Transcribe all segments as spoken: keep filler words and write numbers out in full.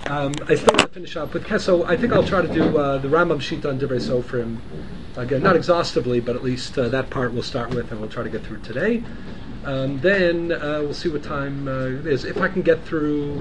Um, I still want to finish up with so I think I'll try to do uh, the Rambam Shita on Divrei Sofrim again, not exhaustively, but at least uh, that part we'll start with, and we'll try to get through today. Um, then uh, we'll see what time uh, it is. If I can get through,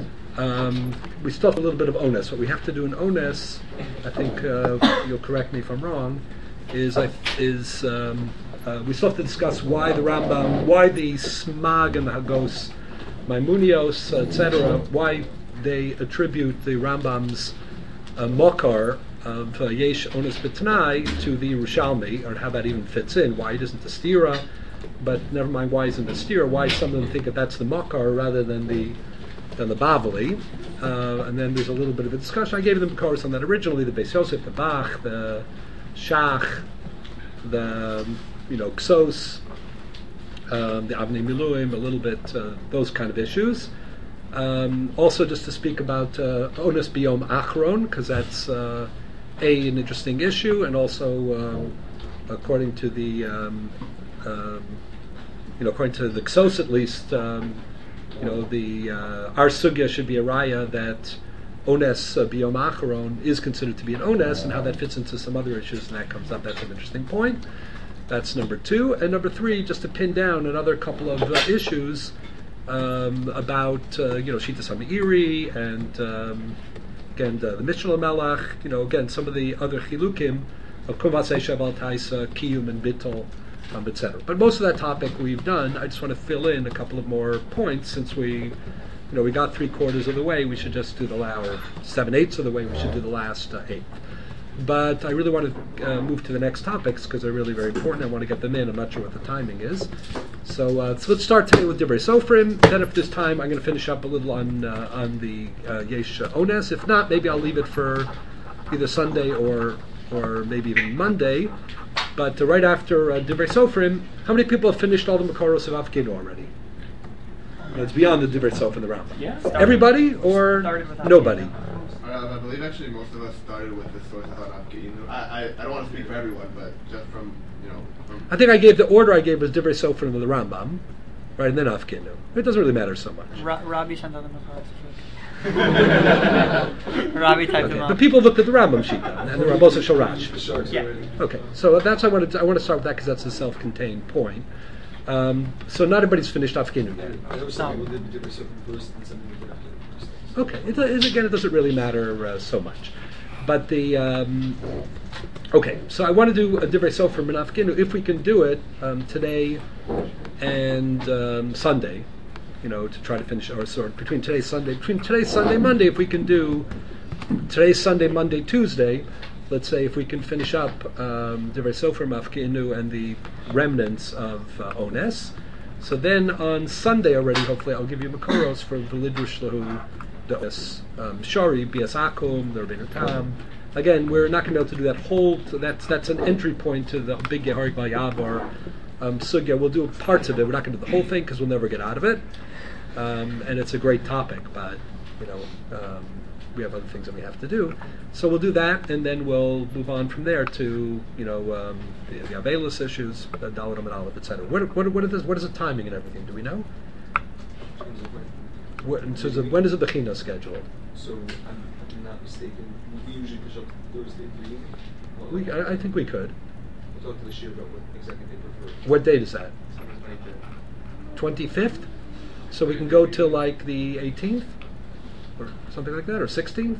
um, we still have a little bit of Ones. What we have to do in Ones, I think uh, you'll correct me if I'm wrong, is I, is um, uh, we still have to discuss why the Rambam, why the Smag and the Hagos, Maimunios, et cetera, why they attribute the Rambam's uh, Mokar of uh, Yesh Ones B'Tnai to the Yerushalmi, or how that even fits in. Why it isn't the Stira, but never mind why isn't the Stira, why some of them think that that's the Mokar rather than the than the Bavali. Uh, and then there's a little bit of a discussion. I gave them Makaros on that originally, the Beis Yosef, the Bach, the Shach, the you know Ksos, um, the Avnei Miluim, a little bit uh, those kind of issues. Um, also, just to speak about uh, Ones Biyom Achron, because that's uh, a an interesting issue, and also uh, according to the um, um, you know according to the Ksos at least, um, you know the uh, our sugya should be a raya that Ones uh, Biyom Achron is considered to be an Ones, and how that fits into some other issues, and that comes up. That's an interesting point. That's number two, and number three, just to pin down another couple of uh, issues. Um, about uh, you know Shitas HaMeiri and um, again the, the Mishnah Melach, you know again some of the other chilukim of Kumvasei Shaval Taisa, Kiyum and Bittul, um, et cetera. But most of that topic we've done. I just want to fill in a couple of more points since we you know we got three quarters of the way. We should just do the last or seven eighths of the way. We should do the last uh, eight. But I really want to uh, move to the next topics because they're really very important. I want to get them in. I'm not sure what the timing is. So, uh, so let's start today with Divrei Sofrim. Then if there's time, I'm going to finish up a little on uh, on the uh, Yesh Ones. If not, maybe I'll leave it for either Sunday or or maybe even Monday. But uh, right after uh, Divrei Sofrim, how many people have finished all the Makoros of Avkinu already? Uh, it's beyond the Divrei Sofrim and the Rambam. Yeah. Everybody or nobody? Uh, I believe actually most of us started with the sources on Avkinu. I, I I don't want to speak for everyone, but just from you know. From I think I gave the order I gave was Divrei Sofrim and the Rambam, right, and then Avkinu. It doesn't really matter so much. Ra- Rabbi sent out the Rabbi typed Okay. them up. But people looked at the Rambam sheet then, and the Rabbos Sharash. Yeah. Okay, so that's I wanted to, I want to start with that because that's a self-contained point. Um, so not everybody's finished Avkinu yet. I know some people did Divrei Sofrim first and some people did after. Okay, it, it, again, it doesn't really matter uh, so much. But the, um, okay, so I want to do a Divrei Sofrim and Avkinu, if we can do it um, today and um, Sunday, you know, to try to finish, or sort between today's Sunday, between today's Sunday, Monday, if we can do today's Sunday, Monday, Tuesday, let's say if we can finish up um, Divrei Sofrim, Avkinu, and the remnants of uh, Ones. So then on Sunday already, hopefully, I'll give you Makoros for V'lidrush Lahu, um, Shari, Bias Akum, the Rabbeinu Tam. Again, we're not going to be able to do that whole. That's that's an entry point to the big Yeharik Vayavar um, sugya. We'll do parts of it. We're not going to do the whole thing because we'll never get out of it. Um, and it's a great topic, but you know um, we have other things that we have to do. So we'll do that, and then we'll move on from there to you know um, the, the Avelis issues, the Dalit and Aleph, et cetera. What what what is what is the timing and everything? Do we know? When, so the, when is the Bechina scheduled? So, I'm, if I'm not mistaken, we usually push up Thursday evening. We, I, I think we could. We'll talk to the Shir about what exactly they prefer. What date is that? twenty-fifth? So we can go till like the eighteenth? Or something like that? Or sixteenth?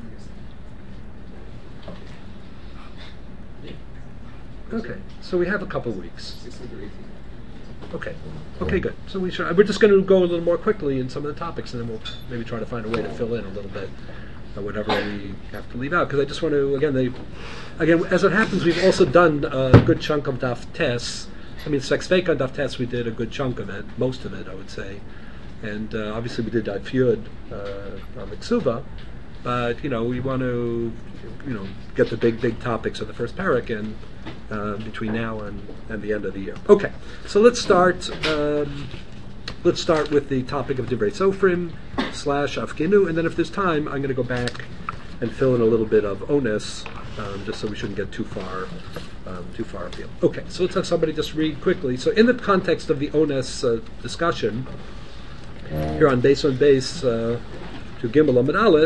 Okay, so we have a couple of weeks. sixteenth or eighteenth. Okay. Okay, good. So we should. We're just going to go a little more quickly in some of the topics, and then we'll maybe try to find a way to fill in a little bit of whatever we have to leave out. Because I just want to again, they, again, as it happens, we've also done a good chunk of Daf Tes. I mean, Sex Fake on Daf Tes, we did a good chunk of it, most of it, I would say, and uh, obviously we did Daf Yud uh, on the Ksuva. But you know, we want to, you know, get the big, big topics of the first parak in uh, between now and, and the end of the year. Okay, so let's start. Um, let's start with the topic of Divrei Sofrim slash Avkinu, and then if there's time, I'm going to go back and fill in a little bit of Ones, um, just so we shouldn't get too far, um, too far afield. Okay, so let's have somebody just read quickly. So, in the context of the Ones uh, discussion here on base on base uh, to Gimel Amud Aleph.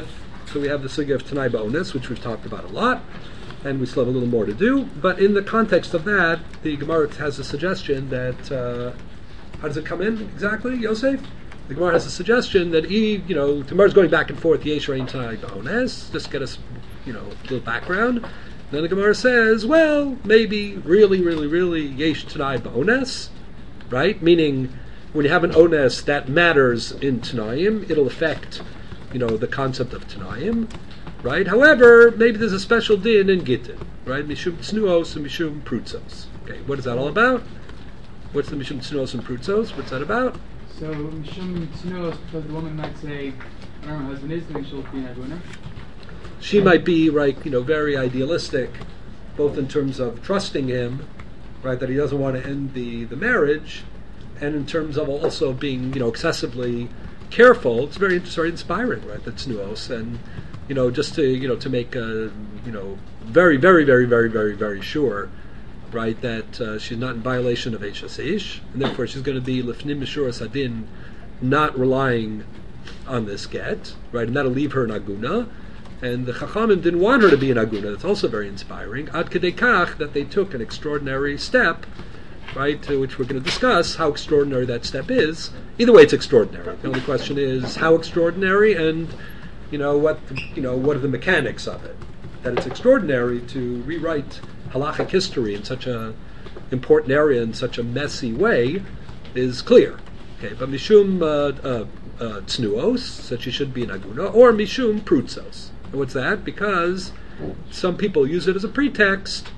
So we have the sugya of Tanai Ba'onis, which we've talked about a lot, and we still have a little more to do. But in the context of that, the Gemara has a suggestion that, uh, how does it come in exactly, Yosef? The Gemara has a suggestion that, he, you know, the Gemara's going back and forth, Yesh Rein Tanai Ba'onis, just get us, you know, a little background. Then the Gemara says, well, maybe, really, really, really, Yesh Tanai Ba'onis, right? Meaning, when you have an ones that matters in Tanaim, it'll affect, you know, the concept of Tanaim, right? However, maybe there's a special din in Gittin, right? Mishum Tznuos and Mishum Prutzos. Okay, what is that all about? What's the Mishum Tznuos and Prutzos? What's that about? So, Mishum Tznuos, because the woman might say, I don't know my husband is, then she'll be an aguna. She might be, right, you know, very idealistic, both in terms of trusting him, right, that he doesn't want to end the, the marriage, and in terms of also being, you know, excessively careful. It's very, it's very inspiring, right? That's nuos, and you know, just to you know to make a, you know, very, very, very, very, very, very sure, right, that uh, she's not in violation of Eishes Ish, and therefore she's going to be lifnim mishuras hadin, not relying on this get, right, and that'll leave her an aguna. And the Chachamim didn't want her to be an aguna. That's also very inspiring. Ad kedei kach, that they took an extraordinary step, right, to which we're going to discuss how extraordinary that step is. Either way, it's extraordinary. The only question is how extraordinary, and you know what, you know, what are the mechanics of it? That it's extraordinary to rewrite halachic history in such a important area in such a messy way is clear. Okay, but mishum uh, uh, uh, tznuos, that she should be an aguna, or mishum prutzos. And what's that? Because some people use it as a pretext.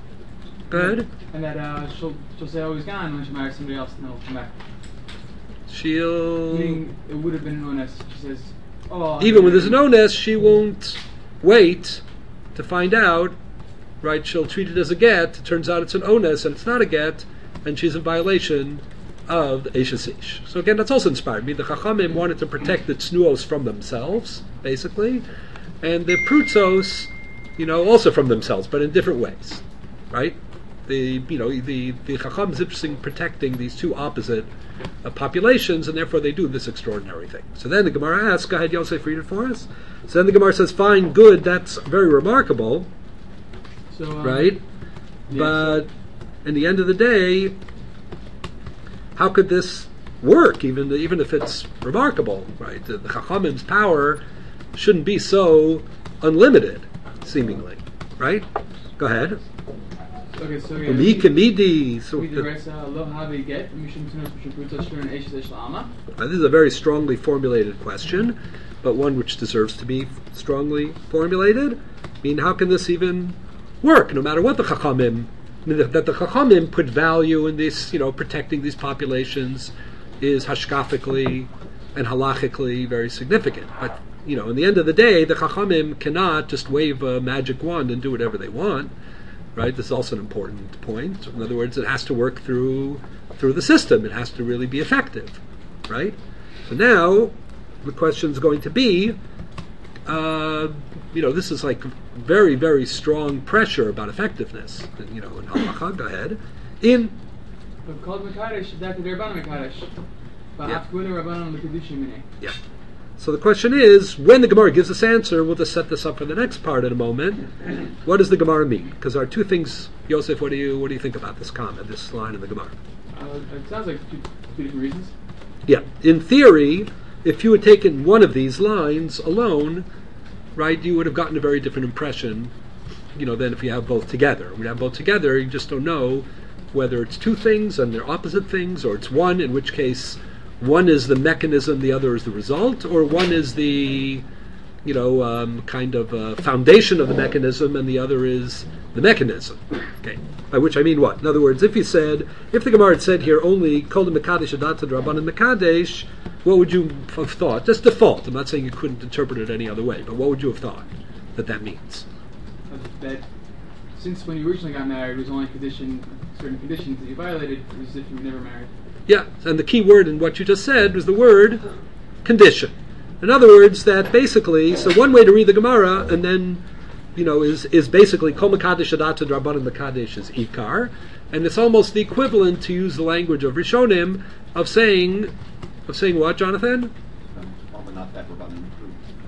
Go ahead. And that uh, she'll, she'll say, oh, he's gone, when she marries somebody else, and he'll come back. She'll... Meaning, it would have been an ones. She says, oh... Even when there's an ones, she won't wait to find out, right? She'll treat it as a get. It turns out it's an ones, and it's not a get, and she's in violation of the Eishes Ish. So again, that's also inspired me. The Chachamim wanted to protect the tznuos from themselves, basically, and the prutzos, you know, also from themselves, but in different ways, right? The you know the the Chacham is interested in protecting these two opposite uh, populations, and therefore they do this extraordinary thing. So then the Gemara asks, go ahead, Yosef, read it for us. So then the Gemara says, fine, good, that's very remarkable, so, um, right? Yeah, but so in the end of the day, how could this work, even even if it's remarkable, right? The, the Chachamim's power shouldn't be so unlimited, seemingly, right? Go ahead. Okay, so yeah. Umi kemidi. So We the- direct lo have get mishum tznuos mishum prutzos shur and Eishes Ish la'ama. Now, this is a very strongly formulated question, but one which deserves to be strongly formulated. I mean, how can this even work, no matter what the Chachamim, I mean, that, that the Chachamim put value in this, you know, protecting these populations is hashkafically and halachically very significant. But, you know, in the end of the day, the Chachamim cannot just wave a magic wand and do whatever they want, right? This is also an important point. In other words, it has to work through through the system. It has to really be effective, right? So now, the question is going to be, uh, you know, this is like very, very strong pressure about effectiveness. You know, in halacha, go ahead. In But called Mekadesh, that the Rabbanon Mekadesh. But Yeah. after Rabbanon L'Kedushim Minei. yeah. So the question is, when the Gemara gives this answer, we'll just set this up for the next part in a moment. What does the Gemara mean? Because there are two things. Yosef, what do you what do you think about this comment, this line in the Gemara? Uh, it sounds like two, two different reasons. Yeah. In theory, if you had taken one of these lines alone, right, you would have gotten a very different impression, you know, than if you have both together. When you have both together, you just don't know whether it's two things and they're opposite things, or it's one, in which case one is the mechanism, the other is the result, or one is the, you know, um, kind of uh, foundation of the mechanism, and the other is the mechanism. Okay, by which I mean what? In other words, if you said, if the Gemara had said here only Kol Mekadesh Adat Rabbanan Mekadesh, what would you have thought? Just default. I'm not saying you couldn't interpret it any other way, but what would you have thought that that means? Uh, that since when you originally got married, it was only condition, certain conditions that you violated, it was as if you were never married. Yeah, and the key word in what you just said was the word condition. In other words, that basically, so one way to read the Gemara, and then, you know, is is basically Kol Mekadesh Adat Rabbanan Mekadesh is Ikar, and it's almost the equivalent, to use the language of Rishonim, of saying, of saying what, Jonathan?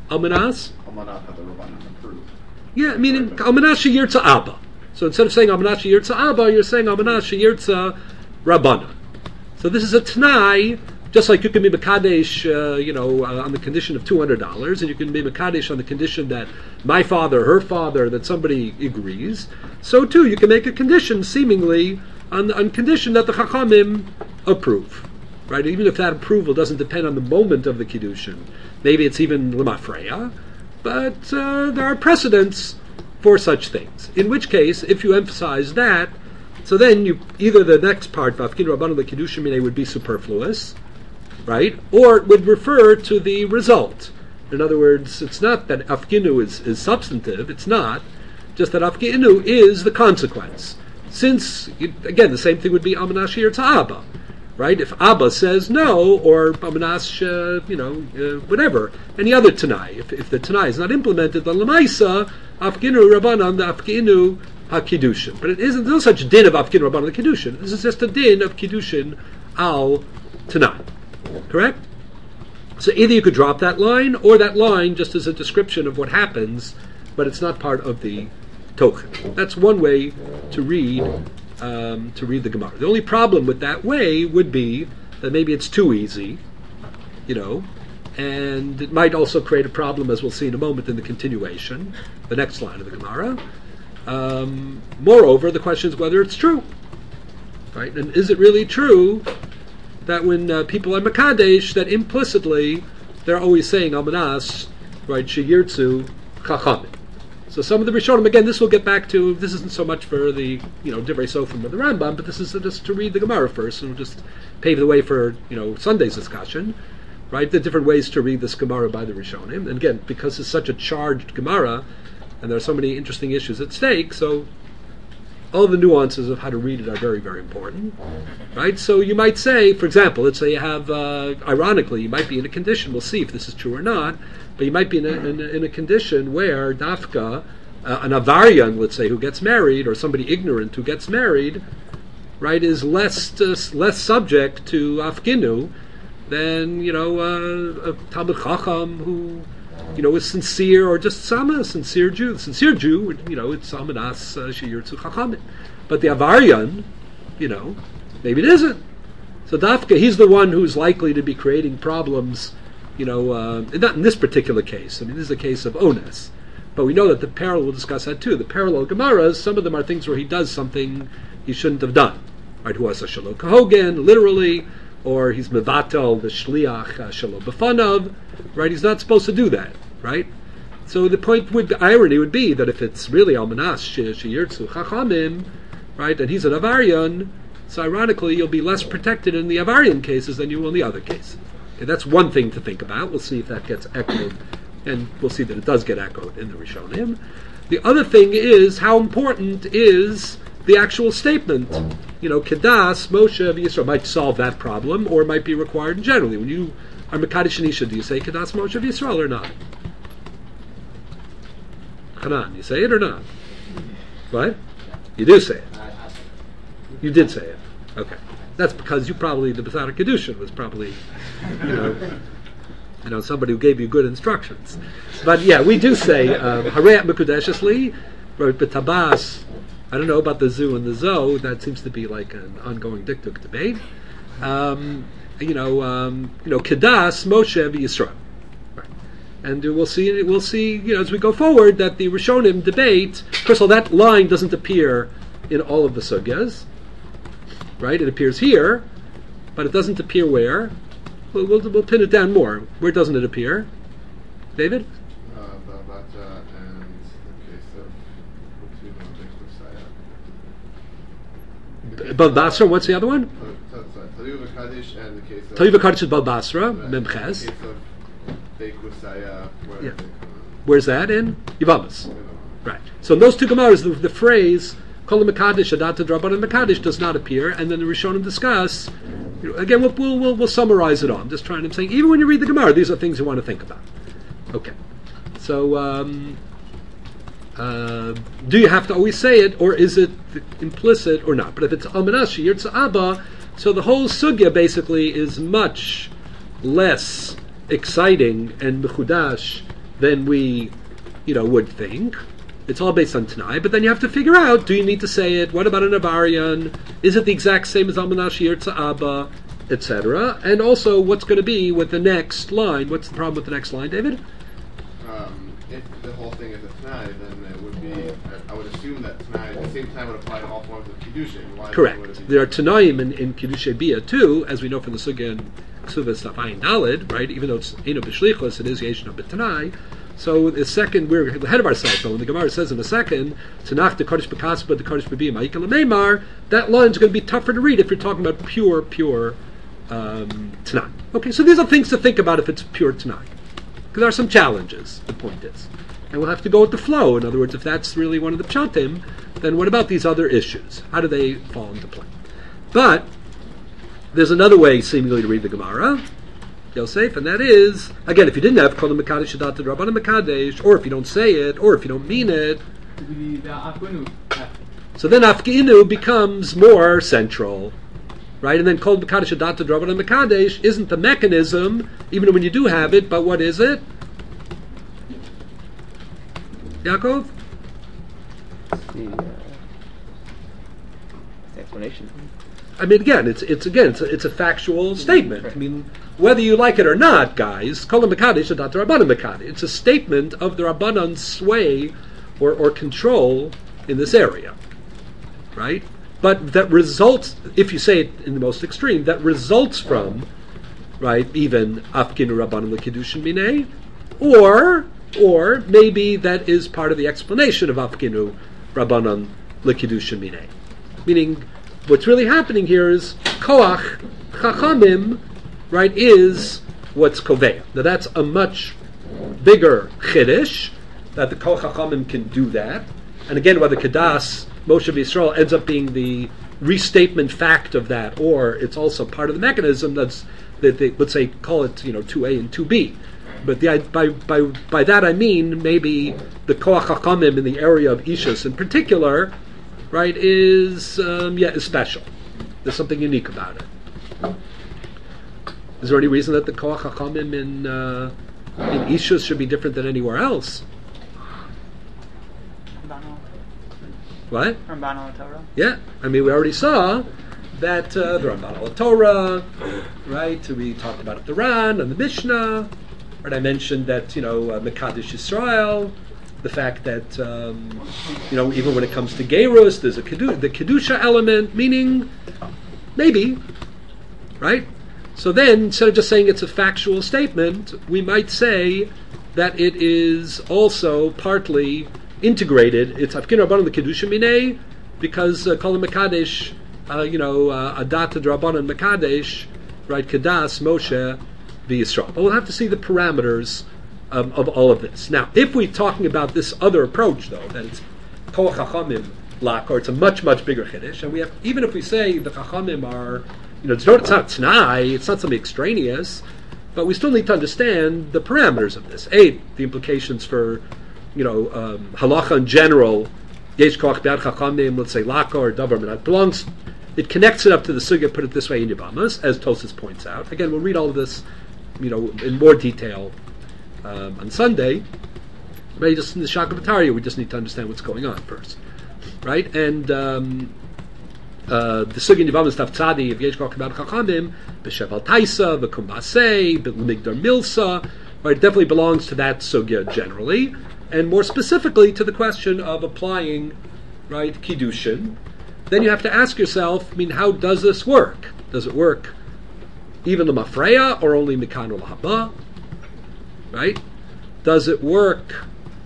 Almanas? Almanach had the Rabbanan approved. Yeah, meaning Almanas Sheyirtza Abba. So instead of saying Almanas Sheyirtza Abba, you're saying Almanas Sheyirtza Rabbanan. So this is a Tanai, just like you can be Mekadesh, uh, you know, uh, on the condition of two hundred dollars, and you can be Mekadesh on the condition that my father, her father, that somebody agrees. So too, you can make a condition, seemingly, on, on condition that the Chachamim approve. Right? Even if that approval doesn't depend on the moment of the Kiddushin. Maybe it's even Lemafreya, but uh, there are precedents for such things. In which case, if you emphasize that, so then you either the next part, Vafkin Rabbanan Kiddushin Minei, would be superfluous, right? Or it would refer to the result. In other words, it's not that Afkinu is, is substantive, it's not, just that Afkinu is the consequence. Since, again, the same thing would be Almanas Sheyirtza Abba, right? If Abba says no, or Almanas, uh, you know, uh, whatever, any other Tanai, if, if the Tanai is not implemented, then Lamaisa, Afkinu Rabbanan, the Afkinu HaKiddushin. But it isn't, there's no such din of Afkinu Rabbanan the Kiddushin. This is just a din of Kiddushin al Tanai. Correct? So either you could drop that line, or that line just as a description of what happens, but it's not part of the tochen. That's one way to read um, to read the Gemara. The only problem with that way would be that maybe it's too easy, you know, and it might also create a problem, as we'll see in a moment in the continuation, the next line of the Gemara. Um, moreover, the question is whether it's true, right? And is it really true that when uh, people are Mekadesh, that implicitly they're always saying Almanas, right, Sheyirtzu Chachamim. So some of the Rishonim, again, this we'll get back to, this isn't so much for the, you know, Divrei Sofrim or the Rambam, but this is just to read the Gemara first, and we'll just pave the way for, you know, Sunday's discussion, right, the different ways to read this Gemara by the Rishonim. And again, because it's such a charged Gemara, and there are so many interesting issues at stake, so all the nuances of how to read it are very, very important, right? So you might say, for example, let's say you have, uh, ironically, you might be in a condition, we'll see if this is true or not, but you might be in a, in a, in a condition where Dafka, uh, an Avarian, let's say, who gets married, or somebody ignorant who gets married, right, is less uh, less subject to Afkinu than, you know, uh, a Talmud Chacham who, you know, is sincere, or just Sama, a sincere Jew. The sincere Jew, you know, it's Samanas Sheyirtzu Chachamim. But the Avarian, you know, maybe it isn't. So Dafka, he's the one who's likely to be creating problems, you know, uh, not in this particular case. I mean, this is a case of Ones. But we know that the parallel, we'll discuss that too, the parallel Gemaras, some of them are things where he does something he shouldn't have done. Right, who has a Shalom Kahogen, literally, or he's Mevatel, the Shliach uh, Shalom B'fanav, right, he's not supposed to do that, right? So the point would, the irony would be that if it's really Almanas Sheyirtzu Chachamim, right, and he's an Avarian, so ironically you'll be less protected in the Avarian cases than you will in the other cases. Okay, that's one thing to think about. We'll see if that gets echoed, and we'll see that it does get echoed in the Rishonim. The other thing is, how important is the actual statement? You know, Kedas, Moshe, Yisrael might solve that problem, or it might be required generally. When you are Mekadesh Nisha, do you say Kedas, Moshe, Yisrael, or not? Hanan, you say it or not? What? You do say it. You did say it. Okay. That's because you probably, the B'tzar Kedushin was probably, you know, you know, somebody who gave you good instructions. But yeah, we do say, Harei Mekudeshes Li, but Tabas, I don't know about the zoo and the zo, that seems to be like an ongoing diktuk debate. Um, you know, um, you know, Kedas, Moshe, Yisrael. Right. And we'll see, we'll see, you know, as we go forward, that the Rishonim debate, first of all, that line doesn't appear in all of the sugyas. Right, it appears here, but it doesn't appear where. We'll, we'll, we'll pin it down more. Where doesn't it appear? David? Uh, Bavata and the case of Bal Basra, what's the other one? Taliu V'Kadish and the case of Taliu V'Kadish is Bal Basra, Memches. The case of Bekusaya, where Yeah. they come. Where's that in? Yivamas. Right. So in those two Gemaras, the, the phrase Kol Mekadesh Adata Drabanan Mekadesh does not appear, and then the Rishonim discuss. You know, again, we'll, we'll we'll we'll summarize it all. I'm just trying to say, even when you read the Gemara, these are things you want to think about. Okay. So, um, uh, do you have to always say it, or is it implicit or not? But if it's Almanas Sheyirtzu Abba, so the whole sugya basically is much less exciting and mechudash than we, you know, would think. It's all based on Tanai, but then you have to figure out, do you need to say it? What about an Avarian? Is it the exact same as Almanashi Yirtza Abba, et cetera? And also, what's going to be with the next line? What's the problem with the next line, David? Um, if the whole thing is a Tanai, then it would be, I, I would assume that Tanai at the same time would apply to all forms of Kiddushin. Why Correct. would it be There are Tanaim in, in Kiddushay Bia too, as we know from the Sugya and Ksuva stuff Ayin Dalid, right? Even though it's Eno B'Shlichus, it is Yeshna B'Tanai. So the second, we're ahead of ourselves. So when the Gemara says in a second, Tanakh the Kodesh B'Kasba, the Kodesh B'Biyah, Ma'ikal Meimar, that line's going to be tougher to read if you're talking about pure, pure um, Tanakh. Okay, so these are things to think about if it's pure Tanakh. Because there are some challenges, the point is. And we'll have to go with the flow. In other words, if that's really one of the Pshatim, then what about these other issues? How do they fall into play? But there's another way, seemingly, to read the Gemara, Yosef, and that is, again, if you didn't have Kol Mekadesh Shadat Rabbanan Mekadesh, or if you don't say it, or if you don't mean it, so then Afkinu becomes more central, right? And then Kol Mekadesh Shadat Rabbanan Mekadesh isn't the mechanism, even when you do have it, but what is it? Yaakov? The, uh, the explanation. I mean, again, it's it's again, it's a, it's a factual statement. I mean, whether you like it or not, guys, Kol Mekadesh Shadat Rabbanan Mekadesh. It's a statement of the Rabbanan's sway or, or control in this area, right? But that results, if you say it in the most extreme, that results from, right, even Afkinu Rabbanan L'Kiddushin Minei, or or maybe that is part of the explanation of Afkinu Rabbanan L'Kiddushin Minei, meaning. What's really happening here is Koach Chachamim, right, is what's Koveya. Now that's a much bigger Chiddush, that the Koach Chachamim can do that. And again, whether Kedas, Moshe Yisrael, ends up being the restatement fact of that, or it's also part of the mechanism that's, that they, let's say, call it, you know, two A and two B. But the, by, by, by that I mean maybe the Koach Chachamim in the area of Ishus in particular, right, is um, yeah, is special. There's something unique about it. Is there any reason that the Koach HaChamim in uh, in Ishus should be different than anywhere else? Rambano. What? Rambano Torah. Yeah, I mean we already saw that uh, the Ramban al Torah, right? We talked about it, the Ran and the Mishnah. Right, I mentioned that you know uh, Mekadesh Yisrael. The fact that, um, you know, even when it comes to Gerus, there's a Kedusha, the Kedusha element, meaning, maybe, right? So then, instead of just saying it's a factual statement, we might say that it is also partly integrated. It's Afkin Rabbanan the Kedusha Minei, because Kol Mekadesh, uh, you know, uh, Adat Rabbanan Mekadesh, right, Kedas, Moshe, V'Yisrael. But we'll have to see the parameters Um, of all of this. Now, if we're talking about this other approach, though, that it's Koach Chachamim Lak, or it's a much, much bigger Chiddush, and we have, even if we say the Chachamim are, you know, it's not, it's not Tanai, it's not something extraneous, but we still need to understand the parameters of this. A, the implications for, you know, um, halacha in general, Yesh Koach Be'ad Chachamim, let's say Laka or Davar Menat, belongs, it connects it up to the Sugya, put it this way, in Yavamas, as Tosas points out. Again, we'll read all of this, you know, in more detail Um, on Sunday, but just in the Shakavatariya, we just need to understand what's going on first, right? And um, uh, the Sugya in Yavamas Tav Tzadi of Yesh Koach Be'ad Chachamim, B'Sheval Taisa, B'Kum Basei, B'Migdar Milsa, right? It definitely belongs to that Sugya generally, and more specifically to the question of applying, right, Kiddushin. Then you have to ask yourself, I mean, how does this work? Does it work even L'Mafreya or only Mikan L'Haba? Right? Does it work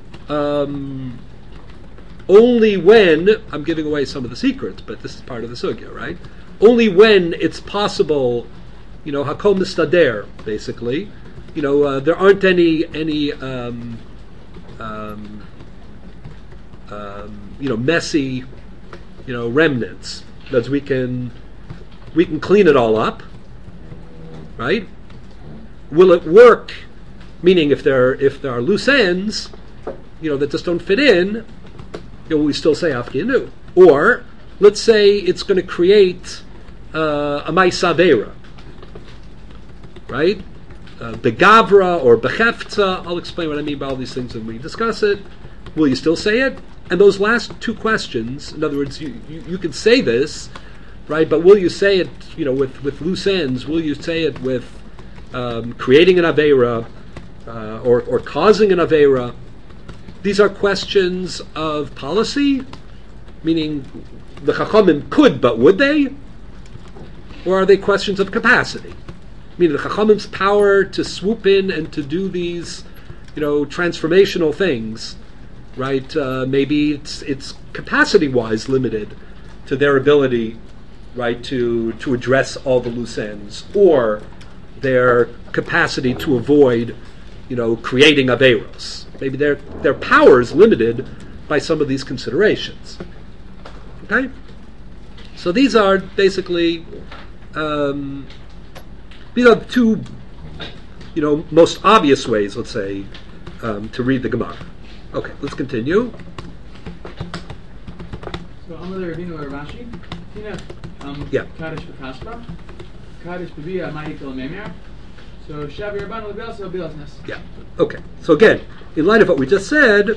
um, only when, I'm giving away some of the secrets, but this is part of the sugya, right? Only when it's possible, you know, Hakol Mistader, basically. You know, uh, there aren't any, any um, um, um, you know, messy, you know, remnants. Because we can, we can clean it all up, right? Will it work? Meaning, if there if there are loose ends, you know, that just don't fit in, you know, we still say Afkinu. Or let's say it's going to create uh, a Maisa Avera, right? uh, begavra or bechefza. I'll explain what I mean by all these things when we discuss it. Will you still say it? And those last two questions, in other words, you, you, you can say this, right? But will you say it, you know, with, with loose ends? Will you say it with um, creating an aveira uh, or or causing an aveira? These are questions of policy, meaning the Chachamim could, but would they? Or are they questions of capacity? Meaning the Chachamim's power to swoop in and to do these, you know, transformational things, right? Uh, maybe it's it's capacity-wise limited to their ability, right, to to address all the loose ends, or their capacity to avoid, you know, creating aveiros. Maybe their their power is limited by some of these considerations. Okay, so these are basically um, these are the two, you know, most obvious ways, let's say, um, to read the Gemara. Okay, let's continue. So Amalei Rabbeinu or Rashi, Tina, um, Yeah. Kaddish b'Kaspa, Kaddish b'Bia Ma'ikol Memir. So Shavi Rabbanu Lebiasa Bilasness. Yeah. Okay. So again, in light of what we just said,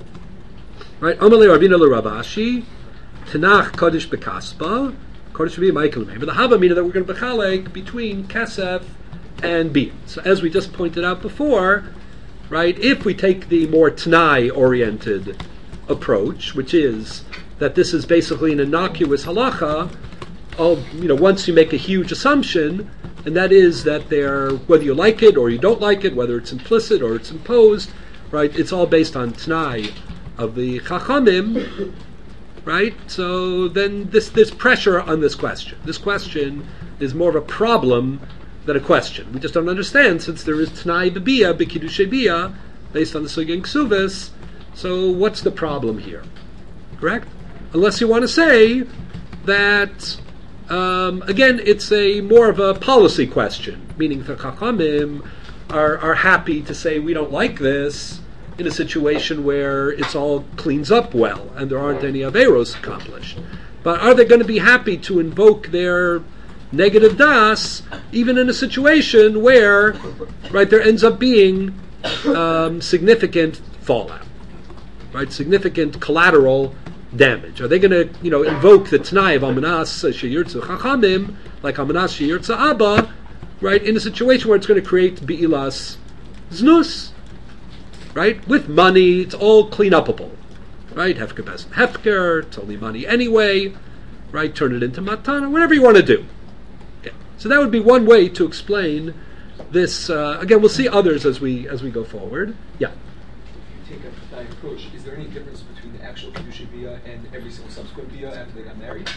right? Amalei Rabbeinu l'Ravashi, Tanach Kaddish b'Kaspa, Kaddish b'Bia Ma'ikol Memir. The Hava meaning that we're going to bechalek between Kesef and Bia. So as we just pointed out before, right? If we take the more Tanai-oriented approach, which is that this is basically an innocuous halacha, all, you know, once you make a huge assumption, and that is that they're, whether you like it or you don't like it, whether it's implicit or it's imposed, right? It's all based on Tanai of the Chachamim, right? So then this this pressure on this question. This question is more of a problem than a question. We just don't understand, since there is Tanai b'Bia, b'Kiddushay Bia, based on the Sugya and Ksuvas. So what's the problem here? Correct? Unless you want to say that, um, again, it's a more of a policy question, meaning the Chachamim are, are happy to say we don't like this in a situation where it's all cleans up well and there aren't any Averos accomplished. But are they going to be happy to invoke their negative das even in a situation where, right, there ends up being um, significant fallout, right, significant collateral damage? Are they going to, you know, invoke the Tanai of Amanas Sheyirtzu Chachamim, like Amanas Sheyirtzu Abba, right, in a situation where it's going to create Be'ilas Znus, right, with money, it's all clean upable, right, Hefker Best Hefker, it's only money anyway, right, turn it into Matana, whatever you want to do. Okay. So that would be one way to explain this. Uh, again, we'll see others as we as we go forward. Yeah. Take a Tanai approach. Is there any difference between the actual Kiddushay Bia and every single subsequent Bia after they got married?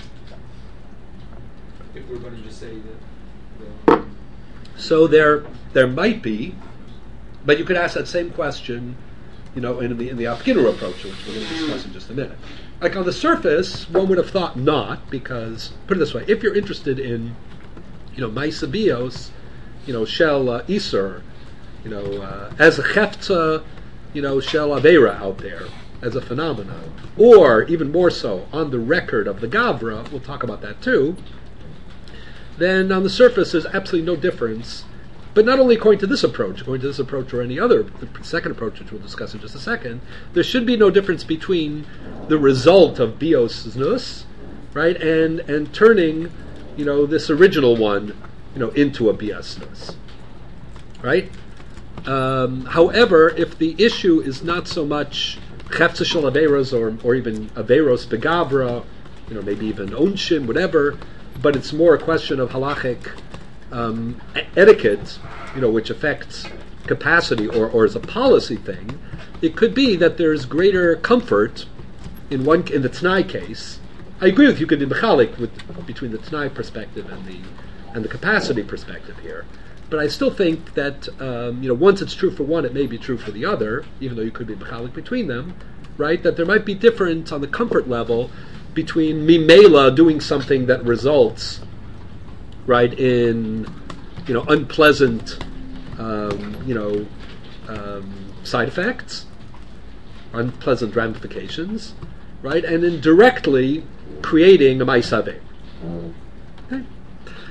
If we're going to just say that. The, So there there might be, but you could ask that same question, you know, in the in the Apkinu approach, which we're going to discuss in just a minute. Like on the surface, one would have thought not, because, put it this way, if you're interested in, you know, Maisa Bios, you know, Shel uh, Isur, you know, uh, as a Cheftza, you know, Shel Aveira out there, as a phenomenon, or even more so, on the record of the Gavra, we'll talk about that too, then on the surface there's absolutely no difference. But not only according to this approach, according to this approach or any other, the second approach, which we'll discuss in just a second, there should be no difference between the result of Bios Znus, right, and and turning, you know, this original one, you know, into a Bios Znus, right? Um, however, if the issue is not so much Chefza Shel Averos or or even Averos Begavra, you know, maybe even Onshim, whatever, but it's more a question of halachic um, etiquette, you know, which affects capacity or, or is a policy thing, it could be that there's greater comfort in one in the Tanai case. I agree with you, could be mechalik with between the Tanai perspective and the and the capacity perspective here. But I still think that um, you know, once it's true for one, it may be true for the other, even though you could be mechalik between them, right? That there might be difference on the comfort level between mimela doing something that results, right, in, you know, unpleasant, um, you know, um, side effects, unpleasant ramifications, right, and in directly creating a ma'aseh. Okay.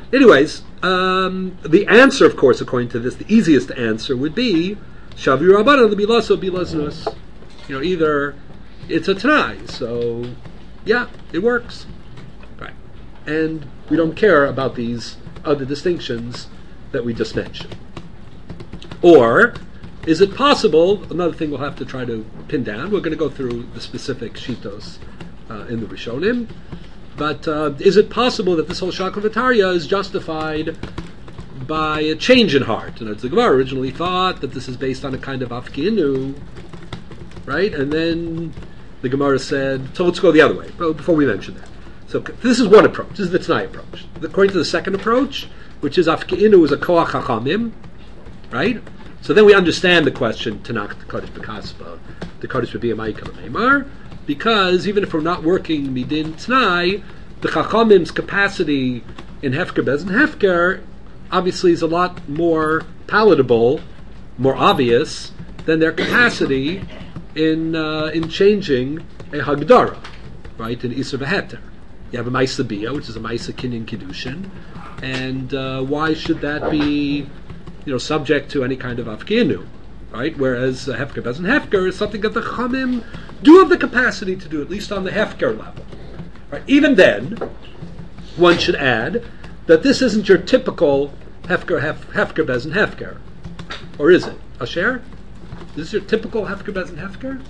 Anyways, um, the answer, of course, according to this, the easiest answer would be Shavu Rabbanan Bilaso Bilaznus. You know, either it's a Tanai, so yeah, it works. Right. And we don't care about these other distinctions that we just mentioned. Or is it possible, another thing we'll have to try to pin down, we're going to go through the specific shitos uh, in the Rishonim, but uh, is it possible that this whole Shaklavataria is justified by a change in heart? And as the Gemara originally thought that this is based on a kind of afkinu, right? And then the Gemara said, so let's go the other way, well, before we mention that. So this is one approach, this is the Tanai approach. According to the second approach, which is afkinu is a koach chachamim, right? So then we understand the question, Tanakh, the Kodesh B'Kaspa, the Kodesh B'Biyamai Meimar, because even if we're not working Midin T'nai, the Chachamim's capacity in Hefker Bezin Hefker obviously is a lot more palatable, more obvious, than their capacity in uh, in changing a Hagdara, right, in Isser V'Heter. You have a Maisa Bia, which is a Maisa Kinyan Kiddushin, and uh, why should that be, you know, subject to any kind of afkinu, right? Whereas uh, hefker bezin hefker is something that the chamim do have the capacity to do, at least on the hefker level, right? Even then, one should add that this isn't your typical hefker hef, hefker bezin hefker, or is it? Asher, is this your typical hefker bezin hefker?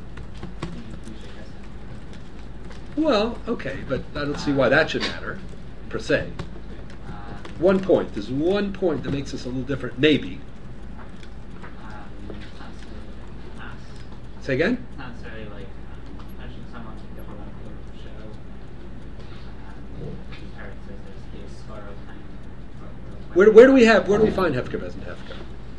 Well, okay, but I don't see why that should matter, per se. One point. There's one point that makes us a little different. Maybe. Say again? Not necessarily like touching someone to go around the show. Eric says there's the Sparrow time. Where, where do we have? Where do we find Hefker Bezin Hefker?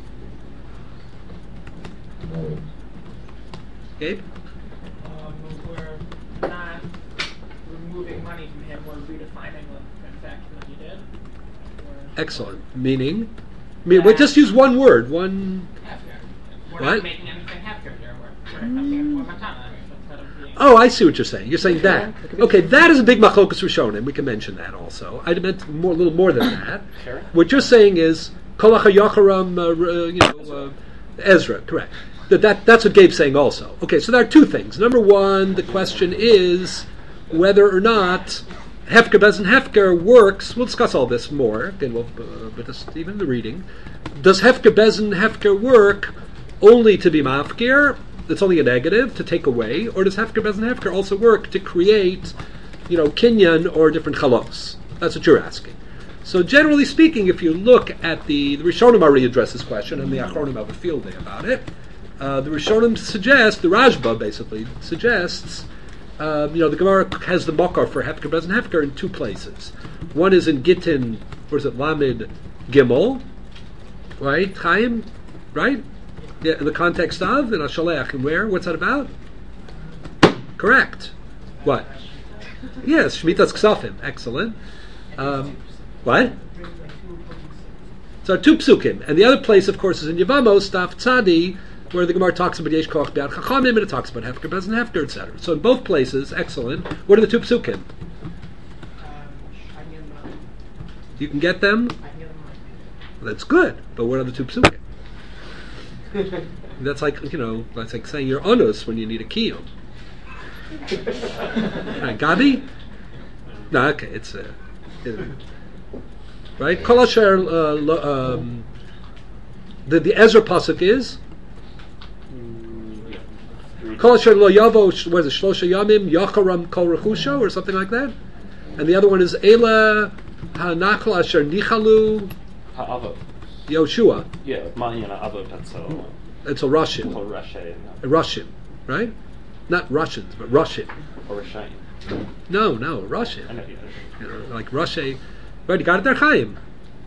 Gabe? Um, we're not removing money from him. We're redefining what in fact what he did. Excellent. Meaning? I mean, we just use one word. One. We're What? not making anything hefker here. We're, we're making it for matana instead of being. Oh, I see what you're saying. You're saying that. Okay, that is a big machlokas rishonim. We can mention that also. I meant more, a little more than that. Sure. What you're saying is kol hachayacharam, uh, you know, uh, Ezra. Correct. That, that that's what Gabe's saying also. Okay, so there are two things. Number one, the question is whether or not Hefker Bezin Hefker works. We'll discuss all this more. Again, we'll, uh, but just even the reading. Does Hefker Bezin Hefker work only to be mafkir? It's only a negative to take away, or does Hefker Bezin Hefker also work to create, you know, kinyan or different chalos? That's what you're asking. So generally speaking, if you look at the the Rishonim already address this question, and the Achronim have a field day about it. Uh, the Rishonim suggest, the Rashba basically suggests. Um, you know, the Gemara has the makar for Hefker Bezin Hefker in two places. One is in Gittin, or is it Lamed Gimel, right? Chaim, right? Yeah, in the context of, in Ashaleach, and where? What's that about? Correct. What? Yes, Shmitas Ksafim. Excellent. Um, what? So two psukim. And the other place, of course, is in Yevamos, Daf Tzadi, where the Gemara talks about Yesh Koach Be'ad Chachamim, and it talks about Hefker Bezin Hefker, et cetera. So in both places, excellent. What are the two psukim? You can get them? That's good. But what are the two psukim? That's like, you know, that's like saying you're onus when you need a kiyum. Right, Gabi? No, okay, it's a... Uh, right? Kol asher, uh, lo, um, the, the Ezra pasuk is... Kol asher lo yavo, what is it, shlosha yamim, yacharam kol rechusho, or something like that? And the other one is Ela hanachal asher nichalu Ha'avot. Yoshua. Yeah, Ma'yan Avot, that's a... It's a Russian. Or Rashi. A Russian, right? Not Russians, but Russian. Or Rashayin. No, no, Russian. I know you You know, like Russia. Right, you got it there, Chaim.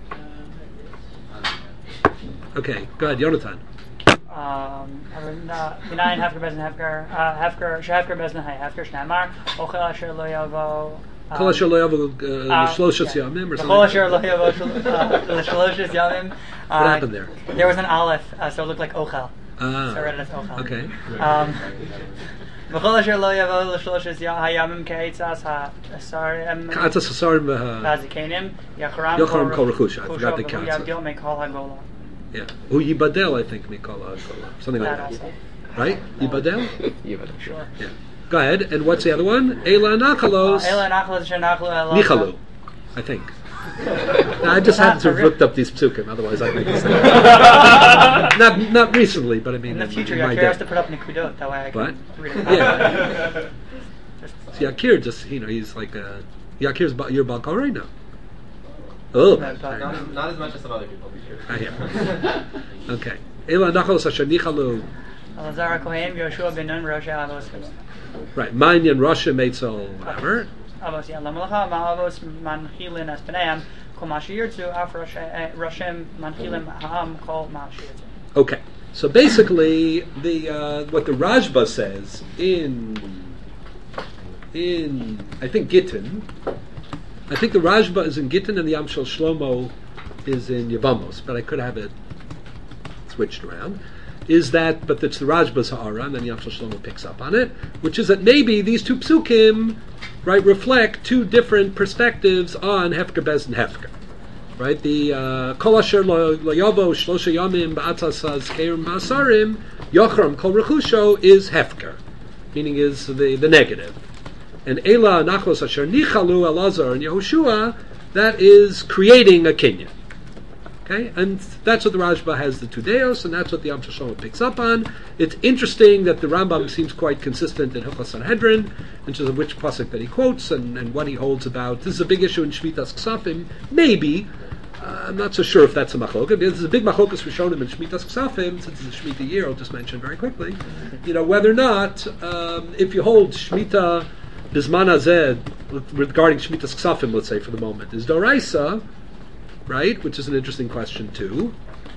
Okay, go ahead, Yonatan. Um, Minayin Hefker Bezin Hefker Hefker Shehefker Bezin Hay Hefker Shnamar Ochel Asher Lo Yavo Kol Asher Lo Yavo L'Shloshas Yamim or something. Kol Asher Lo Yavo L'Shloshas Yamim. What happened there? There was an aleph, uh, so it looked like Ochel. Ah, So I read it as Ochel. okay. Um, וכל אשר לא יבוא לשלושת הימים כעצת השרים Ka'atzas hasarim v'ha- והזקנים יחרם Yocharam kol רכושו. I forgot the והוא ka'atzah. יבדיל מכל הגולה. Yeah. Hu yibadel, I think, mikol ha'gola. Something like That that. also. Right? Yibadel? Sure. Yeah. Go ahead. And what's the other one? Ela nachalos. אלה נחלת אשר נחלו אלוהים. Nichalu, I think. Now, I just happened to have looked up these psukim, otherwise I'd make a mistake. not, not recently, but I mean In the in, future, in my Yakir has day. to put up Nikudot, that way I can What? read it. Yeah. Just- See, Yakir just, you know, he's like, uh, Yakir's ba- your Balkal right now. Oh, Not- very Not nice. as, not as much as some other people, be sure. I hear. Okay. Ela nachalos asher nichalu. Elazar HaKohen, Yoshua ben Nun, Rosh Avos. Right. Manyan, Russia, Meitzel, whatever. Avos Yalom Malacha, Ma'avos Manchilin Espeneam, Kol Mashiyirtzu, Af Roshem Manchilim Ha'am, Kol Mashiyirtzu. Okay, so basically, the uh, what the Rajba says in in I think Gittin, I think the Rajba is in Gittin and the Yam Shel Shlomo is in Yevamos, but I could have it switched around. Is that, but it's the Rajba's Ha'ara, and then Yam Shel Shlomo picks up on it, which is that maybe these two psukim, right, reflect two different perspectives on Hefker Bez and Hefker. Right, the uh, Kol Asher Lo Yavo Shlosha Yamim Ba'atzas Kerim Ma'asarim Yochram Kol Rechusho is Hefker, meaning is the, the negative. And Ela Nachlos Asher Nichalu Elazar and Yehoshua, that is creating a kinyan. Okay, and that's what the Rajba has the two deos, and that's what the Yam Shel Shlomo picks up on. It's interesting that the Rambam seems quite consistent in Hilchos Sanhedrin, in terms of which pasuk that he quotes and, and what he holds about. This is a big issue in Shmitas Ksafim. Maybe, uh, I'm not so sure if that's a machloka. This is a big machlokas for Shonim in Shmitas Ksafim, since it's a Shemitah year. I'll just mention very quickly. You know whether or not um, if you hold Shemitah Bisman Hazeh regarding Shmitas Ksafim, let's say for the moment, is Doraisa. Right, which is an interesting question too.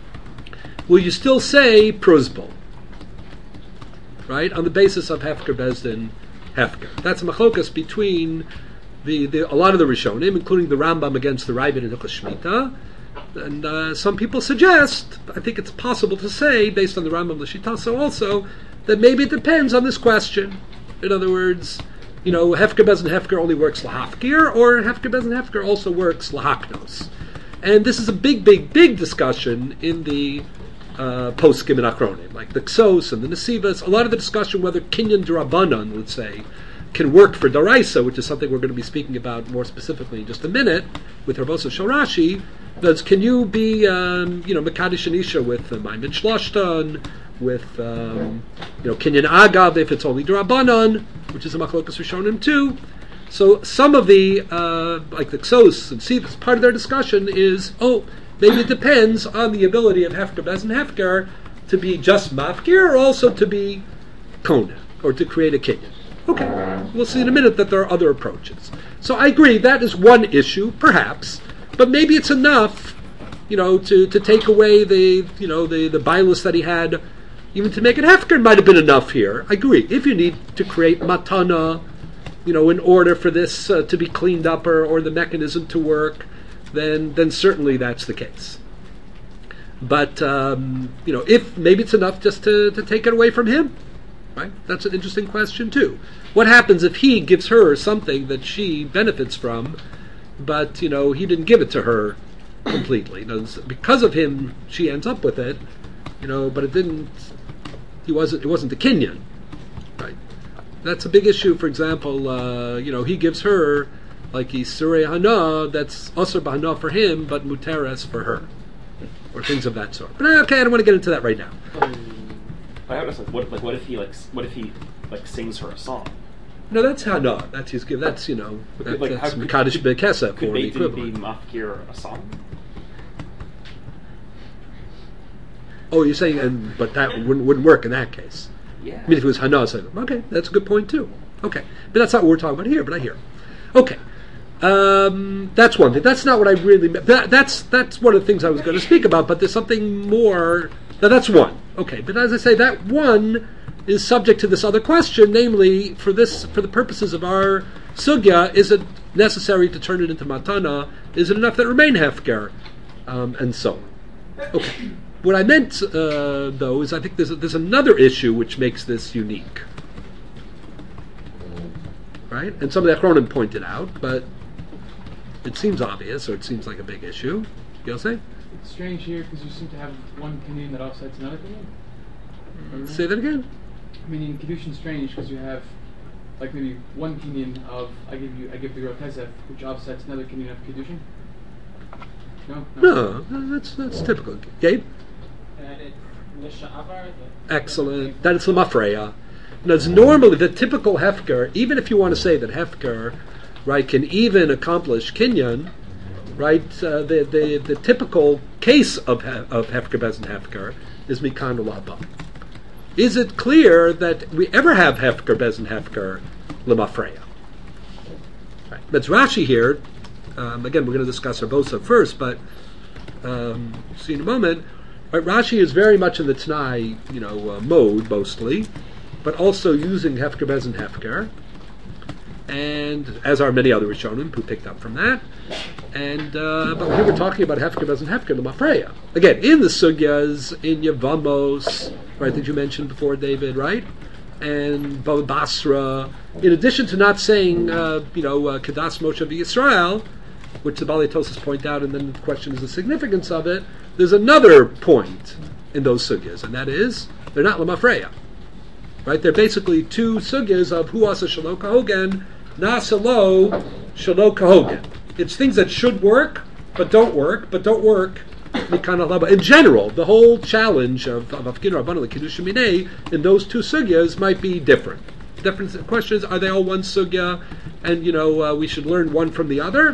Will you still say prosbol? Right, on the basis of Hefker Bezdin Hefker. That's a machlokas between the, the a lot of the Rishonim, including the Rambam against the Ravid and Hilchos Shmita. And uh, some people suggest, I think it's possible to say, based on the Rambam L'Shitaso also, that maybe it depends on this question. In other words, you know, Hefker Bezdin Hefker only works lahafkir, or Hefker Bezdin Hefker also works lahaknos. And this is a big, big, big discussion in the uh, poskim and achronim, like the Ksos and the Nesivas. A lot of the discussion whether Kinyan D'Rabbanan, let's say, can work for Daraisa, which is something we're going to be speaking about more specifically in just a minute with Rabosa Shorashi. That's, can you be, um, you know, Mekadesh Anisha with uh, Maimon Shloshtan, with, um, you know, Kinyan Agav if it's only D'Rabbanan, which is a Machlokas Rishonim too. So some of the, uh, like the Ksos and Sivas, part of their discussion is, oh, maybe it depends on the ability of Hefker Bez and Hefker to be just Mafkir or also to be Kona, or to create a kinyan. Okay, we'll see in a minute that there are other approaches. So I agree, that is one issue, perhaps, but maybe it's enough, you know, to, to take away the, you know, the, the bilus that he had, even to make it Hefker might have been enough here. I agree, if you need to create Matana, you know, in order for this uh, to be cleaned up or, or the mechanism to work, then then certainly that's the case. But, um, you know, if maybe it's enough just to, to take it away from him, right? That's an interesting question too. What happens if he gives her something that she benefits from, but, you know, he didn't give it to her completely? Because of him, she ends up with it, you know, but it didn't, he wasn't, it wasn't the kinyan, right? That's a big issue. For example, uh, you know, he gives her, like he's surei hana, that's asur b'hana for him, but muteres for her, or things of that sort. But okay, I don't want to get into that right now. I have like, what, like, what if he like, s- what if he like sings her a song? No, that's hana. That's his give. That's you know, that, Like, that's how- mekadesh bekesef Could or the Beit Din be equivalent. mafkir a song? Oh, you're saying, and but that wouldn't, wouldn't work in that case. Yeah. I mean, if it was hana, so, okay, that's a good point too. Okay, but that's not what we're talking about here. But I hear. Okay. Um, that's one thing. That's not what I really meant. That, that's that's one of the things I was going to speak about. But there's something more. Now that's one. Okay, but as I say, that one is subject to this other question, namely, for this, for the purposes of our sugya, is it necessary to turn it into matana? Is it enough that it remain hefker, um, and so on? Okay. What I meant, uh, though, is I think there's a, there's another issue which makes this unique. right? And some of the Achronim pointed out, but it seems obvious, or it seems like a big issue. You'll say? It's strange here because you seem to have one kinyan that offsets another kinyan. Remember? Say that again? I mean, in Kedushin, strange because you have like maybe one kinyan of I give you I give the Rotezef, which offsets another kinyan of Kedushin. No, No, no, that's that's typical. Gabe? And it Lisha'avar, the Excellent. That is the Mafreya. Now, it's normally the typical Hefker, even if you want to say that Hefker, right, can even accomplish Kinyan, right, uh, the, the the typical case of he- of Hefker Bezin Hefker is Mikan Ulaba. Is it clear that we ever have Hefker Bezin Hefker Lemafreya? Right. That's Rashi here. Um, again, we're going to discuss Arbosa first, but um, see in a moment. Right, Rashi is very much in the Tanai, you know, uh, mode mostly, but also using Hefker Bezin Hefker, and as are many other Rishonim who picked up from that. And uh, but here we're talking about Hefker Bezin Hefker, the Mafreya. Again, in the Sugyas, in Yevamos, right, that you mentioned before, David, right, and Baba Basra. In addition to not saying, uh, you know, uh, Kedas Moshe Yisrael, which the Balei Tosas point out, and then the question is the significance of it. There's another point in those sugyas, and that is they're not lemafreya, right? They're basically two sugyas of hu asa shelo kahogen, nasa lo shelo kahogen. It's things that should work but don't work, but don't work. In general, the whole challenge of of Afkin Rabbanan Kiddush Minei in those two sugyas might be different. Different questions: are they all one sugya, and you know uh, we should learn one from the other,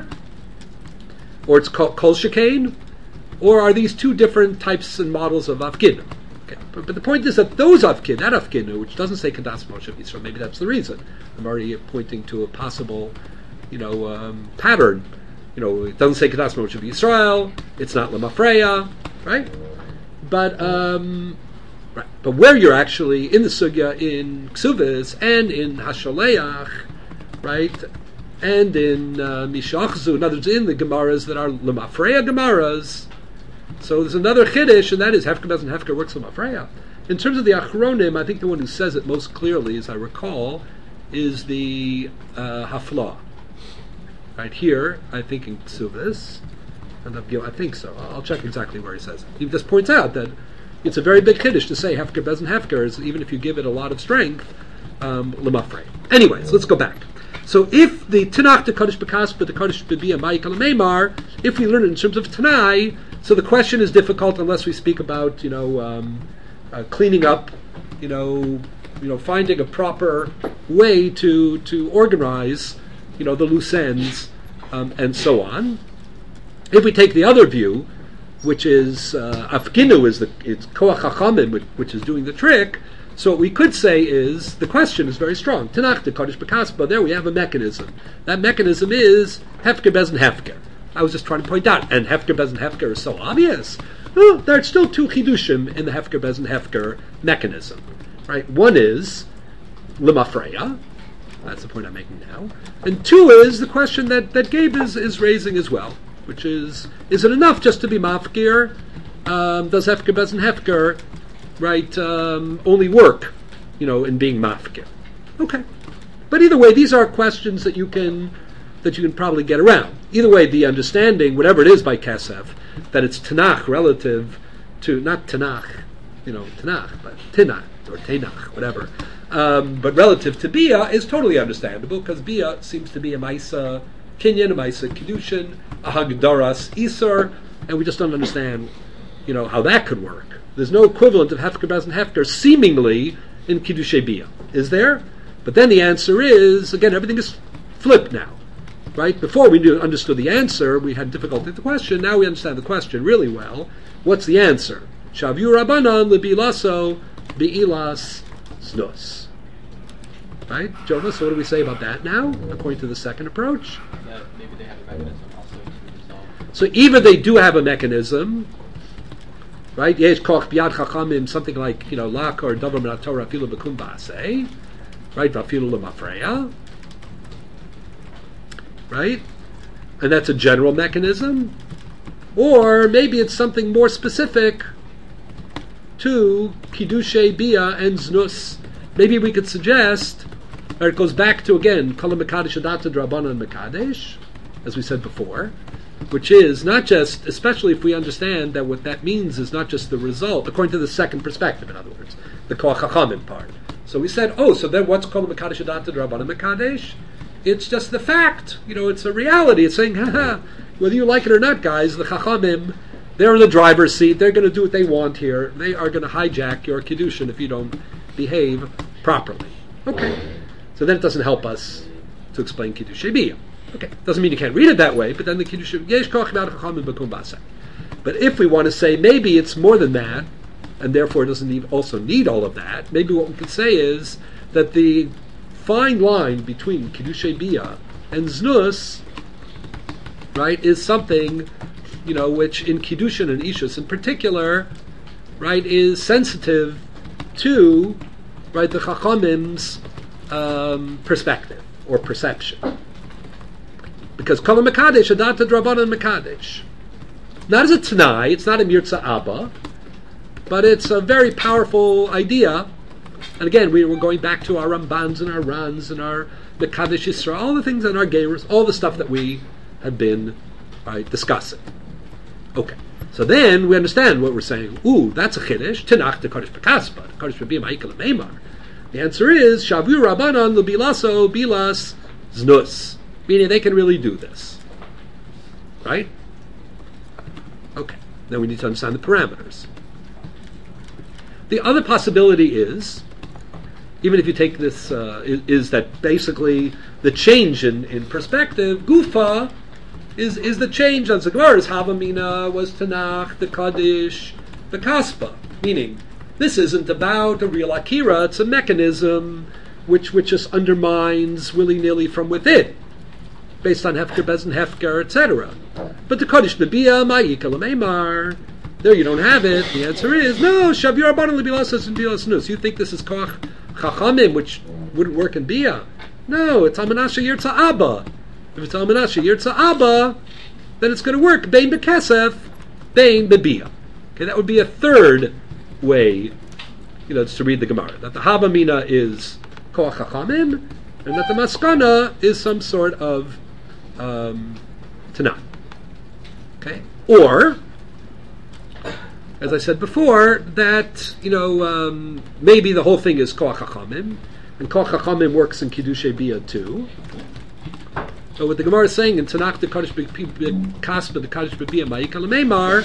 or it's called kol shekain? Or are these two different types and models of Afkinu? Okay. But, but the point is that those Afkin, that Afkinu, which doesn't say Kedas Moshe Yisrael, maybe that's the reason. I'm already pointing to a possible, you know, um, pattern. You know, it doesn't say Kedas Moshe Yisrael. It's not Lemafreya, right? But um, right. But where you're actually in the sugya in Ksuvis and in Hashaleach, right? And in uh, Mishachzu, in other words, in the Gemaras that are Lemafreya Gemaras. So there's another chiddush, and that is Hefker Bezin Hefker works Lemafreya. In terms of the Achronim, I think the one who says it most clearly, as I recall, is the uh, Hafla. Right here, I think in Ksuvis, and I think so. I'll check exactly where he says it. He just points out that it's a very big chiddush to say Hefker Bezin Hefker, is, even if you give it a lot of strength, um, Lemafreya. Anyways, let's go back. So if the Tanakh the Kodesh B'Kaspa the Kodesh B'Biyah Ma'ikal Meimar, if we learn it in terms of Tanai, so the question is difficult unless we speak about you know um, uh, cleaning up, you know, you know finding a proper way to to organize, you know, the loose ends um, and so on. If we take the other view, which is uh, Afkinu is the it's Koach Chachamim, which, which is doing the trick. So what we could say is, the question is very strong. Tanakh, the Kodesh B'Kaspa, there we have a mechanism. That mechanism is Hefker Bezin Hefker. I was just trying to point out, and Hefker Bezin Hefker is so obvious. No, there are still two chidushim in the Hefker Bezin Hefker mechanism. Right? One is Lemafreya. That's the point I'm making now. And two is the question that, that Gabe is, is raising as well, which is, is it enough just to be mafkir? Um, does Hefker Bezin Hefker right, um, only work, you know, in being mafkir? Okay, but either way, these are questions that you can that you can probably get around. Either way, the understanding, whatever it is by Kesef, that it's Tanakh relative to not Tanakh, you know, Tanakh, but Tinach or Tenach, whatever, um, but relative to Bia is totally understandable because Bia seems to be a Maisa Kinyan, a Maisa Kiddushin, a Hagdaras Isur, and we just don't understand, you know, how that could work. There's no equivalent of Hefker Bezin Hefker seemingly in Kiddushei Bia. Is there? But then the answer is, again, everything is flipped now. Right? Before we knew, understood the answer, we had difficulty with the question. Now we understand the question really well. What's the answer? Shavu Rabbanan lebilaso beilas znus. Right? Jonas, what do we say about that now, according to the second approach? That maybe they have a mechanism also to resolve. So either they do have a mechanism, right? Yesh koch biyad chachamim, something like, you know, lak or davar min haTorah afilu b'kum ba'aseh, right? V'afilu l'mafreya, right? And that's a general mechanism. Or maybe it's something more specific to Kiddushay Bia and Znus. Maybe we could suggest Right, it goes back to, again, Kol Mekadesh Adata Drabanan Mekadesh, as we said before, which is not just, especially if we understand that what that means is not just the result, according to the second perspective, in other words, the Koach HaChamim part. So we said, oh, so then what's Kol Mekadesh Adata Drabanan Mekadesh? It's just the fact, you know, it's a reality. It's saying, haha, whether you like it or not, guys, the Chachamim, they're in the driver's seat, they're going to do what they want here, they are going to hijack your Kiddushin if you don't behave properly. Okay. So then it doesn't help us to explain Kiddushei Biyah. Okay. Doesn't mean you can't read it that way, but then the Kiddushei Yesh Koach B'ad Chachamim B'kum Basek. But if we want to say maybe it's more than that, and therefore it doesn't need, also need all of that, maybe what we could say is that the fine line between Kiddushei Biyah and Znus, right, is something, you know, which in Kiddushin and Ishus in particular, right, is sensitive to, right, the Chachamim's um, perspective or perception. Because Kol Mekadesh Adata Drabanan Mekadesh. Not as a Tanai, it's not a Mirza Abba, but it's a very powerful idea. And again, we were going back to our Rambans and our Rans and our Mekadesh Yisrael, all the things and our Geirus, all the stuff that we have been, right, discussing. Okay, so then we understand what we're saying. Ooh, that's a Chiddush. Tanach to Kodesh B'Kaspa, Kodesh B'Biyah Ma'ikal Meimar. The answer is Shavu Rabbanan L'Bilaso Bilas Znus, meaning they can really do this, right? Okay, then we need to understand the parameters. The other possibility is, even if you take this, uh, is, is that basically the change in, in perspective, Gufa, is is the change on Zagvar's Havamina was Tanakh, the Kaddish, the Kaspa, meaning this isn't about a real Akira, it's a mechanism which which just undermines willy-nilly from within, based on Hefker, Bezin, Hefker, et cetera. But the Kaddish B'Biyah, Ma'ikal Meimar, there you don't have it. The answer is, no, Shavir Rabbanan L'Bilasas and Bilas Nus. You think this is Koach Chachamim, which wouldn't work in Biyah. No, it's Amanasha Yirtza Abba. If it's Amanasha Yirtza Abba, then it's going to work. Bein B'Kesef, Bein B'Biyah. Okay, that would be a third way, you know, to read the Gemara. That the Havamina is Koach Chachamim, and that the Maskana is some sort of um, Tanakh. Okay? Or, as I said before, that, you know, um, maybe the whole thing is Koach HaChamim, and Koach HaChamim works in Kiddushei Biyah too. So what the Gemara is saying in Tanakh, the Kaddish Kaspa, the Kaddish B'Biyah, Ma'ikal Meimar,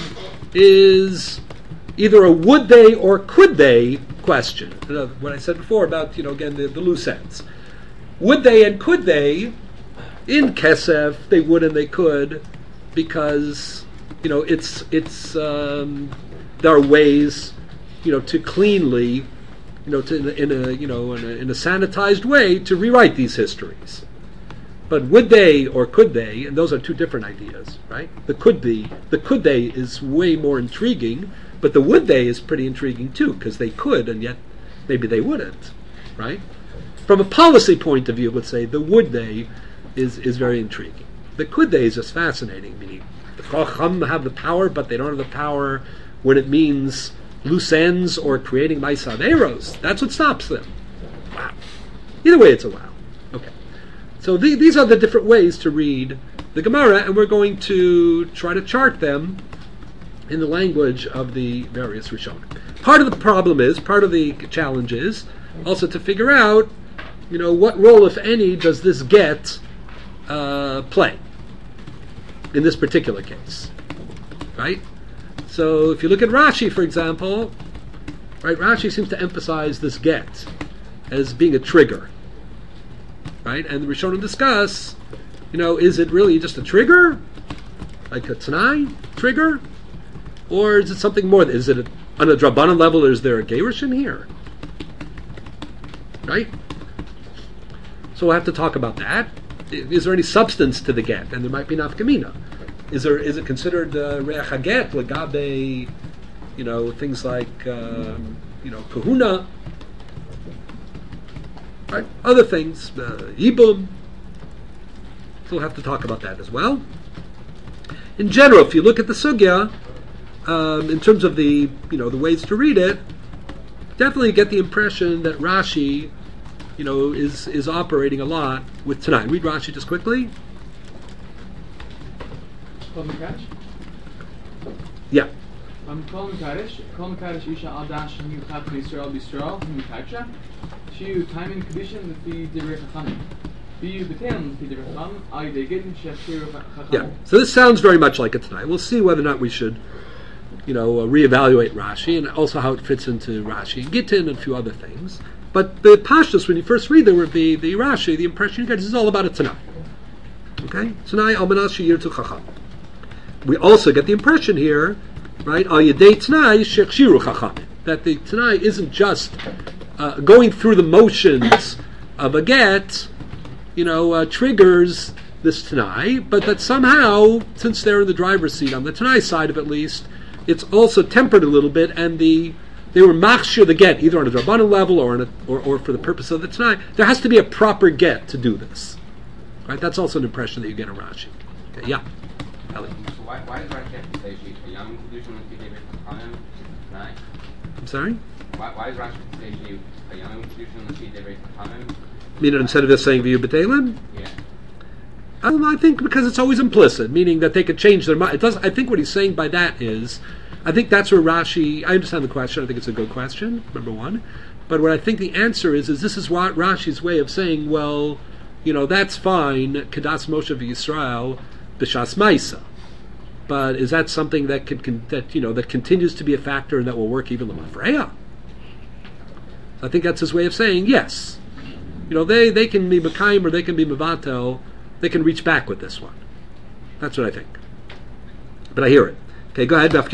is either a would they or could they question. You know, what I said before about, you know, again, the, the loose ends. Would they and could they, in Kesef, they would and they could, because, you know, it's, it's, um, there are ways, you know, to cleanly, you know, to in a, you know, in a, in a sanitized way to rewrite these histories. But would they or could they? And those are two different ideas, right? The could be, the could they is way more intriguing, but the would they is pretty intriguing too, because they could and yet maybe they wouldn't, right? From a policy point of view, let's say the would they is is very intriguing. The could they is just fascinating, meaning the Chacham have the power, but they don't have the power when it means loose ends or creating Maisaderos. That's what stops them. Wow. Either way, it's a wow. Okay. So the, these are the different ways to read the Gemara, and we're going to try to chart them in the language of the various Rishonim. Part of the problem is, part of the challenge is, also to figure out, you know, what role, if any, does this get uh, play in this particular case, right? So if you look at Rashi, for example, right, Rashi seems to emphasize this get as being a trigger, right? And the Rishonim discuss, you know, is it really just a trigger, like a Tanai trigger, or is it something more? Is it a, on a Drabanan level? Or is there a Geirush in here, right? So we'll have to talk about that. Is there any substance to the get? And there might be nafkamina. Is there? Is it considered reach haget legabe? You know, things like um, you know, kahuna, right? Other things, uh, ibum. So we'll have to talk about that as well. In general, if you look at the sugya, um, in terms of the, you know, the ways to read it, definitely get the impression that Rashi you know, is is operating a lot with Tanai. Read Rashi just quickly. Kol Mekadosh? Yeah. Um, Kol Mekadosh, Kol Mekadosh Isha Al Dash Shem Yuchat Yisrael B'Yisrael Hu Mekadsha Shiu Taimin Kedushin L'fi Divrei Chachamim Biyu B'Telim L'fi Divrei Chachamim Al Yidei Gittin Shechshiru Chachamim. Yeah. So this sounds very much like it tonight. We'll see whether or not we should, you know, uh, reevaluate Rashi and also how it fits into Rashi and Gittin and a few other things. But the Pashtus, when you first read there, would be the Rashi, the impression you get, this is all about a Tanai. Okay? Tanai al manas she'yir tu chacham. We also get the impression here, right, al yedei Tanai shechshiru chacham, that the Tanai isn't just uh, going through the motions of a get, you know, uh, triggers this Tanai, but that somehow, since they're in the driver's seat, on the Tanai side of at least, it's also tempered a little bit, and the they were machshir the get, either on a Drabanan level or, on a, or or for the purpose of the Tanai. There has to be a proper get to do this. Right? That's also an impression that you get in Rashi. Okay, yeah. Ellie. So why, why does Rashi have to say she a young Kedushin with Kedushin Chachamim Tanai? I'm sorry? Why, why does Rashi have to say she a young Kedushin with Kedushin Chachamim? Meaning instead of just saying V'yu b'Telim? Yeah. Um, I think because it's always implicit, meaning that they could change their mind. It does. I think what he's saying by that is, I think that's where Rashi. I understand the question. I think it's a good question. Number one, but what I think the answer is is this is what Rashi's way of saying. Well, you know, that's fine. Kedas Moshe v'Yisrael b'shas Maisa, but is that something that could con- that you know that continues to be a factor and that will work even l'mafreya? I think that's his way of saying yes. You know, they they can be mekayim or they can be mevatel. They can reach back with this one. That's what I think. But I hear it. Okay, go ahead.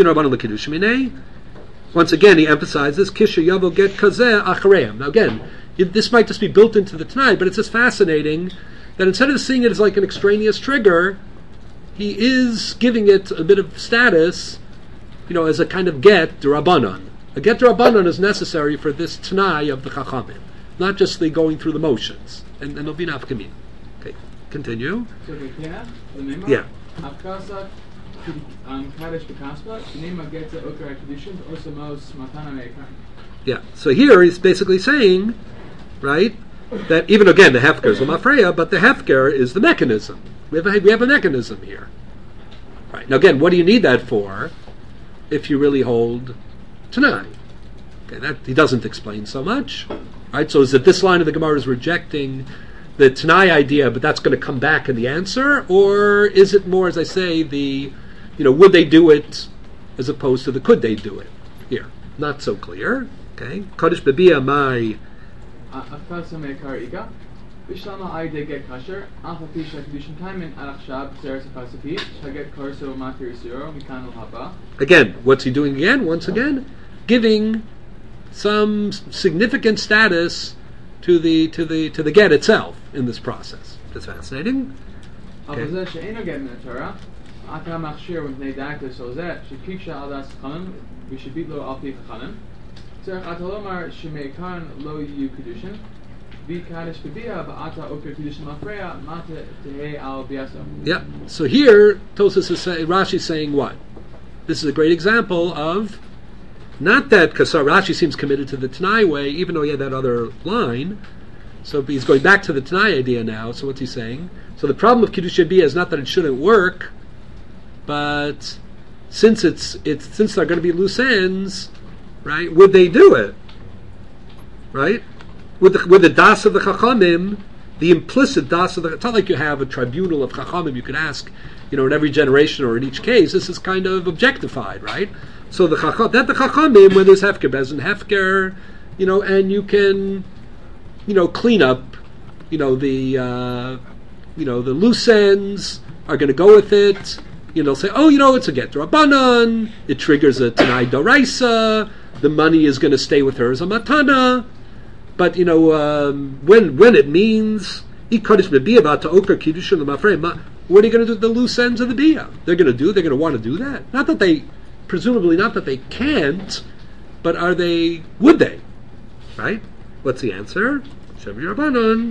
Once again, he emphasizes Kisha Yavo Get Kazeh Achareim. Now again, it, this might just be built into the Tanai, but it's just fascinating that instead of seeing it as like an extraneous trigger, he is giving it a bit of status, you know, as a kind of get d'Rabbanan. A get d'Rabbanan is necessary for this Tanai of the Chachamim, not just the going through the motions. And, and it'll be an afkamin. Okay, continue. So we can, the name Yeah. Afkasa um Kaddish Bekaspa, the name of Getza Okar Kedushin, Osamos Matana Meikar. Yeah. So here he's basically saying, right, that even again the hefker is the mafreya, but the hefker is the mechanism. We have a, we have a mechanism here. Right. Now again, what do you need that for? If you really hold Tanai. Okay, that he doesn't explain so much. Right. So is it this line of the Gemara is rejecting the Tanai idea, but that's going to come back in the answer, or is it more, as I say, the, you know, would they do it as opposed to the could they do it? Here, not so clear. Okay, Kodesh Bebia Mai. Afkasa Meikar Iga, Bishlama I de get kasher, Alpha Pisha Kedushin Taimin Alachshab, Seres Afasapi, Shaget Korso Matir Zero, Mikanul Haba. Again, what's he doing again? Once again, giving some significant status to the to the to the get itself in this process. That's fascinating. Okay. Yeah. So here, Tosas is say, Rashi is saying what? This is a great example of not that because Rashi seems committed to the Tanai way, even though he had that other line. So he's going back to the Tanai idea now. So what's he saying? So the problem of Kiddush Bia is not that it shouldn't work, but since it's it's since they're going to be loose ends, right? Would they do it? Right? With the, with the das of the Chachamim, the implicit das of the, it's not like you have a tribunal of Chachamim. You can ask, you know, in every generation or in each case. This is kind of objectified, right? So the chacham, that the chachamim, when there's hefker, bezin hefker, you know, and you can, you know, clean up, you know, the, uh, you know, the loose ends are going to go with it. You know, they'll say, oh, you know, it's a get rabbanon. It triggers a tanai doraisa. The money is going to stay with her as a matana. But you know, um, when when it means ikodesh bebia about to okar kiddushin l'mafrei, what are you going to do with the loose ends of the bia? They're going to do. They're going to want to do that. Not that they. Presumably not that they can't, but are they, would they? Right? What's the answer? Shevi Rabbanon.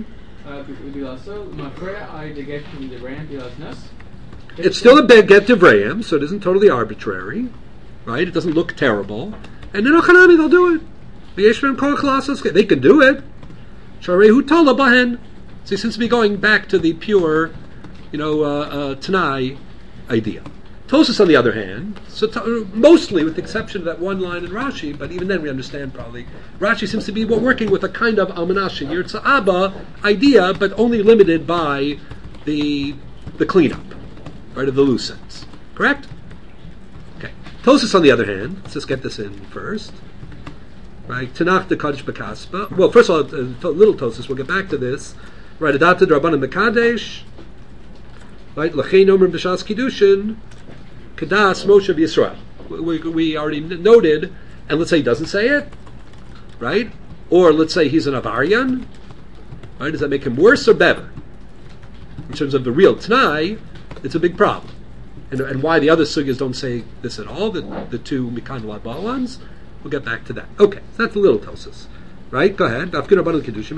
It's still a big get divrayim, so it isn't totally arbitrary. Right? It doesn't look terrible. And then Ochanami, they'll do it. The Yeshvim Kol Chalasas, they can do it. Sharehu Tola Bahen. So he seems to be going back to the pure, you know, uh, uh, Tanai idea. Tosfos, on the other hand, so to, mostly with the exception of that one line in Rashi, but even then we understand probably, Rashi seems to be working with a kind of Almanashin Yirtza Abba idea, but only limited by the the cleanup, right, of the loose ends. Correct? Okay. Tosfos, on the other hand, let's just get this in first. Right, Tanakh the Kaddish Bekaspa. Well, first of all, uh, little Tosfos, we'll get back to this. Right, adopted Rabbanan Mekadesh. Right, Lachein Omer B'Shas Kiddushin. Kadas Moshe Yisrael. We, we already noted, and let's say he doesn't say it, right? Or let's say he's an Avarian, right? Does that make him worse or better? In terms of the real Tanai, it's a big problem. And, and why the other sugyas don't say this at all, the, the two Mikan Labal ones, we'll get back to that. Okay, so that's a little Tosfos. Right? Go ahead. We'll get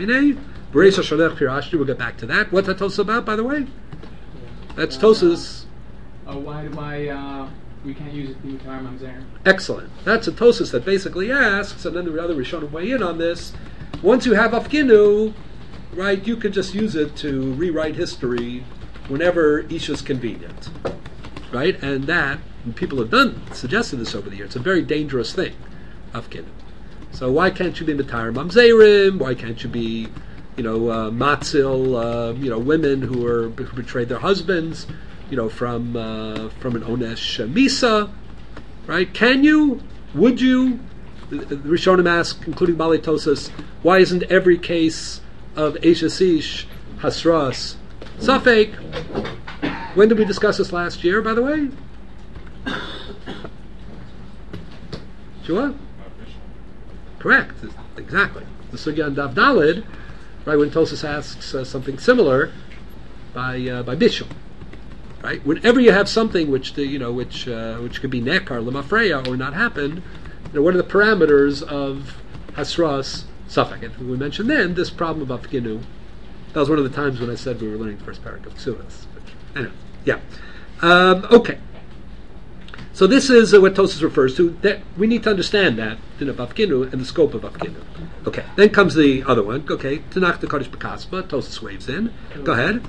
back to that. What's that Tosfos about, by the way? That's Tosfos. Uh, why why uh, we can't use it in the Torah Mamzer? Excellent. That's a Tosfos that basically asks, and then the other Rishonim weigh in on this. Once you have Afkinu, right, you can just use it to rewrite history whenever Isha's convenient, right? And that, and people have done suggested this over the years. It's a very dangerous thing, Afkinu. So why can't you be Matar Mamzerim? Why can't you be, you know, uh, Matzil, uh, you know, women who are who betrayed their husbands? You know, from uh, from an Onesh Misa, right? Can you? Would you? The Rishonim ask, including Bali Tosfos, why isn't every case of Eishasish Hasras Safek? When did we discuss this last year, by the way? Sure? Correct, exactly. The Sugya on Dav Daled, right, when Tosfos asks uh, something similar by uh, by Bishul. Right. Whenever you have something which the, you know which uh, which could be nekar lemafreya or not happen, you know, what are the parameters of hasras safek? And we mentioned then this problem of afkinu. That was one of the times when I said we were learning the first parak of Ksuvas. Anyway, yeah. Um, okay. So this is uh, what Tosfos refers to. That we need to understand that in of afkinu and the scope of afkinu. Okay. Then comes the other one. Okay. Tanakh the Kaddish Bekaspa. Tosfos waves in. Go ahead.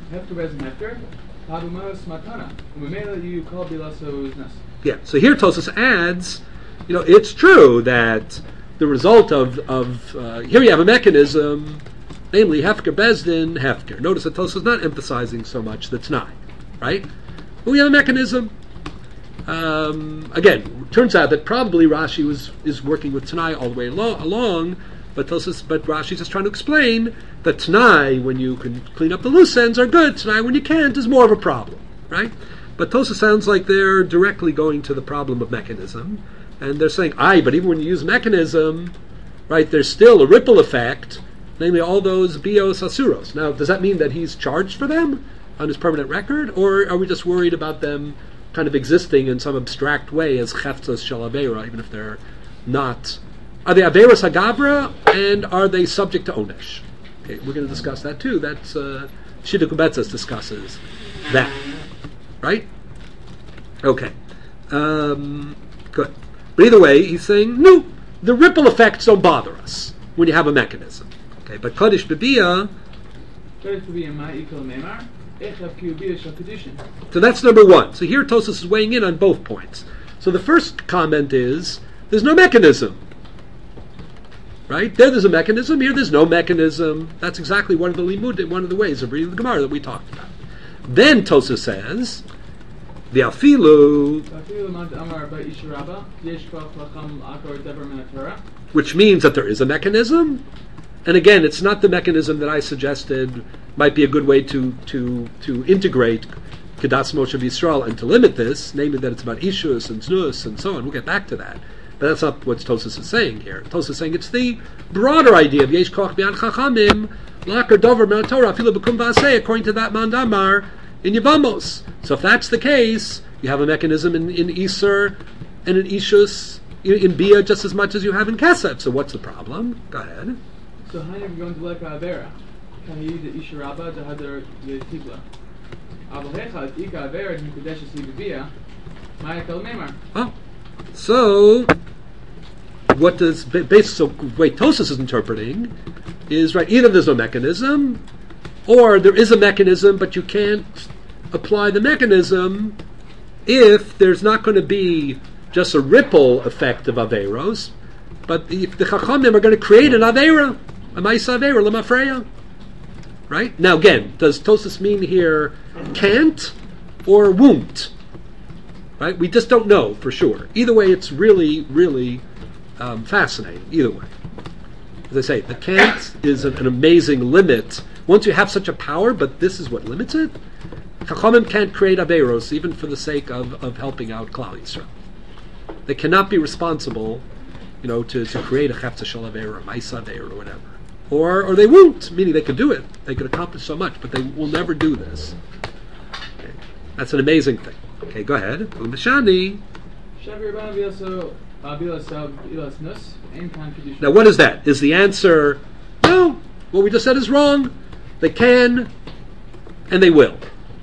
Yeah, so here Tosfos adds, you know, it's true that the result of, of uh, here you have a mechanism, namely Hefker Bezdin, Hefker. Notice that Tosfos is not emphasizing so much the T'nai, right? But we have a mechanism. Um, again, turns out that probably Rashi was is working with T'nai all the way lo- along, but Tosfos, but Rashi's just trying to explain that T'nai, when you can clean up the loose ends, are good. T'nai, when you can't, is more of a problem, right? But Tosfos sounds like they're directly going to the problem of mechanism, and they're saying, aye, but even when you use mechanism, right, there's still a ripple effect, namely all those bios asuros. Now, does that mean that he's charged for them on his permanent record, or are we just worried about them kind of existing in some abstract way as cheftzas shel aveira, even if they're not? Are they averas hagavra, and are they subject to onesh? Okay, we're going to discuss that too. That's uh, Shita Kubetzas discusses that, right? Okay, um, good. But either way, he's saying no. The ripple effects don't bother us when you have a mechanism. Okay, but Kaddish B'Biyah. So that's number one. So here Tosfos is weighing in on both points. So the first comment is there's no mechanism. Right? There there's a mechanism, here there's no mechanism. That's exactly one of the limud, one of the ways of reading the Gemara that we talked about. Then Tosfos says, the afilu, which means that there is a mechanism. And again, it's not the mechanism that I suggested might be a good way to to, to integrate Kedas Moshe Yisrael and to limit this, namely that it's about Ishus and Znus and so on. We'll get back to that. But that's not what Tosfos is saying here. Tosfos is saying it's the broader idea of Yesh Koch B'Yad Chachamim, Lakar Dover Me'al Torah, Afilu B'Kum V'Aseh, according to that Mandamar in Yevamos. So if that's the case, you have a mechanism in, in Iser and in Ishus, in, in Bia, just as much as you have in Kesef. So what's the problem? Go ahead. So how are you going to like Avera? Can you use the Isharaba to have the Tigla? Avohecha, Ika Avera, and Kodesh Sibibia, Maya Kalmemar. Oh. So, what does, based, so, wait, Tosfos is interpreting, is, right, either there's no mechanism, or there is a mechanism, but you can't apply the mechanism if there's not going to be just a ripple effect of Averos, but if the Chachamim are going to create an Avera, a Maisa Avera, Lamafreya. Right? Now again, does Tosas mean here can't or won't? Right? We just don't know for sure. Either way, it's really, really um, fascinating. Either way. As I say, the can't is an, an amazing limit. Once you have such a power, but this is what limits it, Chachamim can't create Averos even for the sake of, of helping out Klal Yisrael. They cannot be responsible, you know, to, to create a Chefza Shel Avera, a Maisa Avera, or whatever. Or or they won't, meaning they could do it. They could accomplish so much, but they will never do this. Okay. That's an amazing thing. Okay, go ahead. Umeshani. Now, what is that? Is the answer, no, what we just said is wrong. They can, and they will.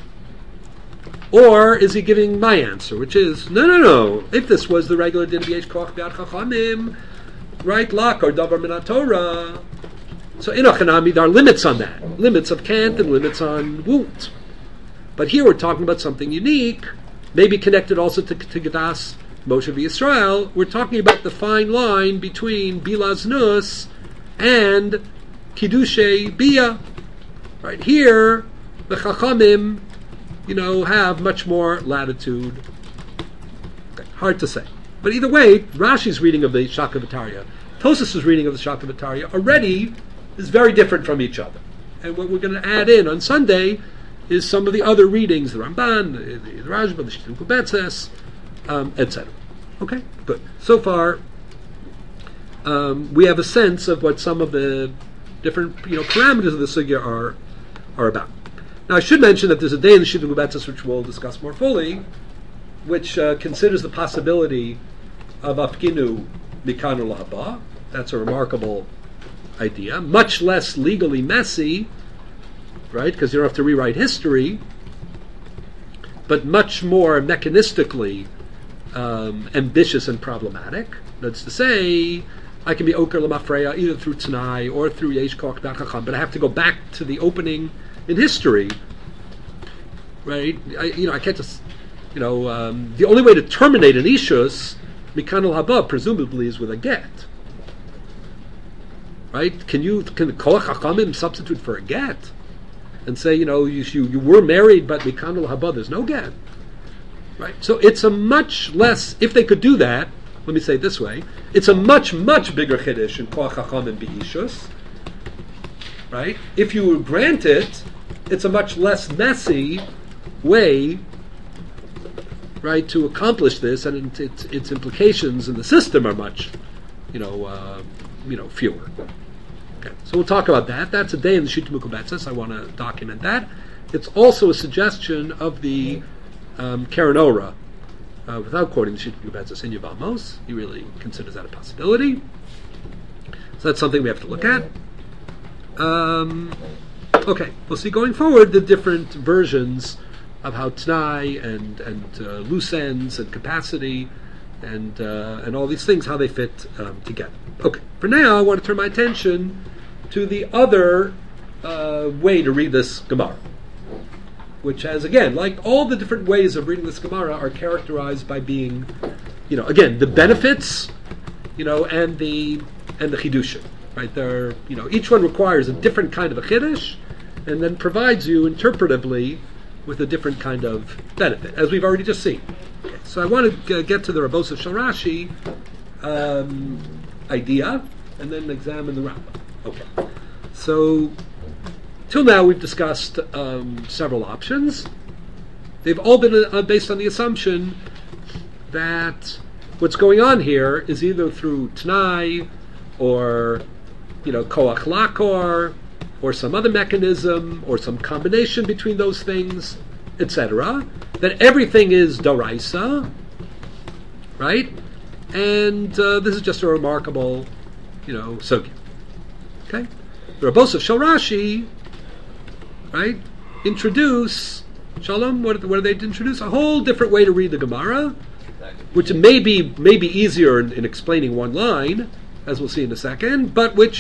Or is he giving my answer, which is, no, no, no. If this was the regular din b'yesh koach b'yad chachamim, right, lak or davar min haTorah. So in Achanami, there are limits on that. Limits of can't and limits on won't. But here we're talking about something unique, maybe connected also to, to Gedas Moshe v'Yisrael. We're talking about the fine line between Bilaznus and Kiddushay Bia. Right here, the Chachamim, you know, have much more latitude. Okay, hard to say. But either way, Rashi's reading of the Shakavatariya, Tosas' reading of the Shakavatariya already is very different from each other. And what we're going to add in on Sunday is some of the other readings, the Ramban, the, the, the Rajba, the Shittim Kubetzes, um, et cetera. Okay, good. So far, um, we have a sense of what some of the different, you know, parameters of the sugya are are about. Now, I should mention that there's a day in the Shittim Kubetzes which we'll discuss more fully, which uh, considers the possibility of Afginu Mikan Haba. That's a remarkable idea, much less legally messy, right, because you don't have to rewrite history, but much more mechanistically um, ambitious and problematic. That's to say, I can be Oker Lamafreya either through Tanai or through Yesh Koch B'Yad Chacham, but I have to go back to the opening in history, right? I, you know, I can't just, you know, um, the only way to terminate an Ishus, Mikan Haba, presumably is with a get. Right? Can you can the Koach Chachamim substitute for a get and say, you know, you you, you were married, but Mikan Haba, there's no get. Right? So it's a much less, if they could do that, let me say it this way, it's a much, much bigger Chiddush in Koach Chachamim B'Ishus. Right? If you would grant it, it's a much less messy way, right, to accomplish this, and its, its implications in the system are much, you know, uh, you know, fewer. Okay, so we'll talk about that. That's a day in the Shittim Kubetzes. I want to document that. It's also a suggestion of the um, Karen Ora, uh, without quoting the Shittim Kubetzes in Yevamos. He really considers that a possibility. So that's something we have to look at. Um, okay, we'll see going forward the different versions of how T'nai and and uh, loose ends and capacity and uh, and all these things, how they fit um, together. Okay, for now I want to turn my attention to the other uh, way to read this Gemara, which has, again, like all the different ways of reading this Gemara, are characterized by being, you know, again, the benefits, you know, and the and the chidushim. Right, there, you know, each one requires a different kind of a chiddush, and then provides you interpretively with a different kind of benefit, as we've already just seen. Okay, so I want to uh, get to the Rabos of Shel Rashi um, idea, and then examine the Rambam. Okay, so till now we've discussed um, several options. They've all been uh, based on the assumption that what's going on here is either through T'nai or, you know, Koach Lakor, or some other mechanism, or some combination between those things, et cetera. That everything is Doraisa, right? And uh, this is just a remarkable, you know, sugya. Okay? The Rabos of Shel Rashi, right, introduce, Shalom, what, what do they introduce? A whole different way to read the Gemara, which may be, may be easier in, in explaining one line, as we'll see in a second, but which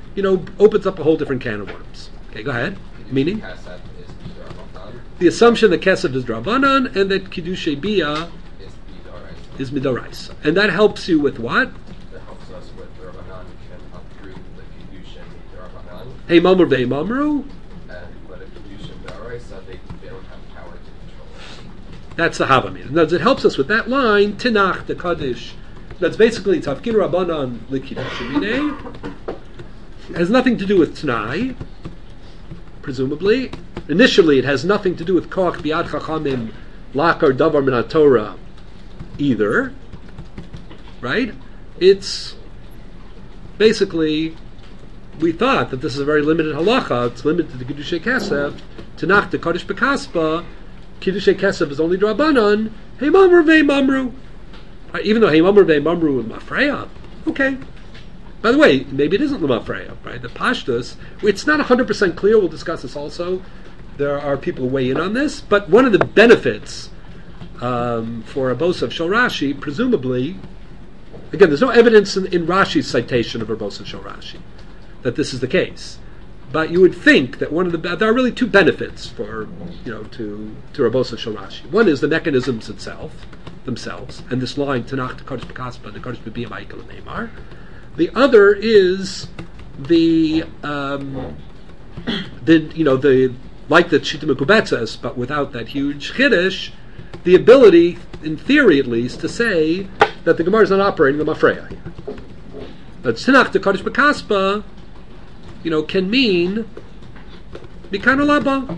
you know, opens up a whole different can of worms. Okay, go ahead. Meaning? Kesef is B'Darabanan, The assumption that Kesef is Drabanan and that Kiddushay Bia is B'Daraisa. is Midoraisa. And that helps you with what? That helps us with Rabbanan can uproot the Kedushin B'Darabanan, Hey Mamru Vei Mamru. and with a Kedushin B'Daraisa, they, they don't have power to control it. That's the Havamina. In other words, it helps us with that line, Tinach, the Kaddish. That's basically Tafkin Rabbanan Likidushay. It has nothing to do with Tanai, presumably. Initially, it has nothing to do with Koach Biad Chachamim Lakar Davar Min HaTorah either. Right? It's basically, we thought that this is a very limited halacha. It's limited to Kiddushay Kesef. Tanach, the Kaddish Bekaspa. Kiddushay Kesef is only Drabanan. Hey Mamru Vei Mamru. Right, even though Hey Mamru Vei Mamru and Mafreya. Okay. By the way, maybe it isn't Lemafreya, right? The Pashtus, it's not one hundred percent clear. We'll discuss this also. There are people who weigh in on this. But one of the benefits um, for a Bosav Shel Rashi, presumably, again, there's no evidence in, in Rashi's citation of Bosav Shel Rashi that this is the case. But you would think that one of the, there are really two benefits for, you know, to, to Bosav Shel Rashi. One is the mechanisms itself, themselves, and this line, Tanach, the Kodesh B'Kaspa, the Kodesh B'Biyam Eikel and Neymar. The other is the, um, the you know, the like the Shita Mekubetzes, but without that huge chiddush, the ability, in theory at least, to say that the Gemara is not operating the Mafreya here. But Tanach, the Kodesh B'Kaspa, you know, can mean Mikano Laba.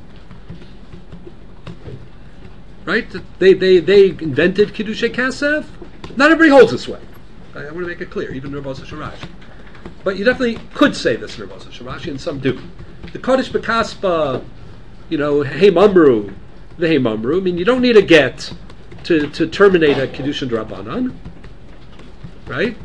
Right? They they they invented Kiddushay Kesef. Not everybody holds this way. I want to make it clear, even Rav Shel Rashi. But you definitely could say this in Rav Shel Rashi, and some do. The Kodesh B'Kaspa, you know, Hey Mamru, the Hey Mamru. I mean, you don't need a get to, to terminate a Kiddushin Drabanan, right?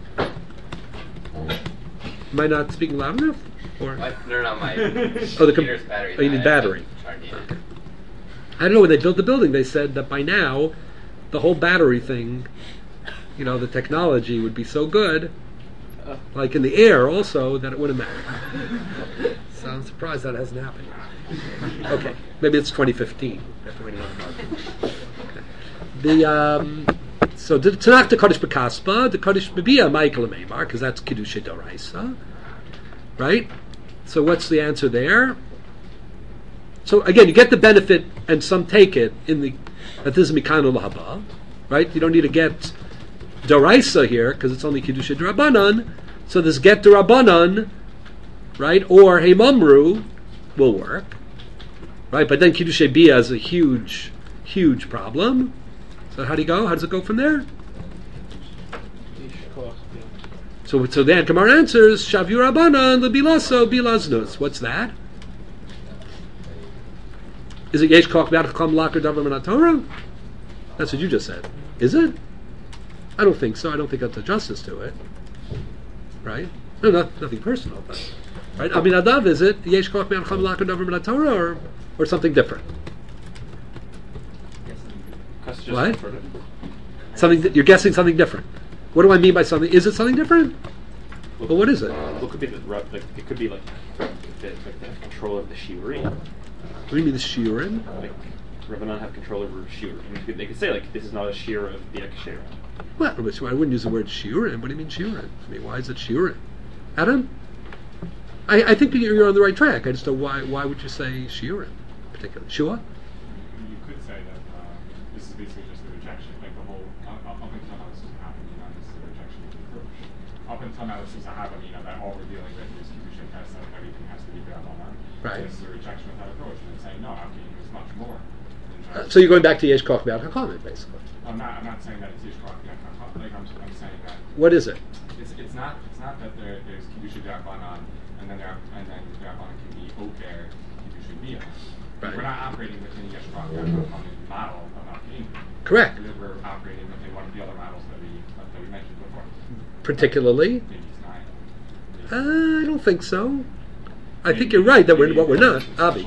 Am I not speaking loud enough? Or My, no, no, my oh, the com- computer's battery. oh, you need battery. Okay. I don't know, when they built the building, they said that by now, the whole battery thing, you know, the technology would be so good, like in the air also, that it wouldn't matter. So I'm surprised that hasn't happened. Okay, maybe it's twenty fifteen. After waiting on the market. Okay. The um, so the Tanakh the Kodesh B'Kaspa, the Kodesh B'Biyah Michael Meimar, because that's Kiddushay Doraisa, right? So what's the answer there? So again, you get the benefit, and some take it in the that this is Mikano Lahaba, right? You don't need to get Doraisa here because it's only Kiddushay D'Rabbanan. So this get D'Rabbanan, right, or Hey Mamru will work, right? But then Kiddushay Bia is a huge, huge problem. So how do you go? How does it go from there? So so then Gemara answers Shavu Rabbanan lebilaso bilaznus. What's that? Is it Yesh Koch B'Adcham Lakar Davar Min HaTorah? That's what you just said. Is it? I don't think so. I don't think that's a justice to it. Right? No, not, nothing personal, but right? I mean, Adav, is it Yesh Koch B'Adcham Lakar Davar Min HaTorah or or something different? What? Something that you're guessing something different. What do I mean by something? Is it something different? Well, well what is it? Well, it could be the, like, it could be like the, like they have control of the shiurim. What do you mean the shiurim? Like Rabbanan have control over shiurim. I mean, they could say like this is not a shiur of the ekshera. Well, I wouldn't use the word shiurim. What do you mean shiurim? I mean, why is it shiurim? Adam? I, I think you're on the right track. I just don't know why. Why would you say shiurim particularly? Shua? You could say that uh, this is basically just the rejection, like the whole up, up until now this is happening. You know, this is the rejection of the approach. Up until now this is happening. You know, that all we're dealing with is Kiddushin Test, that everything has to be done on that. Right. This is a rejection of that approach, and it's saying no, I'm being there's much more. Uh, so you're going back to Yesh Koch B'Ad HaKamim, basically. I'm not. I'm not saying that it's Yishkach. Like I'm, I'm saying that. What is it? It's it's not it's not that there, there's Kiddushin D'Rabbanan and then there and then D'Rabbanan can be Oker Kiddushin Bia. Right. We're not operating within Yishkach D'Rabbanan model of not being. Correct. We're operating within one of the other models that we that we mentioned before. Particularly. Maybe it's nine. Uh, I don't think so. I think you're right that we're what we're not. Avi.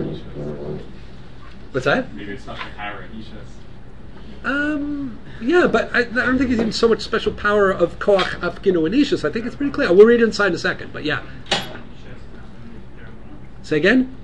What's that? Maybe it's not the Kara Ishas. Um, yeah, but I, I don't think it's even so much special power of Koach Afkinu and Ishus. I think it's pretty clear. We'll read it inside in a second, but yeah. Say again?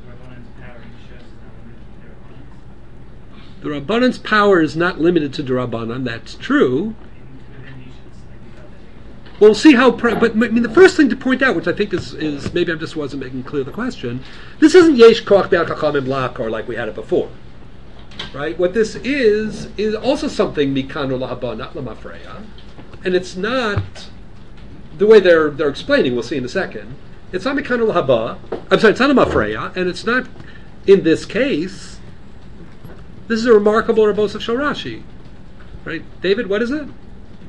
The Rabbanan's power is not limited to The Rabbanan's power is not limited to Durabanan. Rabbanan. That's true. Within Ishus, like We'll see how. Pre- but I mean, the first thing to point out, which I think is, is maybe I just wasn't making clear the question. This isn't Yesh Koach Be'al Chachamim La'akor like we had it before, right? What this is is also something Mikanu Lahaba, not Lamafreya, and it's not the way they're they're explaining. We'll see in a second. It's not Mikanu Lahaba. I'm sorry, it's not Lamafreya, and it's not in this case. This is a remarkable Rabos of Shorashi, right? David, what is it? Um,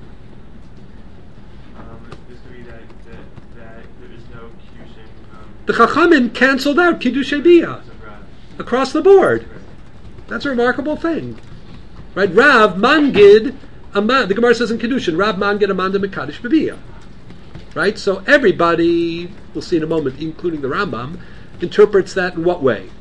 this could be that, that, that there is no Kiddushin. Um, The Chachamim canceled out Kiddushay Biyah across the board. That's a remarkable thing, right? Rav Mangid, Ama, the Gemara says in Kiddushin, Rav Mangid Amanda Mekadosh B'Biyah, right? So everybody, we'll see in a moment, including the Rambam, interprets that in what way?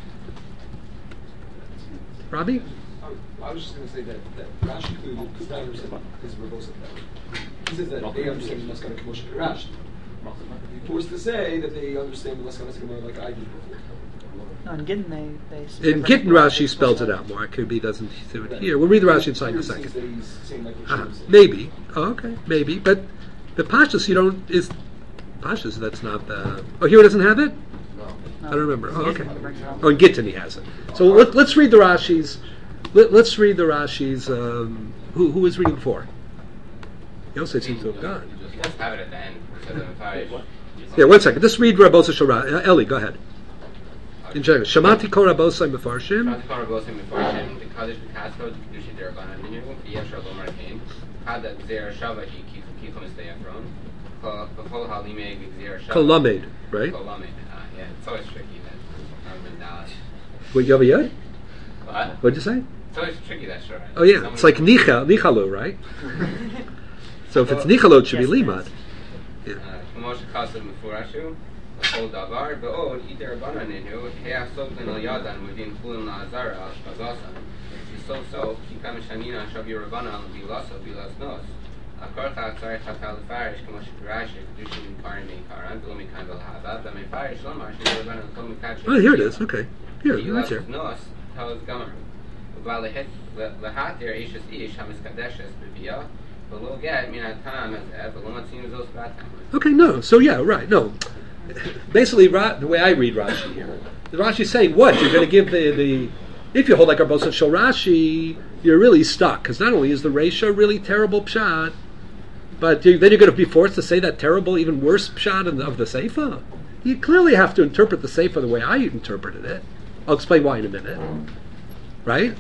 Rabbi? I was just going to say that, that Rashi clearly, because that understand is verbose of that. He says that they understand the Maskana K'mosh Rashi. He forced to say that they understand the Maskana K'mosh like I did before. No, in Gittin they... they In Gittin Rashi spells it out more. It could be doesn't do it here. We'll read the Rashi inside in a Here it seems second. that he's saying like what Uh, Shem said. maybe. Oh, okay, maybe. But the Pashtus, you don't, is, Pashtus, that's not the, oh, here it doesn't have it? I don't remember. Oh, okay. Oh, in Gittin he has it. So let, let's read the Rashi's. Let, let's read the Rashi's. Um, who who was reading before? Yosef seems to have gone. Just have it at the end. So the Mefarish. Yeah, one second. Just read Rabosa Shora. Uh, Eli, go ahead. In general, Shamati Kol Rabosa Mefarshim. Shamati Kol Rabosa Mefarshim. The Kaddish B'Kasko, the Kedusha Derabanan Minu, the Yeshar Lomar Kain, Had that Zer Shava Kikum is the Efron, Kol Halime Zer Shava. Kol Lamed, right? Kol Lamed. Yeah, it's always tricky that I'm in Dallas. Wait, you have a yod? What? What'd you say? It's always tricky that short. Oh yeah, it's like Nicha, Nichalo, right? So if it's Nichalo, it should be Limad. Yeah. Moshe Kasav Mefurashu, Kol Davar, Be'od, Iter Bananinu, Heasov Ben Al Yadan, within Kulim Lazara, Shazasa. So so, Kikam Shanina, Shabi Rabana, Bilasa, Bilas Nos. Akorcha, Tsari Chatal Farish, Kamosh Rashi, Dushin Karni Karan, Bilumi Kandal Hava, the Mefarish Lomar, Shabana, Komikachi. Oh, here it is. Okay. Here, right here. Nos, tells Gamar. While the hit, the Hatir, Ishas Ish, Hamas Kadeshes, Bibia, below get, Minatam, as the Loma seems those bad times. Okay, no. So yeah, right. No. Basically, Ra- the way I read Rashi here, the Rashi is saying what you're going to give the the. If you hold like our Bosa Shel Rashi, you're really stuck because not only is the Reisha really terrible pshat, but you, then you're going to be forced to say that terrible, even worse pshat of the, of the Seifa. You clearly have to interpret the Seifa the way I interpreted it. I'll explain why in a minute. Right?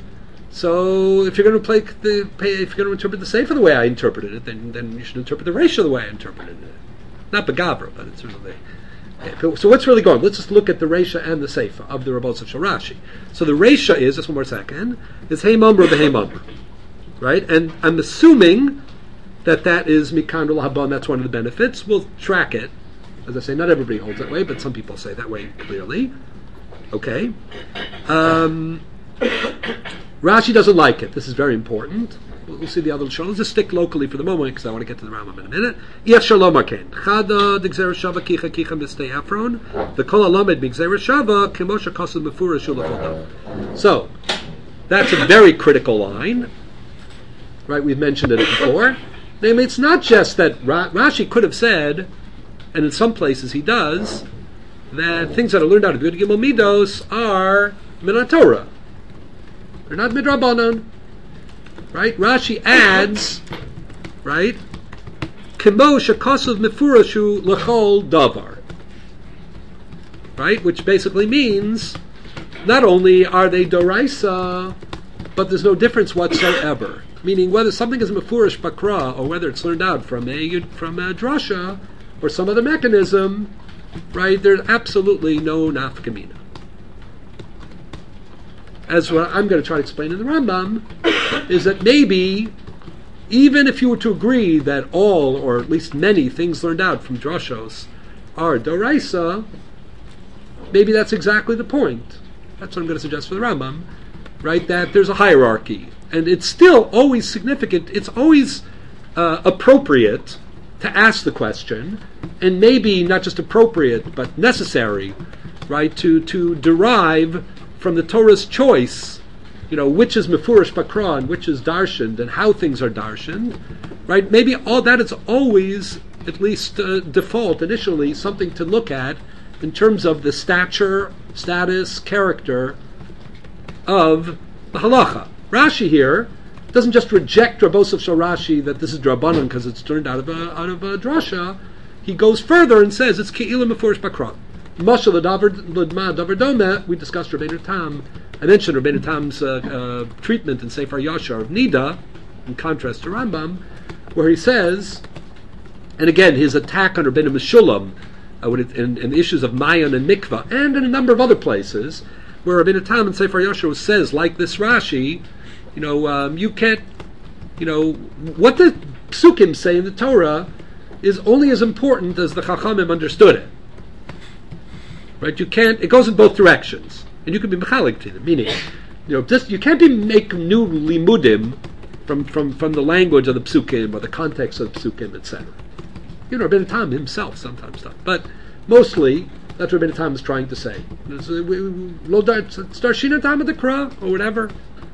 So if you're going to play the if you're going to interpret the Seifa the way I interpreted it, then then you should interpret the Reisha the way I interpreted it. Not Begabra, but it's really. Okay, so what's really going on? Let's just look at the Reisha and the Seifa of the Rabbos of Sharashi. So the Reisha is, just one more second, is Hey Mamra the Hey Mamra. Right? And I'm assuming that that is Mikandul Habon, that's one of the benefits. We'll track it. As I say, not everybody holds that way, but some people say that way clearly. Okay. Um, Rashi doesn't like it. This is very important. We'll, we'll see the other Shalom. Let's just stick locally for the moment because I want to get to the Rambam in a minute. Yef Shalom Arkain. Chada d'gzera shava kicha kicha mistei Efron. The kol alamed b'gzera shava k'moshe kosid mefura shulachodah. So, that's a very critical line. Right, we've mentioned it before. Namely, it's not just that Ra- Rashi could have said, and in some places he does, that things that are learned out of Yud Gimel Midos are Minat Torah. They're not Midrabanan. Right? Rashi adds, right? Kemo shekasuv mefurashu lechol davar. Right? Which basically means, not only are they doraisa, but there's no difference whatsoever. Meaning whether something is mefurish bakra, or whether it's learned out from a, from a drasha, or some other mechanism, right? There's absolutely no nafkamina. As what I'm going to try to explain in the Rambam, is that maybe, even if you were to agree that all, or at least many, things learned out from drashos are doraisa, maybe that's exactly the point. That's what I'm going to suggest for the Rambam, right? That there's a hierarchy, and it's still always significant. It's always uh, appropriate to ask the question, and maybe not just appropriate, but necessary, right, to, to derive from the Torah's choice, you know, which is Mefurish Bakra and which is Darshaned and how things are Darshaned, right? Maybe all that is always, at least uh, default initially, something to look at in terms of the stature, status, character of the halacha. Rashi here doesn't just reject Rabosov Shal Rashi that this is Drabanan because it's turned out of a, out of a drasha. He goes further and says it's Ke'ilah Mefurish Bakra. Mashal L'Dma Davar Dome, we discussed Rabbeinu Tam. I mentioned Rabbeinu Tam's uh, uh, treatment in Sefer Yashar of Nida, in contrast to Rambam, where he says, and again, his attack on Rabbeinu Meshulam, uh, when it, in, in the issues of Mayan and Mikvah, and in a number of other places, where Rabbeinu Tam in Sefer Yashar says, like this Rashi, you know, um, you can't, you know, what the Psukim say in the Torah is only as important as the Chachamim understood it. Right? You can't, it goes in both directions. And you can be mechalik to them, meaning, you know, just, you can't be make new limudim from, from, from the language of the Psukim or the context of the Psukim, et cetera. You know, Rabbeinu Tam himself sometimes does. But mostly, that's what Rabbeinu Tam is trying to say. Lo Darshina Tam of the Kra, or whatever.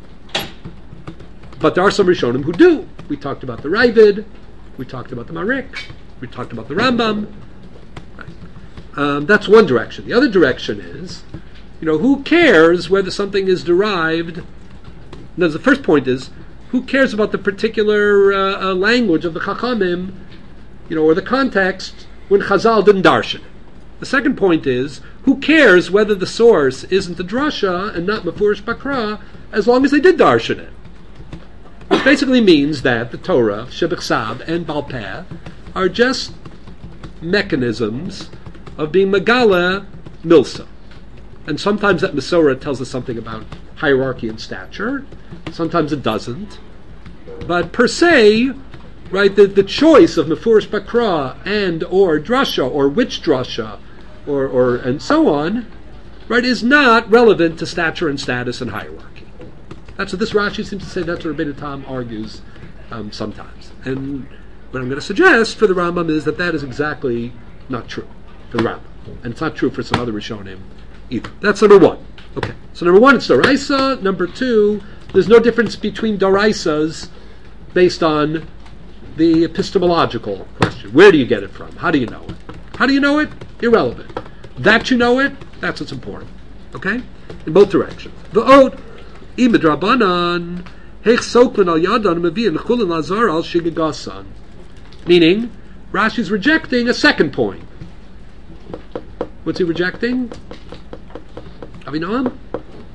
But there are some Rishonim who do. We talked about the Ravid, we talked about the Marik, we talked about the Rambam. Right. Um, that's one direction. The other direction is, you know, who cares whether something is derived? No, the first point is, who cares about the particular uh, uh, language of the Chachamim, you know, or the context when Chazal didn't darshan it? The second point is, who cares whether the source isn't the drasha and not Mefurish Bakra, as long as they did darshan it? Which basically means that the Torah, Shebechsab and Baal Peh, are just mechanisms of being Megala Milsa. And sometimes that Masorah tells us something about hierarchy and stature, sometimes it doesn't. But per se, right, the, the choice of Mefurish Bakra and or Drasha, or which Drasha, or, or and so on, right, is not relevant to stature and status and hierarchy. That's what this Rashi seems to say. That's what Rabbeinu Tam argues um, sometimes. And what I'm going to suggest for the Rambam is that that is exactly not true for the Rambam. And it's not true for some other Rishonim either. That's number one. Okay. So number one, it's Doraisa. Number two, there's no difference between Doraisas based on the epistemological question. Where do you get it from? How do you know it? How do you know it? Irrelevant. That you know it, that's what's important. Okay? In both directions. The Ot, Imedrabanan, Hech Soklin al Yadan, Mevin, Chulin Lazar al Shigagasan. Meaning, Rashi's rejecting a second point. What's he rejecting? Avinoam?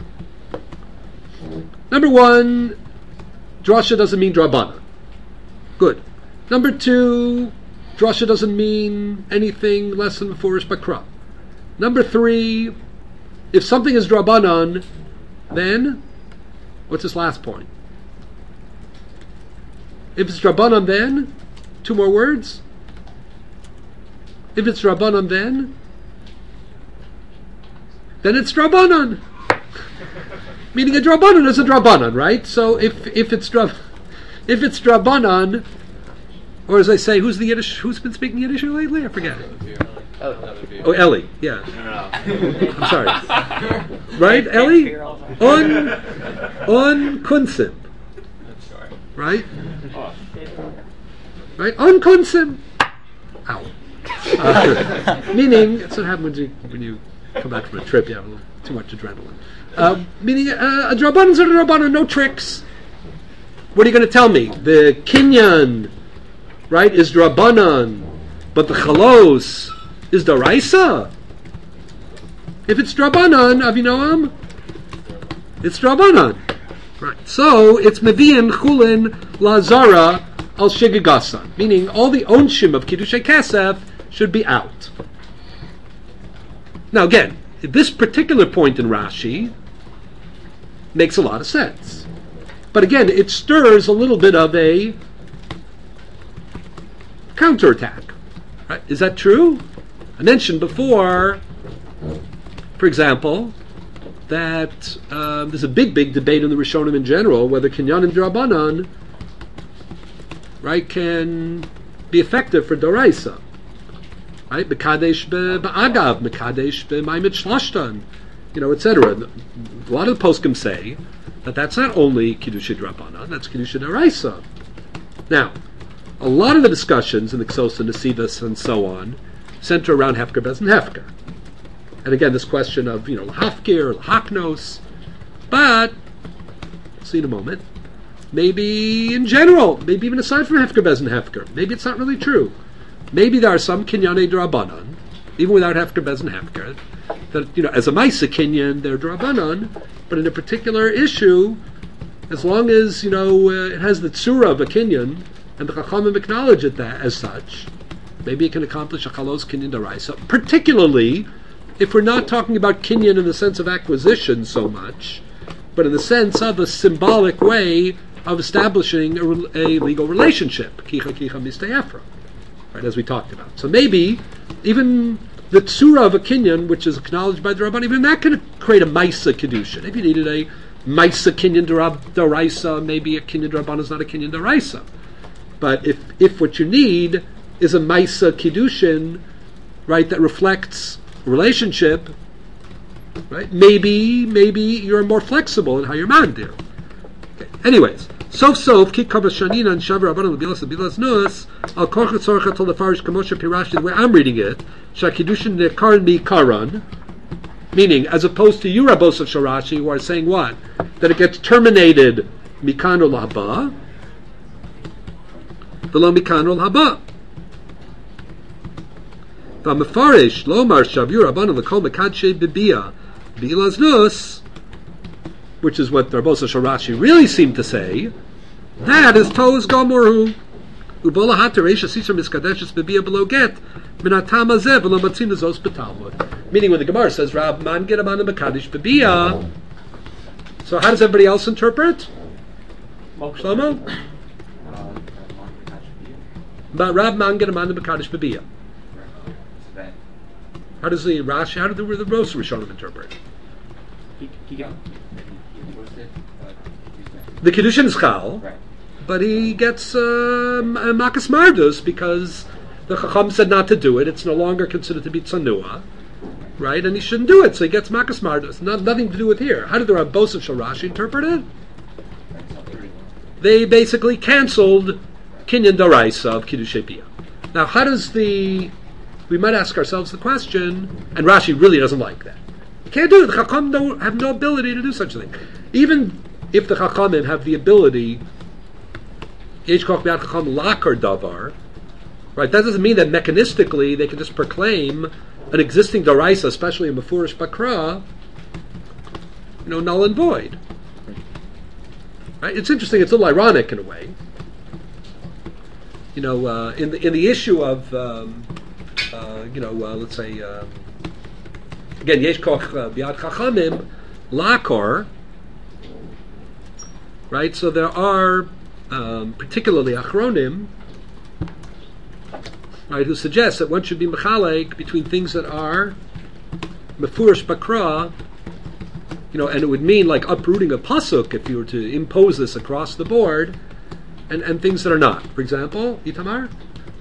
Number one, Drasha doesn't mean Drabana. Good. Number two, Drasha doesn't mean anything less than Mefurish Bakra. Number three, if something is Drabanan, then, what's this last point? If it's Drabanan then, two more words. If it's Drabanan then, then it's Drabanan. Meaning a Drabanan is a Drabanan, right? So if if it's Drab, if it's Drabanan, or as I say, who's the Yiddish? Who's been speaking Yiddish lately? I forget. Oh, Ellie. Yeah. I'm sorry. Right, Ellie? On on kunsim. Right. Right. On kunsim. Ow. Uh, meaning, that's what happens when you when you come back from a trip. You have a little, too much adrenaline. Uh, meaning, uh, a drabanan is a drabanan, no tricks. What are you going to tell me? The kinyan, right, is drabanan, but the chalos is daraisa. If it's drabanan, avinoam, it's drabanan. Right. So it's meviim chulin lazara al shigagasan, meaning all the onshim of kiddushay kesef should be out. Now again, this particular point in Rashi makes a lot of sense. But again, it stirs a little bit of a counterattack. Right? Is that true? I mentioned before, for example, that um, there's a big, big debate in the Rishonim in general whether Kinyan and Drabanan, right, can be effective for Doraisa. right? Mekadesh ba'agav, Mekadesh b'maimed shlashtan, you know, et cetera. A lot of the poskim say that that's not only Kiddushay D'Rabbanan, that's Kiddushay D'Oraisa. Now, a lot of the discussions in the Ksos and the Sivas and so on center around Hefker, Bez, and Hefker. And again, this question of, you know, Hafkir, Haknos, but, we'll see in a moment, maybe in general, maybe even aside from Hefker, Bez, and Hefker, maybe it's not really true. Maybe there are some Kinyanei D'Rabbanan, even without Hefker, Bez, and Hefker, that, you know, as a Maisa Kinyan, they're D'Rabbanan, but in a particular issue, as long as, you know, uh, it has the Tzura of a Kinyan, and the Chachamim acknowledge it that, as such, maybe it can accomplish a Chalos Kinyan D'Oraisa, particularly if we're not talking about Kinyan in the sense of acquisition so much, but in the sense of a symbolic way of establishing a, a legal relationship, Kicha Kicha Mistayafra, right, as we talked about. So maybe even the Tzura of a Kinyan, which is acknowledged by the Rabban, even that can create a Maisa Kedusha. If you needed a Maisa Kinyan D'Oraisa, maybe a Kinyan D'Rabbanan is not a Kinyan D'Oraisa. But if, if what you need is a Maisa Kiddushin, right, that reflects relationship, right, maybe maybe you're more flexible in how you're mandir. Okay. Anyways, sof sof ki kavas shanina and shavar rabbanan l'bilas l'bilas nus al korchet sorchet tol lefarish kamosha pirashi, the way I'm reading it, shakidushin nekar mi karan, meaning as opposed to you Rabbos of Sharashi who are saying what, that it gets terminated mikano lahaba, v'lo mikano lahaba. V'amefarish lomar shavur rabbanan l'kol mekadshe bibia bilas nus, which is what the Rabbos of Sharashi really seem to say. That is toz gomorhu. Ubola hater reisha sisar miskadeshes bibia below get minatam hazeh v'lo matzin zos betalmud. Meaning when the Gemara says Rab man get aman mekadesh bibia, so how does everybody else interpret? Shlomo? But Rab man get aman mekadesh bibia. How does the Rashi, how did the, the Rosh Rishonim interpret? He, he got, the Kiddushin is Chal, right, but he gets um, a Makas Mardus because the Chacham said not to do it. It's no longer considered to be Tzanua, right? And he shouldn't do it, so he gets Makas Mardus. Not, nothing to do with here. How did the Rabbos of Sharashi interpret it? They basically canceled Kinyan D'Oraisa of Kiddushay Bia. Now, how does the... We might ask ourselves the question, and Rashi really doesn't like that. You can't do it. The Chacham don't have no ability to do such a thing. Even if the Chachamim have the ability, Yesh Koch B'Yad Chacham Lakar Davar, right? That doesn't mean that mechanistically they can just proclaim an existing D'Oraisa, especially in Mefurish Bakra, you know, null and void. Right? It's interesting. It's a little ironic in a way. You know, uh, in the in the issue of um, Uh, you know, uh, let's say, uh, again, Yesh Koch B'Yad Chachamim, Lakor, right? So there are, um, particularly Achronim, right, who suggest that one should be Mechalek between things that are Mefurish Bakra, you know, and it would mean like uprooting a pasuk if you were to impose this across the board, and, and things that are not. For example, Itamar?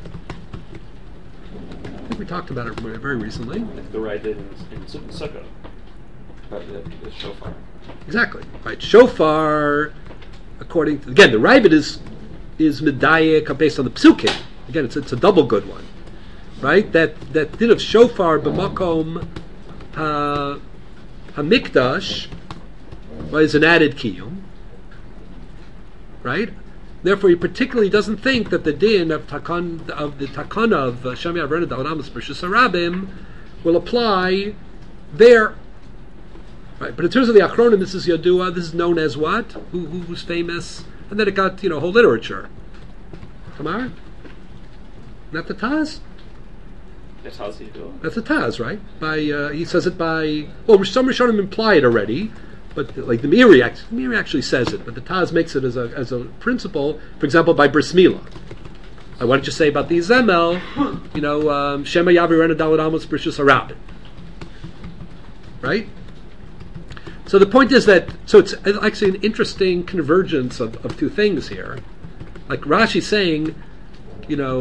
We talked about it very recently. Like the right did in, in Sukkah. But the, the shofar. Exactly. Right. Shofar, according to, again, the Rabbit is is medayek based on the psukim. Again, it's it's a double good one, right? That that din of shofar b'makom ha hamikdash is an added kiyum, right? Therefore, he particularly doesn't think that the din of takan of the takana of Shami Avrona Daladamas Bershus Harabim will apply there. Right, but in terms of the Achronim, this is Yadua. This is known as what? Who, who who's famous? And then it got, you know, whole literature. Tamar, not the Taz. That's how he do it. That's the Taz, right? By uh, he says it by well, some Rishonim imply it already. But like the Meiri, actually, Meiri actually says it, but the Taz makes it as a as a principle. For example, by Bris Milah. Uh, what did you say about the Zemel? You know, um, Shema Yavirena Dalad Amos Bershus Harabim. Right? So the point is that, so it's actually an interesting convergence of, of two things here. Like Rashi saying, you know,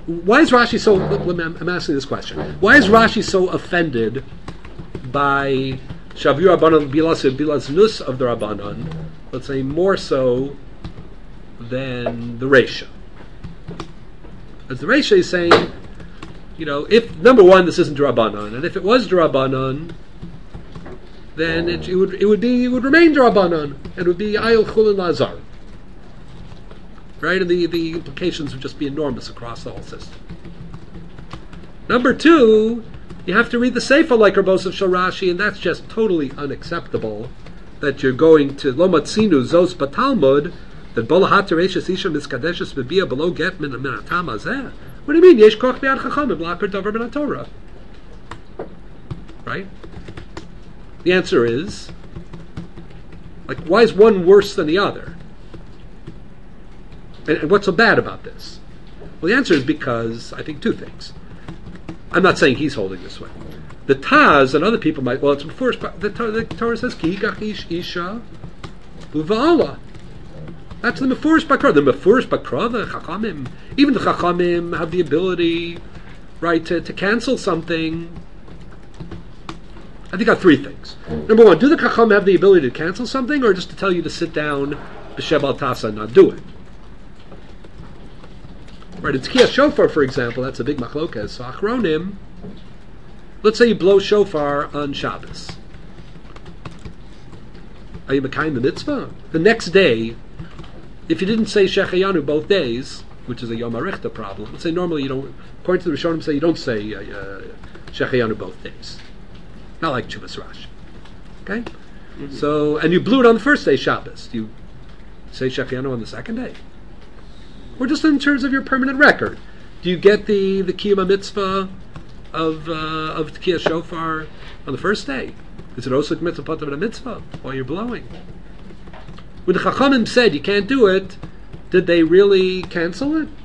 why is Rashi so? I'm asking this question. Why is Rashi so offended by Shavir Rabbanon Bilas Bilas Nus of the Rabbanon? Let's say more so than the Reisha. As the Reisha is saying, you know, if number one, this isn't Rabbanon, and if it was Rabbanon, then it, it would it would be it would remain Rabbanon. It would be Ayil Chulin Lazar. Right, and the, the implications would just be enormous across the whole system. Number two, you have to read the Sefer like Rabos of Sharashi, and that's just totally unacceptable. That you're going to Lo Matzinu Zos Batalmud, that Bolahat Tereshes Isha Miskadeshes Bebia below get min Minatam Azeh. What do you mean? Yesh Koch Biad Chachamim Laper Dover Ben Torah. Right? The answer is, like, why is one worse than the other? And, and what's so bad about this? Well, the answer is because, I think, two things. I'm not saying he's holding this way. The Taz and other people might, well, it's first, the, the Torah says, Ki Yikach Ish Isha Uva'ala. That's the Mefurish Bakra. The Mefurish Bakra, the Chachamim, even the Chachamim have the ability, right, to, to cancel something. I think I have three things. Number one, do the Chacham have the ability to cancel something, or just to tell you to sit down, b'sheb al tasa, and not do it? Right, in Tkiyah Shofar, for example, that's a big machlokas. So Achronim, let's say you blow shofar on Shabbos. Are you Mekayim the mitzvah? The next day, if you didn't say Shechayanu both days, which is a Yom HaRichta problem, let's say normally you don't, according to the Rishonim, say you don't say uh, uh, Shechayanu both days. Not like Chuvas Rashi. Okay? Mm-hmm. So, and you blew it on the first day, Shabbos. Do you say Shechayanu on the second day? Or just in terms of your permanent record? Do you get the, the Kiyum mitzvah of uh, of Tkiyah Shofar on the first day? Is it also mitzvah part of a mitzvah while you're blowing? When the Chachamim said you can't do it, did they really cancel it?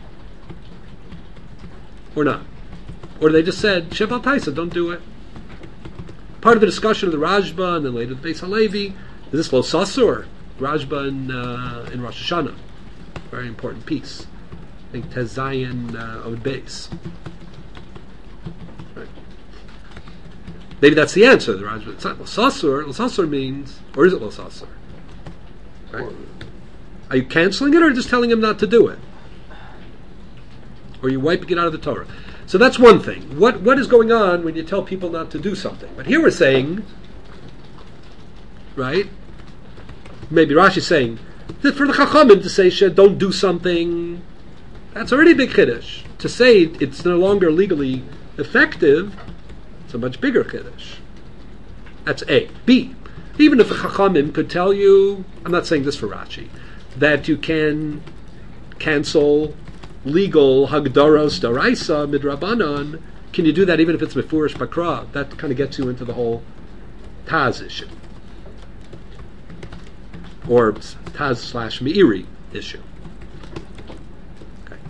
Or not? Or they just said, Sheval Taisa, don't do it? Part of the discussion of the Rajba and then later the Beis Halevi, is this Lo Sasur? Rajba in, uh, in Rosh Hashanah. Very important piece. I think Tezayin uh, Od Beis. Right. Maybe that's the answer. The Rajba. It's not Lo Sasur. Lo Sasur means, or is it Lo Sasur? Right. Are you canceling it or just telling him not to do it? Or are you wiping it out of the Torah? So that's one thing. What what is going on when you tell people not to do something? But here we're saying, right? Maybe Rashi's saying that for the Chachamim to say don't do something, that's already a big chiddush. To say it's no longer legally effective, it's a much bigger chiddush. That's A. B. Even if the Chachamim could tell you, I'm not saying this for Rashi, that you can cancel legal Hagdaros Daraisa Midrabanan, can you do that even if it's Mefurish Bakra? That kind of gets you into the whole Taz issue. Or Taz slash Meiri issue. Okay.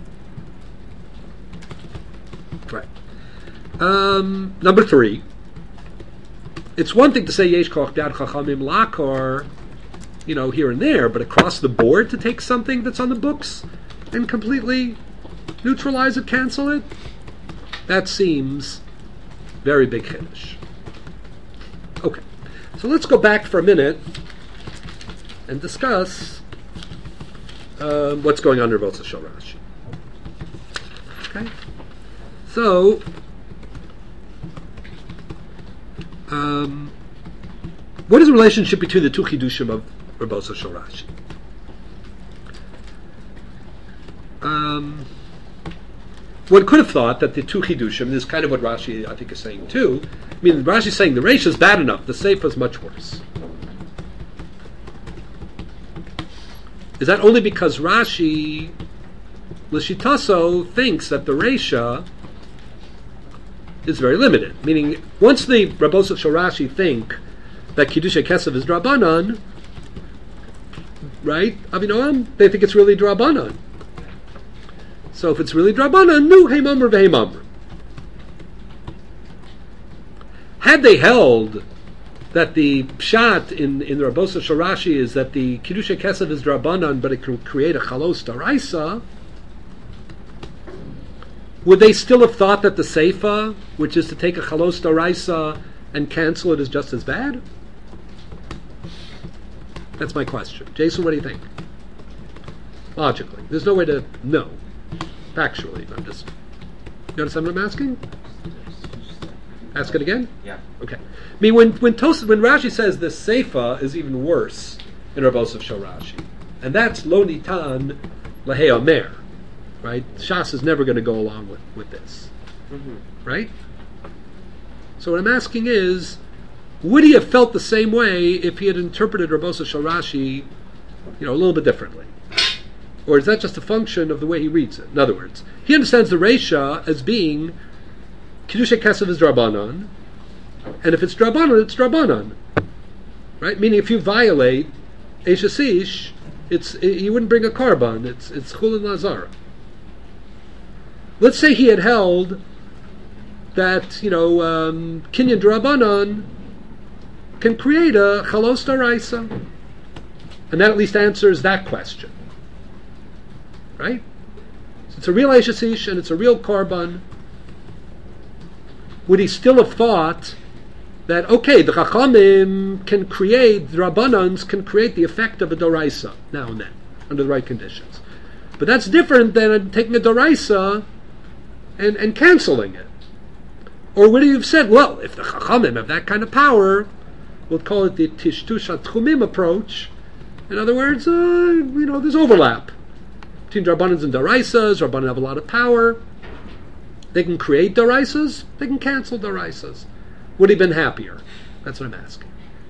Right. Um, number three. It's one thing to say Yesh Koch Biad Chachamim Lakar, you know, here and there, but across the board to take something that's on the books and completely neutralize it, cancel it, that seems very big chiddush. Okay, so let's go back for a minute and discuss um, what's going on in Ravotza Shel Rashi. Okay, so um, what is the relationship between the two chidushim of Ravotza Shel Rashi? Um, one could have thought that the two chidushim, this is kind of what Rashi, I think, is saying too. I mean, Rashi is saying the Reish is bad enough, the Sefer is much worse. Is that only because Rashi, L'shitaso, thinks that the Reisha is very limited? Meaning, once the Rabos Shel Rashi think that Kiddushay Kesef is Drabanan, right? Avinoam, they think it's really Drabanan. So if it's really Drabanan, nu heimamr v'heimamr. Had they held that the pshat in, in the Rabos Shel Rashi is that the Kiddushay Kesef is Drabanan, but it can create a chalos daraisa, would they still have thought that the Seifa, which is to take a Chalos Daraisa and cancel it, is just as bad? That's my question. Jason, what do you think? Logically. There's no way to know. Factually. I'm just... You understand what I'm asking? Ask it again? Yeah. Okay. I mean, when when, Tos, when Rashi says the Seifa is even worse in Rav Osef Shel Rashi, and that's Lo Nitan Lahei Omer, right? Shas is never going to go along with, with this. Mm-hmm. Right? So what I'm asking is, would he have felt the same way if he had interpreted Rav Osef Shel Rashi, you know, a little bit differently? Or is that just a function of the way he reads it? In other words, he understands the Reisha as being Kiddushay Kesef is Drabanan, and if it's Drabanan, it's Drabanan. Right? Meaning if you violate Eish Asish, it's it, you wouldn't bring a Karban, it's it's Chulin Lazara. Let's say he had held that, you know, um, Kinyan Drabanan can create a Chalos Daraisa. And that at least answers that question. Right? So it's a real Eish Asish and it's a real Karban. Would he still have thought that, okay, the Chachamim can create, the Rabbanans can create the effect of a Doraisa now and then, under the right conditions. But that's different than taking a Doraisa and, and canceling it. Or would he have said, well, if the Chachamim have that kind of power, we'll call it the Tishtush HaTchumim approach. In other words, uh, you know, there's overlap between Rabbanans and Doraisas. Rabbanan have a lot of power. They can create Doraisas, they can cancel Doraisas. Would he have been happier? That's what I'm asking.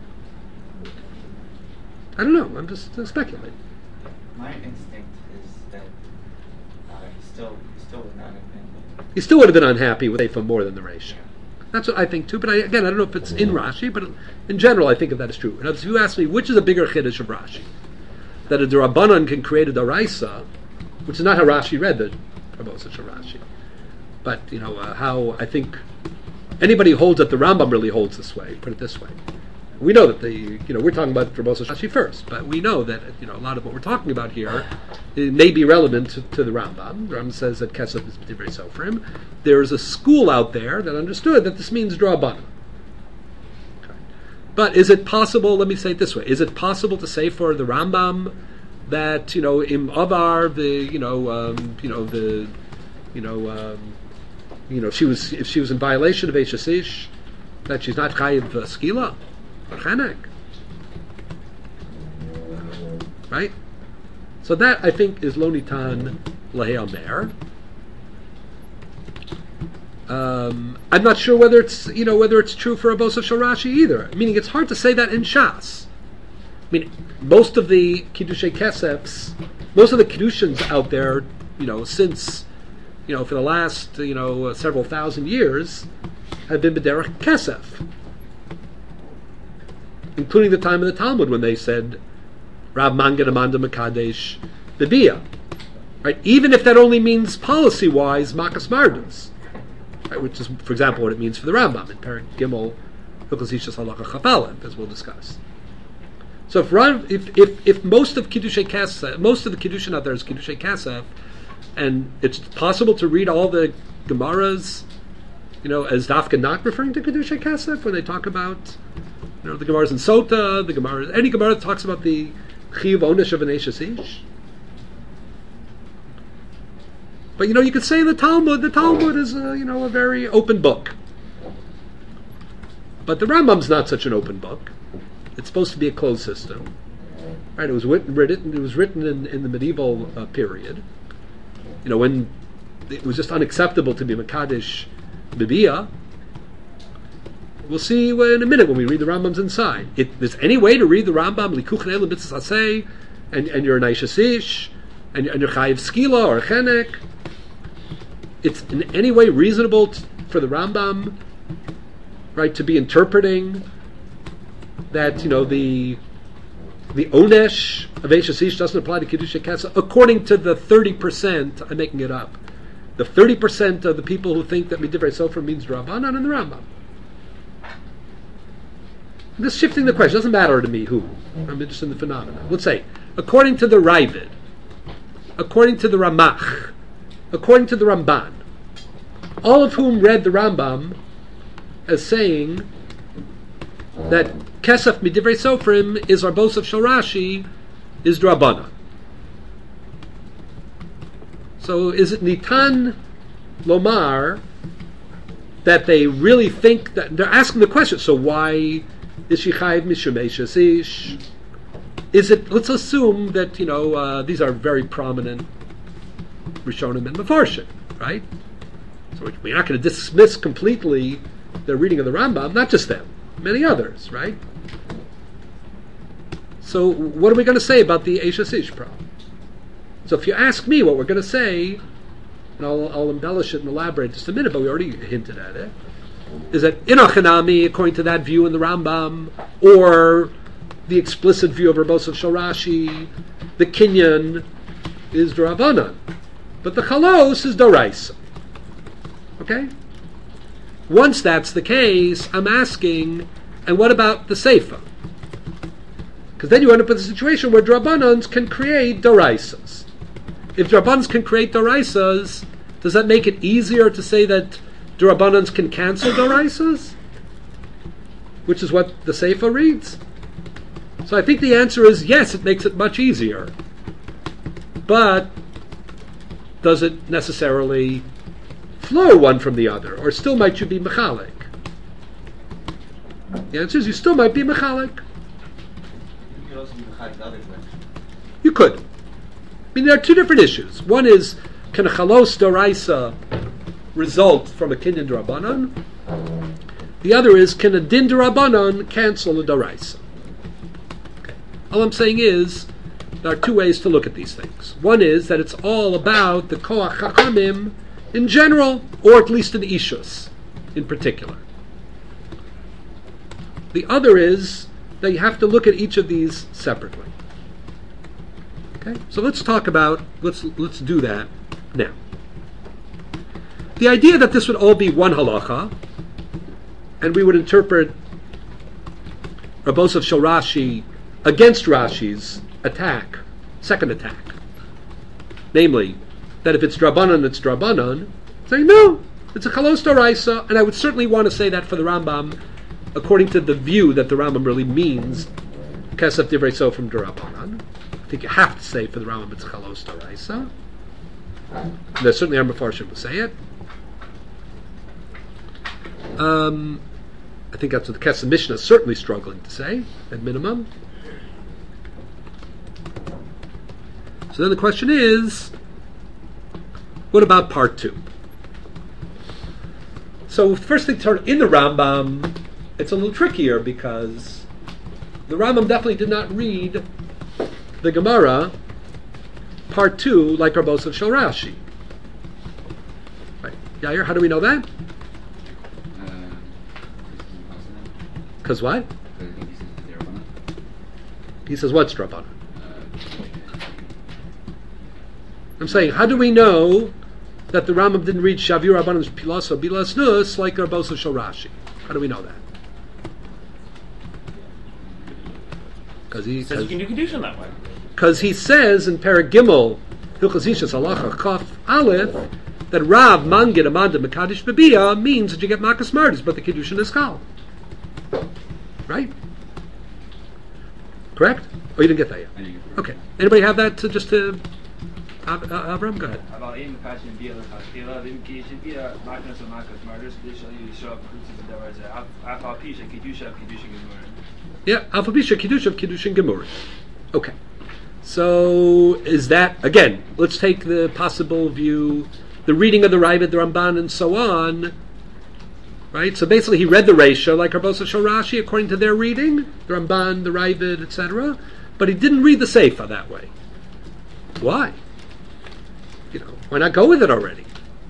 I don't know, I'm just uh, speculating. My instinct is that uh, he still, he still would not have been. He still would have been unhappy with Eifa more than the Reish. That's what I think too, but I, again, I don't know if it's in Rashi, but in general I think of that as true. And if you ask me, which is a bigger Chiddush of Rashi? That a Durabanan can create a Doraisa, which is not how Rashi read the Rav Osef Shel Rashi. But, you know, uh, how I think anybody who holds that the Rambam really holds this way, put it this way. We know that the, you know, we're talking about Rav Osef Shel Rashi first, but we know that, you know, a lot of what we're talking about here it may be relevant to, to the Rambam. The Rambam says that Kesef is Divrei Sofrim. There is a school out there that understood that this means Drabana. Okay. But is it possible, let me say it this way, is it possible to say for the Rambam that, you know, im Avar, the, you know, um, you know, the, you know, um, you know, she was if she was in violation of Eish Asish, that she's not chayiv uh, skila or chenek, right? So that I think is lo nitan lahei omer. Um, I'm not sure whether it's you know whether it's true for Rav Osef Shel Rashi either. Meaning it's hard to say that in Shas. I mean, most of the Kiddushay Kesefs, most of the Kiddushins out there, you know, since you know, for the last, you know, uh, several thousand years, have been B'derech Kesef. Including the time of the Talmud when they said, Rav Manged Amanda Mekadesh B'biyah. Right? Even if that only means policy-wise, Makas Mardas. Right? Which is, for example, what it means for the Rambam in Perek Gimel, Hilchos Ishus Halacha Chaf Aleph, as we'll discuss. So if, Rav, if, if, if most of Kiddushay Kesef, most of the Kiddushin out there is Kiddushay Kesef, and it's possible to read all the Gemaras, you know, as Dafka not referring to Kedushay Kesef when they talk about, you know, the Gemaras in Sota, the Gemaras, any Gemara that talks about the Chiyuv Onish of an Eish Asish. But you know, you could say the Talmud. The Talmud is, a, you know, a very open book. But the Rambam's not such an open book. It's supposed to be a closed system, right? It was written. It was written in, in the medieval uh, period. You know, when it was just unacceptable to be Mekadesh B'biyah. We'll see in a minute when we read the Rambam's inside. If there's any way to read the Rambam, Likuch Ne'el Mitzvah Saseh, and and you're an Eish Asish, and, and you're Chayiv Skila or Chenek, it's in any way reasonable t- for the Rambam, right, to be interpreting that, you know, the the Onesh of Eish Asish doesn't apply to Kiddushay Kesef, according to the thirty percent, I'm making it up, the thirty percent of the people who think that Midivrei Sofer means Rabbanan and the Rambam. I'm just shifting the question. It doesn't matter to me who. I'm interested in the phenomenon. Let's say, according to the Ravid, according to the Ramach, according to the Ramban, all of whom read the Rambam as saying that Kesef Midivrei Sofrim is Arbosov Shel Rashi is Drabana. So is it Nitan Lomar that they really think that they're asking the question? So why is she chayiv mishum eishes ish? Is it? Let's assume that you know uh, these are very prominent Rishonim and Mefarshim, right? So we're not going to dismiss completely their reading of the Rambam. Not just them, many others, right? So what are we going to say about the eishes ish problem? So if you ask me what we're going to say, and I'll, I'll embellish it and elaborate just a minute, but we already hinted at it, is that Inachanami, according to that view in the Rambam, or the explicit view of Rabosov Shel Rashi, the Kinyan is D'Rabbanan, but the Chalos is Doraisa. Okay? Once that's the case, I'm asking, and what about the Seifa? Because then you end up with a situation where D'Rabbanans can create Doraisas. If D'Rabbanans can create Doraisas, does that make it easier to say that D'Rabbanans can cancel Doraisas? Which is what the Seifa reads. So I think the answer is yes, it makes it much easier. But does it necessarily flow one from the other? Or still might you be Mechalik? The answer is you still might be Mechalik. You could also be Mechalik the other direction. You could. I mean, there are two different issues. One is, can a Chalos Doraisa result from a Kinyan D'Rabbanan? The other is, can a Din D'Rabbanan cancel a Doraisa? Okay. All I'm saying is, there are two ways to look at these things. One is that it's all about the Koach Chachamim in general, or at least in Ishus in particular. The other is that you have to look at each of these separately. Okay, so let's talk about, let's let's do that now. The idea that this would all be one halacha, and we would interpret Rabosov Shel Rashi against Rashi's attack, second attack, namely, that if it's Drabanan, it's Drabanan, saying no, it's a Chalos Doraisa, and I would certainly want to say that for the Rambam, according to the view that the Rambam really means Kesef Divrei Sofrim D'Rabbanan. I think you have to say for the Rambam it's Chalos Doraisa. There certainly are Mefarshim who say it. Um, I think that's what the Kesef Mishnah is certainly struggling to say, at minimum. So then the question is, what about part two? So first thing to turn in the Rambam, it's a little trickier because the Rambam definitely did not read the Gemara part two like Rabosov Shel Rashi. Right. Yair, how do we know that? Because what? He says what's Drabbanan? I'm saying, how do we know that the Rambam didn't read Shavir Rabbanan's Pilasa Bilas Nus like Rabosov Shel Rashi? How do we know that? Because he says you can do Kedushin that way. Because he says in Perek Gimel, Hilchos Ishus Halacha Chaf Aleph, that Rav Mangid Amanda Mekadosh Bebia means that you get Makas Martis, but the Kedushin is Kal. Right? Correct? Oh, you didn't get that yet? Okay. Anybody have that to just to... Avram, go ahead. About eight Mekadosh Bebia L'Chashkila, Vim Kedushin Bia Makas or Makas Martis, Kedushin Yisrael Krutzis Adavar Afal Pisha Kedusha Kedushin Gemara. Yeah, Alpha Bisha Kiddush of Kiddushin Gemuri. Okay. So is that, again, let's take the possible view, the reading of the Ravid, the Ramban, and so on. Right? So basically he read the Reisha like Rabosov Shel Rashi according to their reading, the Ramban, the Ravid, et cetera. But he didn't read the Seifa that way. Why? You know, why not go with it already?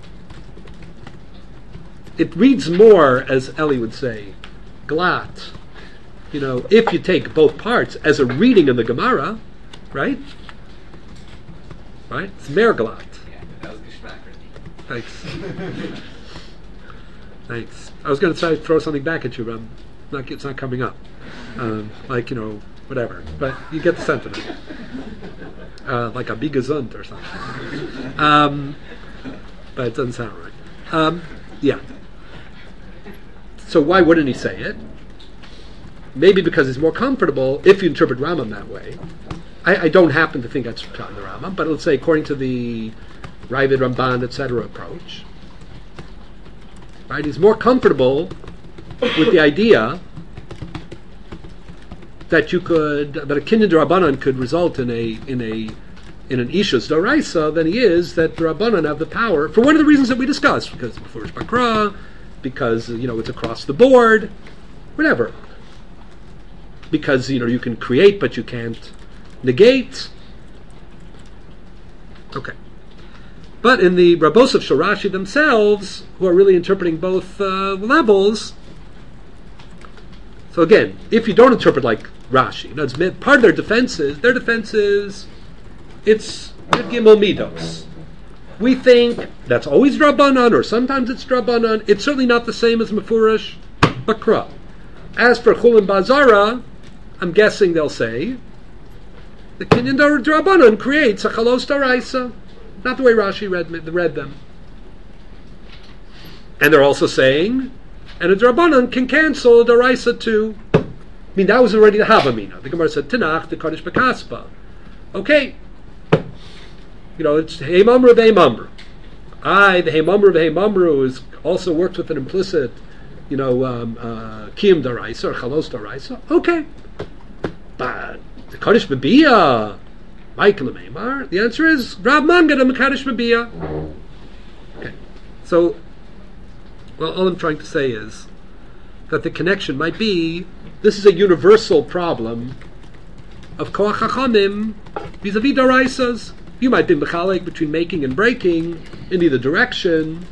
It reads more, as Eli would say, glatt. You know, if you take both parts as a reading of the Gemara, right? Right? It's Mergalat. Yeah, that was Geschmack. Thanks. Thanks. I was going to try to throw something back at you, but I'm not, it's not coming up. Um, like, you know, whatever. But you get the sentiment. Uh, like a Bigazund or something. Um, but it doesn't sound right. Um, Yeah. So why wouldn't he say it? Maybe because he's more comfortable if you interpret Rambam that way. I, I don't happen to think that's in the Rambam, but let's say according to the Ravid, Ramban, et cetera approach, right? He's more comfortable with the idea that you could, that a kinyan d'Rabbanan could result in a in a in an ishus d'oraisa than he is that the Rabbanan have the power for one of the reasons that we discussed, because before Bakra, because you know it's across the board, whatever. Because you know you can create but you can't negate. Okay. But in the Rabbos of Shorashi themselves, who are really interpreting both uh, levels, so again, if you don't interpret like Rashi, you know, it's part of their defense is, their defense is, it's Gimel Midos. We think that's always Drabanan, or sometimes it's Drabanan. It's certainly not the same as Mefurish Bakra. As for Chulin Bazara, I'm guessing they'll say, the Kinyan Drabanan creates a Chalos Daraisa. Not the way Rashi read, read them. And they're also saying, and a Drabanan can cancel a Daraisa too. I mean, that was already the Havamina. The Gemara said, Tanakh, the Kodesh Bekaspa. Okay. You know, it's Hey Mamru, Hey Mamru. I, the Hey Mamru, Hey Mamru, is also works with an implicit, you know, um, uh, Kiyam Daraisa or Chalos Daraisa. Okay. But the Kodesh Bebiyah, Michael Meimar, the answer is Rav Mangad and Mekadosh Bebiyah. Okay. So, well, all I'm trying to say is that the connection might be, this is a universal problem of Koach HaChamim vis-a-vis Daraisas. You might be mechalek between making and breaking in either direction,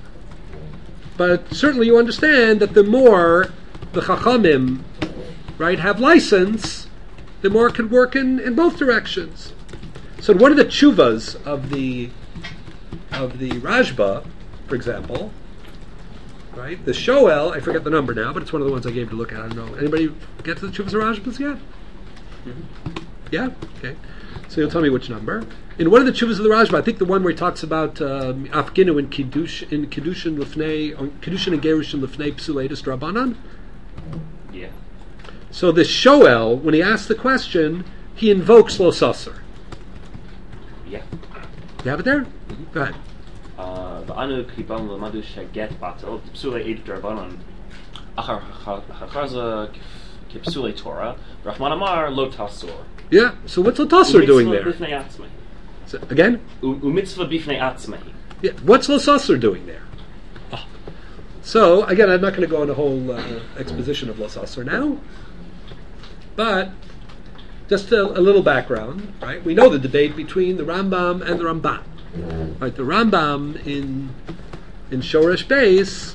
but certainly you understand that the more the Chachamim, right, have license, the more it can work in, in both directions. So one of the tshuvas of the of the Rajba, for example, right, the Shoel, I forget the number now, but it's one of the ones I gave to look at. I don't know. Anybody get to the tshuvas of Rajbas yet? Mm-hmm. Yeah? Okay. So you'll tell me which number. In one of the tshuvas of the Rajba, I think the one where he talks about Afginu um, in Kiddush in Kiddushin Lefnei, Kiddushin and Gerushin Lefnei Psuleitis Drabanan. Yeah. So the Shoel, when he asks the question, he invokes Lo Sasser. Yeah. You have it there? Mm-hmm. Go ahead. V'anu kibam l'madu sheget batel psulei ed drabanan achar hacharza kipsulei Torah Rahman Amar lo tasur. Yeah. So what's Lo Tasur doing there? So, again? Umitzvah bifnei atzmei. Yeah. What's Lo Sasser doing there? Oh. So again, I'm not going to go on a whole uh, exposition of Lo Sasser now, but just a, a little background, right? We know the debate between the Rambam and the Ramban. Right, the Rambam in in Shoresh Beis,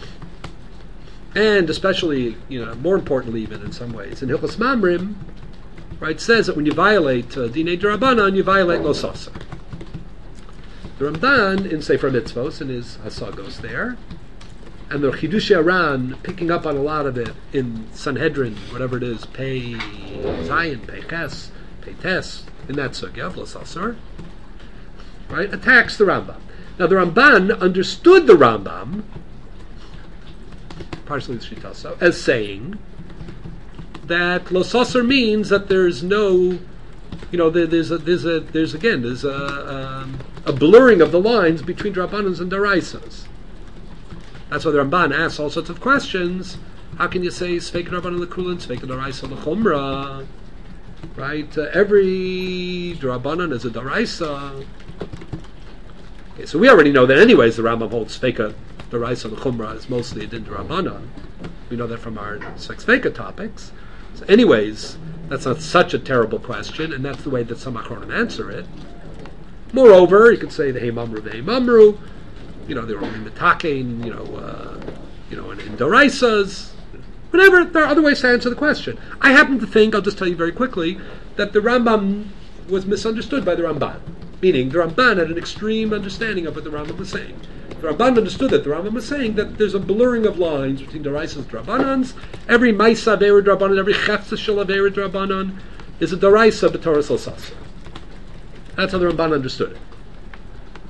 and especially, you know, more importantly even in some ways, in Hilchos Mamrim, right, says that when you violate uh, Dinei D'Rabbanan, you violate Lo Sasser. The Ramban in Sefer Mitzvos, in his Hasagos there, and the Chidushei Aran picking up on a lot of it in Sanhedrin, whatever it is, Pei Zayin, Pei Ches, Pei Tes, in that sugya of Lo Sasser, right, attacks the Rambam. Now the Ramban understood the Rambam, partially the Shitasa, as saying that Lo Sasser means that there's no, you know, there, there's a, there's a, there's again, there's a, um, a blurring of the lines between Drabanans and Daraisas. That's why the Ramban asks all sorts of questions. How can you say Sveik Drabanan l'Kulin, Sveik Daraisa l'Chumra? Right? Uh, every Drabanan is a Daraisa. Okay, so we already know that anyways the Rambam holds Sveika Daraisa l'Chumra is mostly a Din Drabanan. We know that from our Sveika topics. So anyways, that's not such a terrible question, and that's the way that some Achronim answer it. Moreover, you could say the Hey Mamru, the Hey Mamru, you know, they're only mitakein, you know, uh, you know, in, in Doraisas, whatever. There are other ways to answer the question. I happen to think, I'll just tell you very quickly, that the Rambam was misunderstood by the Ramban. Meaning, the Ramban had an extreme understanding of what the Rambam was saying. The Ramban understood that the Rambam was saying that there's a blurring of lines between Doraisas and Drabanans. Every Maisa Aveira Drabanan, every Chefza Shel Aveira Drabanan is a Doraisa b'Torah Lo Sasser. That's how the Ramban understood it.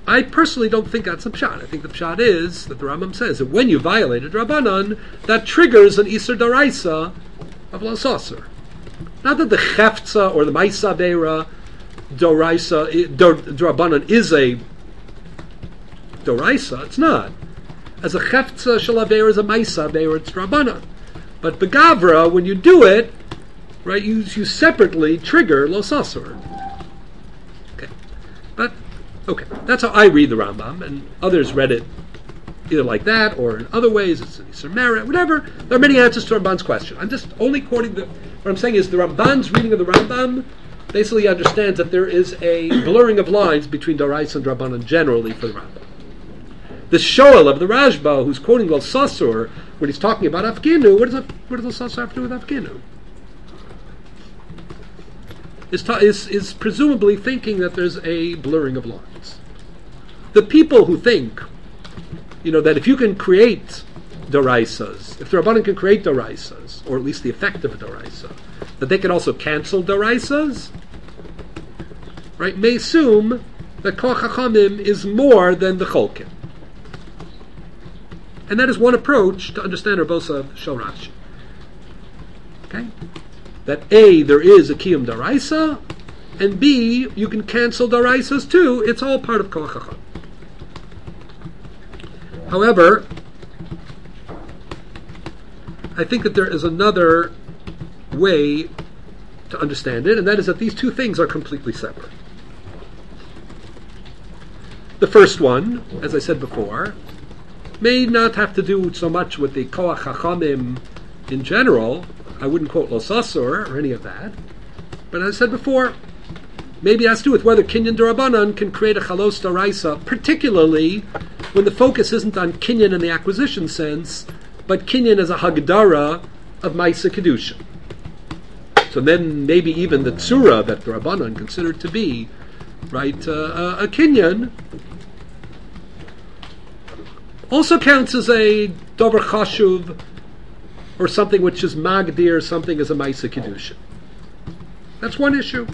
I personally don't think that's the pshat. I think the pshat is that the Rambam says that when you violate a drabanan, that triggers an Isur Daraisa of Los Asur. Not that the Cheftza or the Maisa Beira Doraisa drabanan is a Doraisa. It's not. As a Cheftza Shalaveira is a Maisa Beira, it's drabanan. But Begavra, when you do it, right, you you separately trigger Los Asur. Okay, but okay, that's how I read the Rambam, and others read it either like that or in other ways. It's an Isur Merit, whatever. There are many answers to Ramban's question. I'm just only quoting the. What I'm saying is the Ramban's reading of the Rambam basically understands that there is a blurring of lines between Daraisa and Rabbanan generally for the Rambam. The Shoel of the Rashba, who's quoting Los Asur when he's talking about Afginu, what does it, what does Los Asur have to do with Afginu? Is, ta- is is presumably thinking that there's a blurring of lines. The people who think, you know, that if you can create Doraisas, if the Rabbanan can create Doraisas, or at least the effect of a Doraisa, that they can also cancel Doraisas, right, may assume that Koach HaChamim is more than the Cholkim. And that is one approach to understand Rabbosa Shel Rashi. Okay? That A, there is a Kiyum Daraisa, and B, you can cancel Daraisas too. It's all part of Koach HaChamim. However, I think that there is another way to understand it, and that is that these two things are completely separate. The first one, as I said before, may not have to do so much with the Koach HaChamim in general. I wouldn't quote Los Asur or any of that. But as I said before, maybe it has to do with whether Kinyan D'Rabbanan can create a Chalos D'Oraisa, particularly when the focus isn't on Kinyan in the acquisition sense, but Kinyan as a Hagdara of Maisa Kedusha. So then maybe even the Tzura that the Rabbanan considered to be, right, uh, a Kinyan, also counts as a Dover Chashuv, or something which is Magdir, something as a Maisa Kedusha. That's one issue.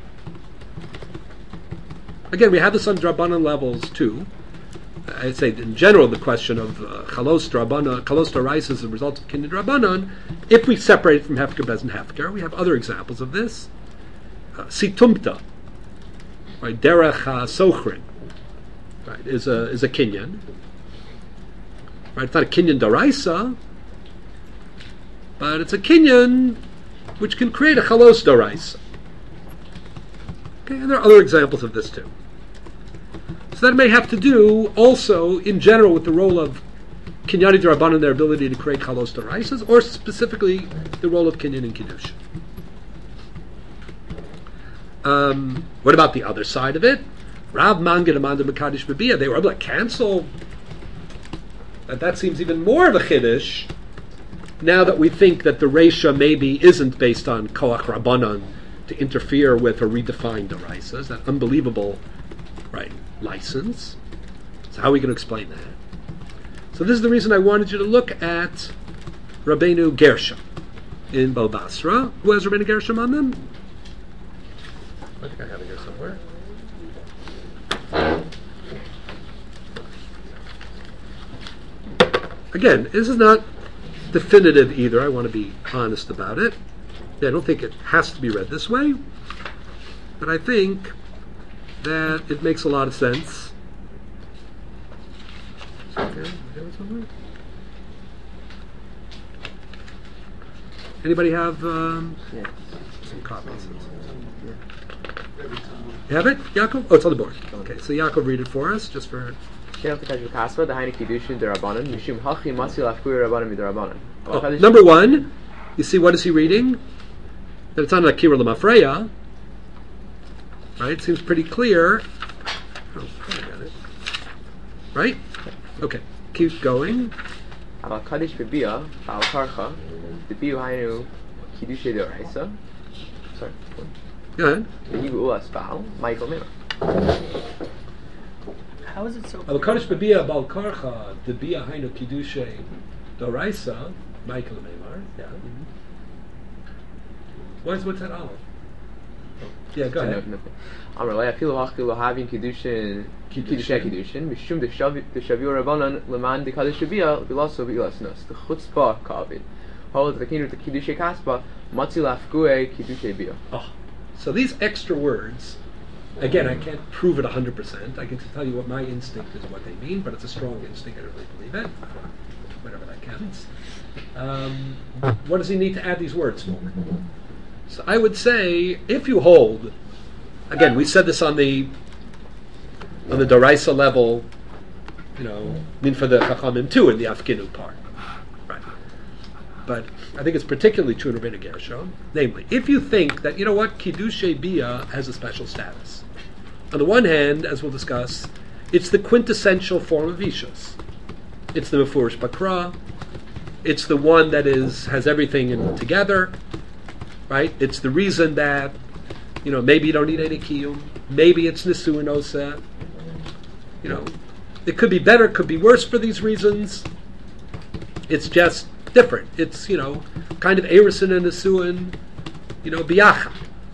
Again, we have this on Drabanan levels too. I'd say in general the question of uh, Chalos Drabanan, Chalos D'Oraisa as a result of Kinyan Drabanan, if we separate it from Hefker, Bez, and Hefker, we have other examples of this. Uh, Situmta, right, Derech HaSochrin, right, is a, is a Kinyan. Right, it's not a Kinyan D'Oraisa, but it's a Kinyan which can create a Chalos D'Oraisa. Okay, and there are other examples of this too. So that may have to do also, in general, with the role of Kinyani D'Rabbanan, their ability to create Chalos D'Oraisas, or specifically the role of Kinyan and Kiddush. Um, what about the other side of it? Rav Manged Amanda Mekadosh B'Bia, they were able to cancel. That, that seems even more of a Chiddush, now that we think that the Reisha maybe isn't based on Koach Rabbanan to interfere with or redefine D'Oraisas, that unbelievable, right, license. So how are we going to explain that? So this is the reason I wanted you to look at Rabbeinu Gershom in Bo Basra. Who has Rabbeinu Gershom on them? I think I have it here somewhere. Again, this is not definitive either. I want to be honest about it. Yeah, I don't think it has to be read this way, but I think that it makes a lot of sense. Okay, anybody have um, yeah. some copies? You have it, Yaakov? Oh, it's on the board. Okay, so Yaakov, read it for us, just for. Oh, number one, you see, what is he reading? That it's on Akira Lamafreya. Right? Seems pretty clear. Oh, I got it. Right? Okay. Keep going. Sorry. Go ahead. How is it so Al Kaddish B'Bia Bal Karcha D'Bia Hainu Kiddushay D'Oraisa Michael Meimar. Yeah. Why is what's that Aleph? Yeah, go So ahead. No, no. Amar lo yafilu hachi lo having kiddushin kiddushin kiddushin mishum deshavi deshavu rabbanon leman dekadish shabia bilaso bilasnos the chutzpah kavid hold the kinu the kiddushay kaspa matzi lafkue kiddushay bia. Oh. So these extra words, again, I can't prove it one hundred percent. I can tell you what my instinct is, what they mean, but it's a strong instinct. I don't really believe it. Whatever that counts. Um, what does he need to add these words for? So I would say, if you hold, again, we said this on the on the Doraisa level, you know, mean for the Chachamim too in the Afkinu part, right? But I think it's particularly true in Rabbeinu Gershon. Namely, if you think that, you know what, Kiddushay Bia has a special status. On the one hand, as we'll discuss, it's the quintessential form of Ishus. It's the Mefurish Bakra. It's the one that is has everything in together, right? It's the reason that, you know, maybe you don't need any kiyum. Maybe it's Nisu and Osa. You know, it could be better, could be worse for these reasons. It's just different. It's, you know, kind of Erison and Nisuin, you know, Biyacha.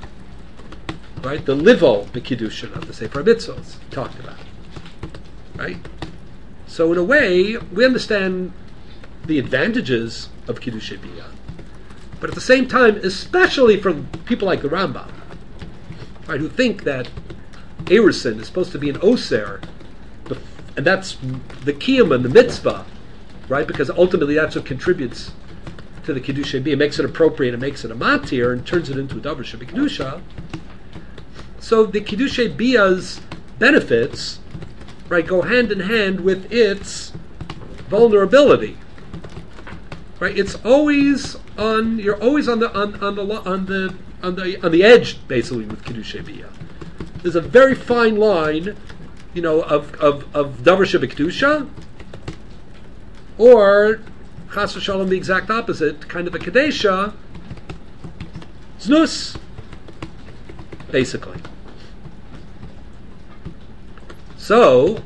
Right? The Livo B'Kiddushin of the Sefer Mitzvos talked about. Right? So in a way, we understand the advantages of Kiddushay Bia. But at the same time, especially from people like the Rambam, right, who think that Erison is supposed to be an Oser, and that's the Kiyum and the Mitzvah, right? Because ultimately that's what contributes to the Kiddushay Bia. It makes it appropriate, it makes it a matir, and turns it into a Davar Shebikdusha. So the Kiddushay Bia's benefits, right, go hand in hand with its vulnerability. Right? It's always on. You're always on the on, on the on the on the on the edge, basically, with Kiddushay Bia. There's a very fine line, you know, of of of Davar Shebikdusha, or Chas v'Shalom, the exact opposite, kind of a Kadesha, Znus, basically. So,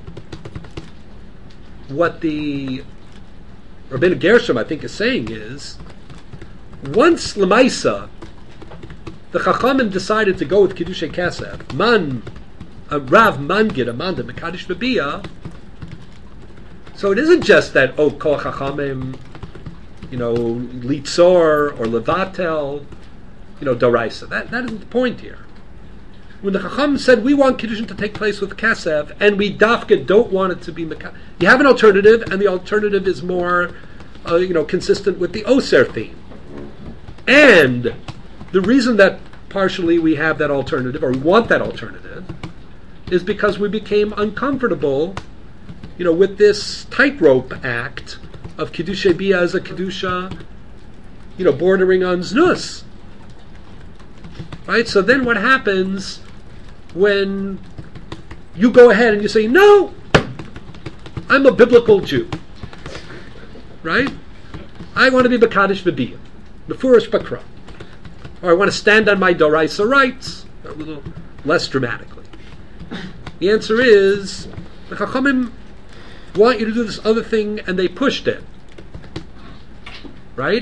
what the Rabbeinu Gershom, I think, is saying is, once Lemaisa, the Chachamim decided to go with Kiddushay Kesef, Man, a Rav Mangid, Amanda, Mekadosh B'Bia, so it isn't just that, oh, Kol Chachamim, you know, Litzor, or Levatel, you know, Doraisa. That, that isn't the point here. When the Chacham said, we want Kiddushin to take place with Kesef, and we dafka don't want it to be Mekadosh, you have an alternative, and the alternative is more, uh, you know, consistent with the Oser theme. And the reason that partially we have that alternative, or we want that alternative, is because we became uncomfortable, you know, with this tightrope act of Kiddushay Bia as a Kiddusha, you know, bordering on Znus. Right? So then what happens when you go ahead and you say, no, I'm a biblical Jew. Right? I want to be Mekadosh B'Bia, Mefurish Bakra. Or I want to stand on my Doraisa rights, a little less dramatically. The answer is, the Chachamim want you to do this other thing, and they pushed it. Right?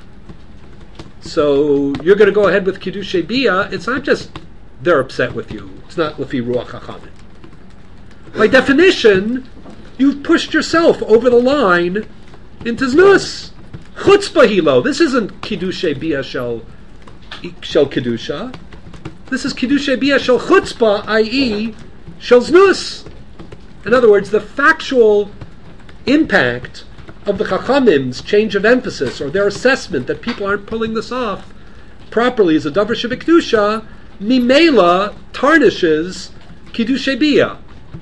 So you're going to go ahead with Kiddushay Bia. It's not just they're upset with you. It's not Lefi Ruach Chachamim. By definition, you've pushed yourself over the line into Znus. Chutzpah hilo. This isn't Kiddushay Bia shel shel Kiddusha. This is Kiddushay Bia shel Chutzpah, that is, shel Znus. In other words, the factual impact of the Chachamim's change of emphasis, or their assessment that people aren't pulling this off properly as a Davar Shebikdusha, Mimela tarnishes Kiddushay Bia.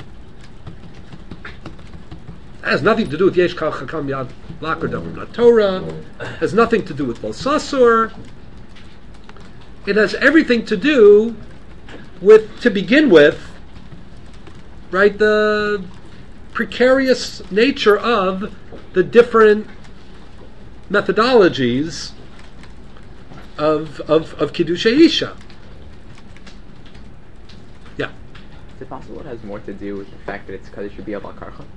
It has nothing to do with Yesh Kal Chakam Yad Lakar Davar Torah. Has nothing to do with Losasur. It has everything to do with, to begin with, right, the precarious nature of the different methodologies of of, of Kiddushay Isha. Yeah. Is it possible it has more to do with the fact that it's because it should be a Balkarcha?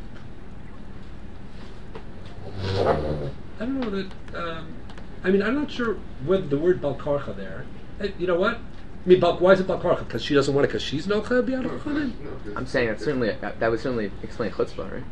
I don't know that. Um, I mean, I'm not sure whether the word Balkarcha there. Uh, you know what? I mean, Bal- why is it Bal Korcha? Because she doesn't want it because she's Nocha B'Yad Chachanim? I'm saying that certainly that, that would certainly explain chutzpah, right?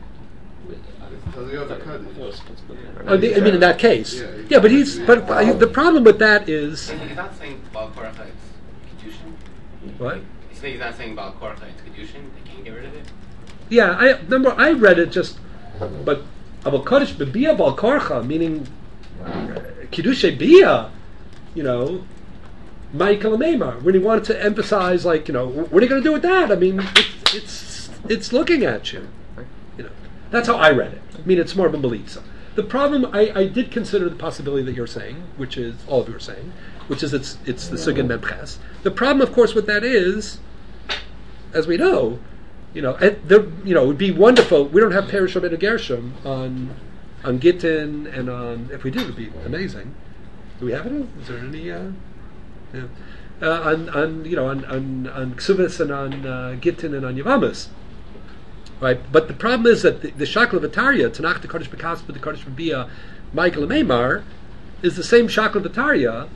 Oh, the, I mean, in that case, yeah. yeah but he's but uh, the problem with that is. He's not saying Bal Korcha it's Kedushin. What? He's he's not saying Bal Korcha it's Kedushin. They can't get rid of it. Yeah, I remember I read it just, but Abal Kodesh B'Bia Bal Korcha, meaning Kiddushay Bia, you know, Michael Meimar, when he wanted to emphasize, like, you know, what are you going to do with that? I mean, it's it's it's looking at you, you know. That's how I read it. I mean, it's more of a melitza. The problem, I, I did consider the possibility that you're saying, which is, all of you are saying, which is it's it's the Sugin Memches. The problem, of course, with that is, as we know, you know, and there, you know, it would be wonderful. We don't have Perish Rabbeinu Gershom on on Gittin and on, if we did, it would be amazing. Do we have it? Is there any, uh, yeah. uh, on, on, you know, on, on, on Ksuvas and on uh, Gittin and on Yavamas. Right, but the problem is that the, the Shakla V'Tarya, Tanakh, the Kodesh B'Kaspa, the Kodesh B'Bia, Michael and Meimar, is the same Shakla V'Tarya,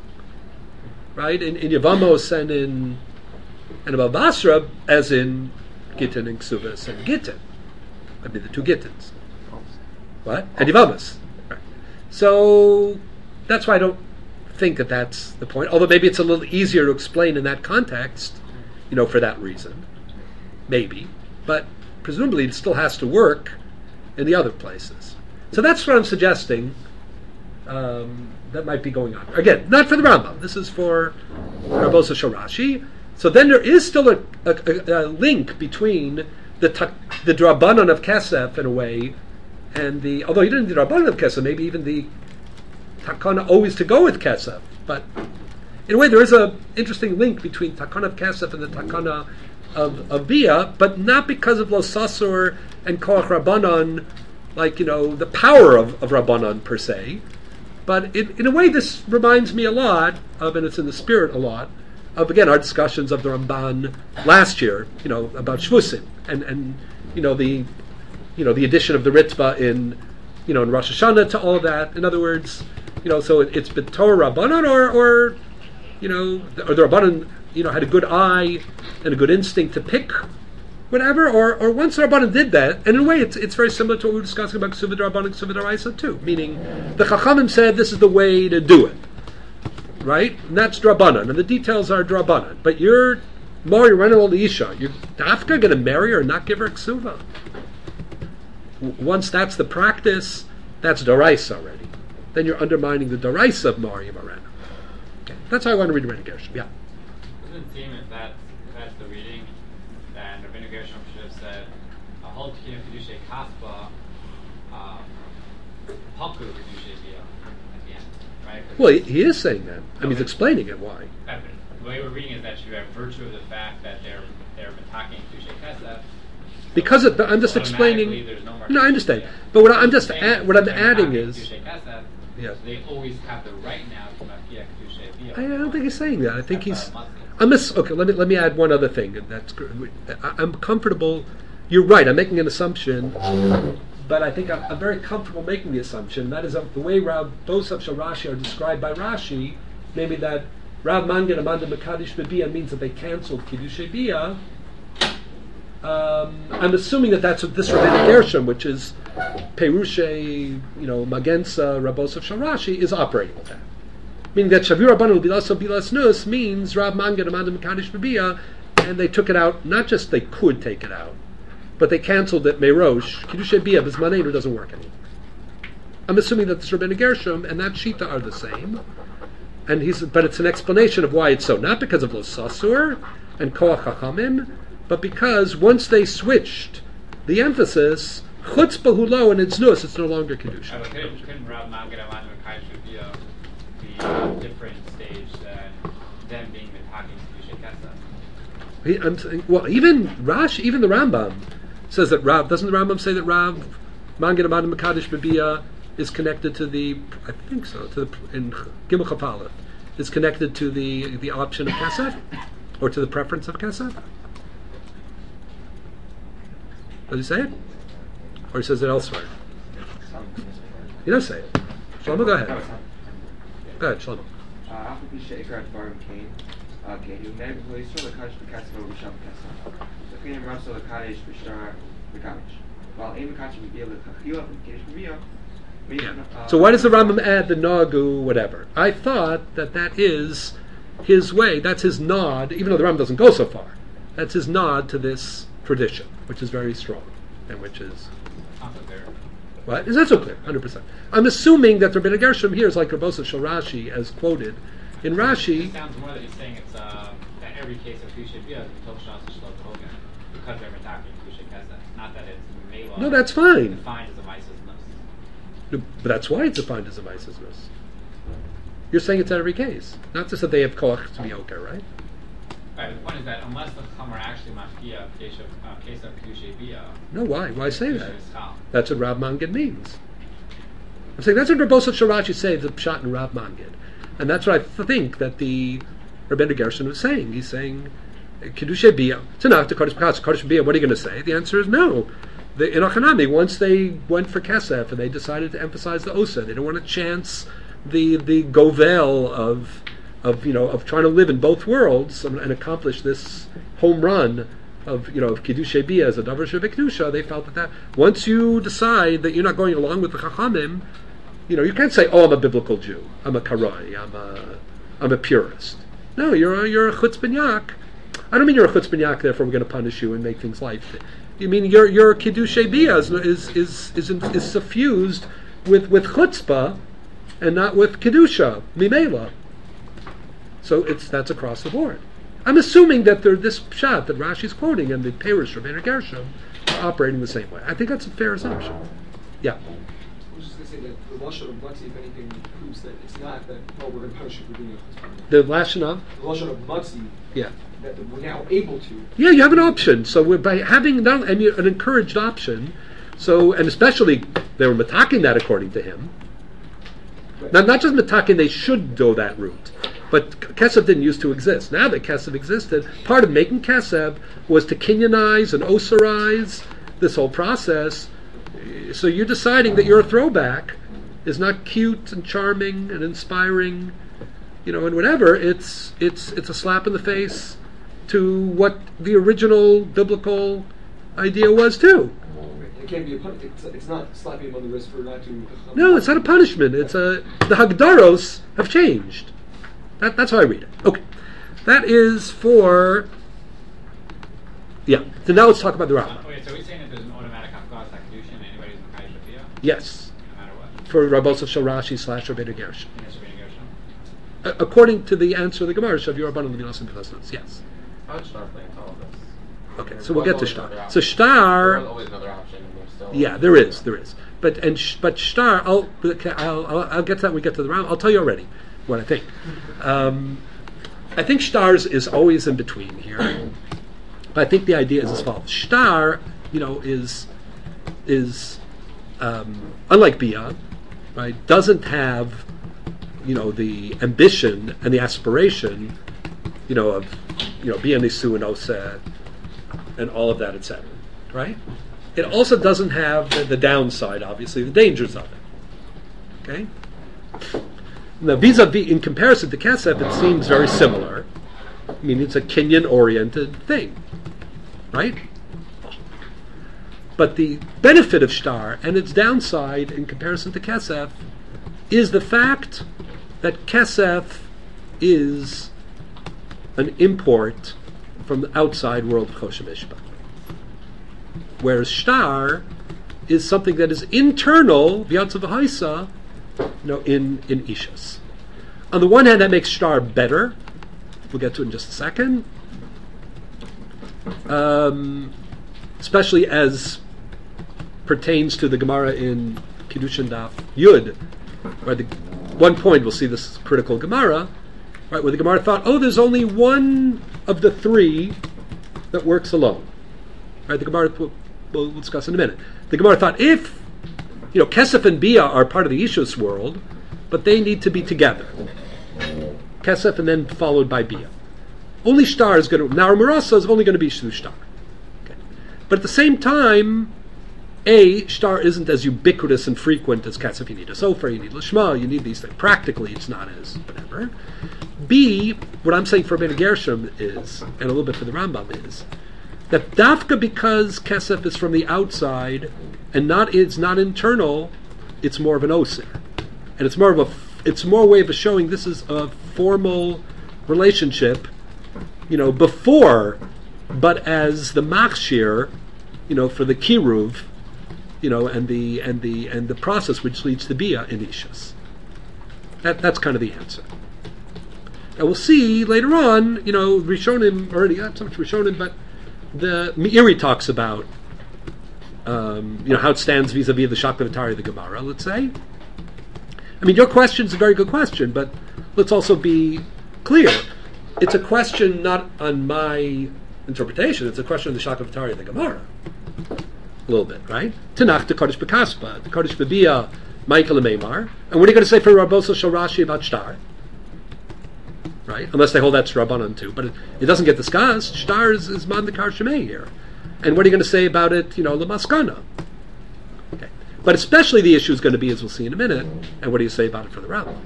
right, in, in Yavamos and in and Abba Basra, as in Gittin and Ksuvas and Gittin. I mean, the two Gittins. What? And Yavamos. Right. So, that's why I don't think that that's the point, although maybe it's a little easier to explain in that context, you know, for that reason. Maybe. But presumably it still has to work in the other places. So that's what I'm suggesting um, that might be going on. Again, not for the Rambam. This is for Rabosa Sharashi. So then there is still a, a, a link between the ta- the Drabanan of Kesef, in a way, and the, although he didn't do the Drabanan of Kesef, maybe even the Takana always to go with Kesef. But in a way there is an interesting link between Takana of Kesef and the Takana Of, of Bia, but not because of Lo Sasur and Koach Rabbanon, like, you know, the power of, of Rabbanon per se. But it, in a way, this reminds me a lot of, and it's in the spirit a lot, of, again, our discussions of the Ramban last year, you know, about Shvusim, and, and you know, the you know, the addition of the Ritva in, you know, in Rosh Hashanah to all that. In other words, you know, so it, it's B'Torah Rabbanon, or, or, you know, or the Rabbanon, you know, had a good eye and a good instinct to pick whatever, or or once the Rabbanan did that, and in a way it's it's very similar to what we were discussing about Ksuvah Rabbanan and Ksuvah D'Oraisa too, meaning the Chachamim said this is the way to do it, right? And that's Drabanan, and the details are Drabanan. But you're Mari Renal Isha, you're Dafka going to marry her and not give her Ksuvah. Once that's the practice, that's D'Oraisa already. Then you're undermining the D'Oraisa of Mari Renal. Okay. That's how I want to read Rabbeinu Gershom. Yeah. It doesn't seem if that's, if that's the reading, then Rabbeinu Gershom should have said, a whole Tikkun Kedushay Kaspa, Haku Kedushay Bia at the end, right? Well, he, he is saying that. I mean, he's explaining it, why. Right, but the way we're reading is that you have virtue of the fact that they're they're attacking Kedushay Kesef. Because it, I'm just explaining. No, no, I understand. But what I'm just add, what I'm adding is. Kesef, yeah. So they always have the right now to Mafia Kedushay Bia. I don't think he's saying that. I think he's. I'm mis- okay. Let me let me add one other thing, and that's I, I'm comfortable. You're right. I'm making an assumption, but I think I'm, I'm very comfortable making the assumption. That is uh, the way Rav Bosaf Shal Rashi are described by Rashi, namely that Rav Mangan Amanda Mekadosh B'Bia means that they canceled Kiddushay Bia. Um, I'm assuming that that's what this Rabbeinu Gershom, which is Perushe, you know, Magensa Rav Bosaf Shal Rashi, is operating with that. Meaning that Shavir Rabbanon Bilaso Bilas Nus means Rav Mangan Amanda Mekadosh B'Bia, and they took it out. Not just they could take it out, but they canceled it. Meirosh Kiddushay Bia Bismaneinu doesn't work anymore. I'm assuming that this Rabbeinu Gershom and that Shita are the same, and he's but it's an explanation of why it's so. Not because of Lo Sasur and Koach Chachamim, but because once they switched the emphasis, Chutzpah Hulo and it's Nus, it's no longer Kiddushay. Couldn't, couldn't Rav Mangan Amanda Mekadosh B'Bia a different stage than them being attacking Kedushay Kesef? I'm saying, well, even Rash, even the Rambam says that Rav. Doesn't the Rambam say that Rav Mangan Amanda Mekadosh B'Bia is connected to the? I think so. To the in Gimel Chafaleh, is connected to the the option of Kesef, or to the preference of Kesef. Does he say it, or he says it elsewhere? He does say it. Shlomo, go ahead. Go ahead, Shlomo. אף על פי שעיקר הדברים כן, כהיו נגד לא ישראל לקדש בכסף ובשם בכסף. לכן הם רצו לקדש בשטר וקדש. While aim catch would be able to heal up and catch me up. Yeah. So why does the Rambam add the nagu whatever? I thought that that is his way. That's his nod, even though the Rambam doesn't go so far. That's his nod to this tradition, which is very strong, and which is what is that so clear? one hundred percent. I'm assuming that Rabbeinu Gershom here is like Rabbosa Shel Rashi, as quoted in Rashi. It sounds more that he's saying it's uh, that every case of Kushay Bia is Mitul Shas Shlok Hogan because they're attacking Kushay Kesef, not that it's. No, that's fine. Defined as a mises no, but that's why it's defined as a mises nus. You're saying it's in every case, not just that they have koach to be okay, right? Right. The point is that unless the chum are actually mashkia case of uh, case of kushay bia. No, why? Why say that? That's what Rav Mangid means. I'm saying that's what Rabbosa Shel Rashi say the pshat in Rav Mangid, and that's what I think that the Rabbeinu Gershon was saying. He's saying Kiddushay Bia. So now, to Kodesh B'Chaz, Kodesh Bia, what are you going to say? The answer is no. The, in Achanami, once they went for Kesef and they decided to emphasize the Osa, they don't want to chance the the govel of of you know of trying to live in both worlds and, and accomplish this home run of you know of Kiddushay Bia as a Davar Shebekdusha. They felt that, that once you decide that you're not going along with the Chachamim, you know you can't say, oh, I'm a biblical Jew, I'm a Karai, I'm a I'm a purist. No, you're a, you're a Chutz Binyak. I don't mean you're a Chutz Binyak, therefore we're going to punish you and make things light. You mean your your Kiddushay Bia is is is is, is suffused with with chutzpah and not with kedusha mimela. So it's that's across the board. I'm assuming that they're this pshat that Rashi's quoting and the Perush Rabbeinu Gershom are operating the same way. I think that's a fair assumption. Yeah. I was just going to say that the Lashon of Mutzi, if anything, proves that it's not that oh we're going to punish you for doing it. The Lashon of the Lashon of Mutzi. Yeah. That we're now able to. Yeah, you have an option. So we're, by having not, and an encouraged option, so and especially they were mataking that according to him. Right. Now, not just mataking, they should go that route. But Kesef didn't used to exist. Now that Kesef existed, part of making Kesef was to kinyanize and osirize this whole process. So you're deciding that your throwback is not cute and charming and inspiring, you know, and whatever. It's it's it's a slap in the face to what the original biblical idea was too. It can't be a pun- it's, it's not slapping him on the wrist for not to. No, it's not a punishment. It's a the Hagdaros have changed. That, that's how I read it. Okay, that is for. Yeah. So now let's talk about the Rambam. Uh, wait, so we're saying that there's an automatic hafgas that kedushin and anybody's Makai Shafia? Yes. No matter what. For Rabbosa Shel Rashi slash Rabbeinu Gershom. Yes, Rabbeinu Gershom. Uh, according to the answer of the Gemara, Shavir Rabbanon L'milas and Pilasnos. Yes. How does Shtar play into all of this? Okay, There so we'll was get to always another Shtar. option. So Shtar. There was always another option. And there's still Yeah, there is, there is. But and sh- but Shtar, I'll, I'll I'll I'll get to that when we get to the round. I'll tell you already what I think. Um, I think Shtar's is always in between here. But I think the idea is as follows: Shtar, you know, is is um, unlike Bia, right? Doesn't have, you know, the ambition and the aspiration, you know, of you know Bia Nisu and Oseh and all of that, et cetera. Right? It also doesn't have the, the downside, obviously, the dangers of it. Okay. Now, vis-a-vis, in comparison to Kesef, it seems very similar. I mean, it's a Kenyan-oriented thing, right? But the benefit of Shtar and its downside in comparison to Kesef is the fact that Kesef is an import from the outside world of Choshen Mishpat, whereas Shtar is something that is internal, v'yatzav v'haisa, you know, in, in Ishas. On the one hand, that makes Shtar better. We'll get to it in just a second. Um, especially as pertains to the Gemara in Kiddushin Daf Yud, where the one point we'll see this critical Gemara, right, where the Gemara thought, oh, there's only one of the three that works alone. Right, the Gemara we'll, we'll discuss in a minute. The Gemara thought if you know Kesef and Bia are part of the Ishus world, but they need to be together. Kesef and then followed by Bia. Only Shtar is going to now Marasa is only going to be through Shtar. Okay. But at the same time, A, shtar isn't as ubiquitous and frequent as kesef. You need a sofer, you need lishma, you need these things. Practically, it's not as whatever. B, what I'm saying for Ben Gershom is, and a little bit for the Rambam is, that dafka because kesef is from the outside and not it's not internal, it's more of an osir, and it's more of a it's more a way of showing this is a formal relationship, you know, before, but as the machshir, you know, for the kiruv, you know, and the and the and the process which leads to bia in ishus. That that's kind of the answer. And we'll see later on, you know, Rishonim already not so much Rishonim, but the Meiri talks about, um, you know, how it stands vis-a-vis the Shaktavatari of the Gemara. Let's say. I mean, your question is a very good question, but let's also be clear. It's a question not on my interpretation. It's a question of the Shaktavatari of the Gemara. A little bit, right? Tanakh to Kodesh Bekaspa, to Kodesh Bebia, Michael and Meimar. And what are you going to say for Rabbosa Shel Rashi about Shtar? Right? Unless they hold that Rabbanan too. But it, it doesn't get discussed. Shtar is, is Mandakar Shemei here. And what are you going to say about it, you know, Lamaskana? Okay. But especially the issue is going to be, as we'll see in a minute, and what do you say about it for the Rambam?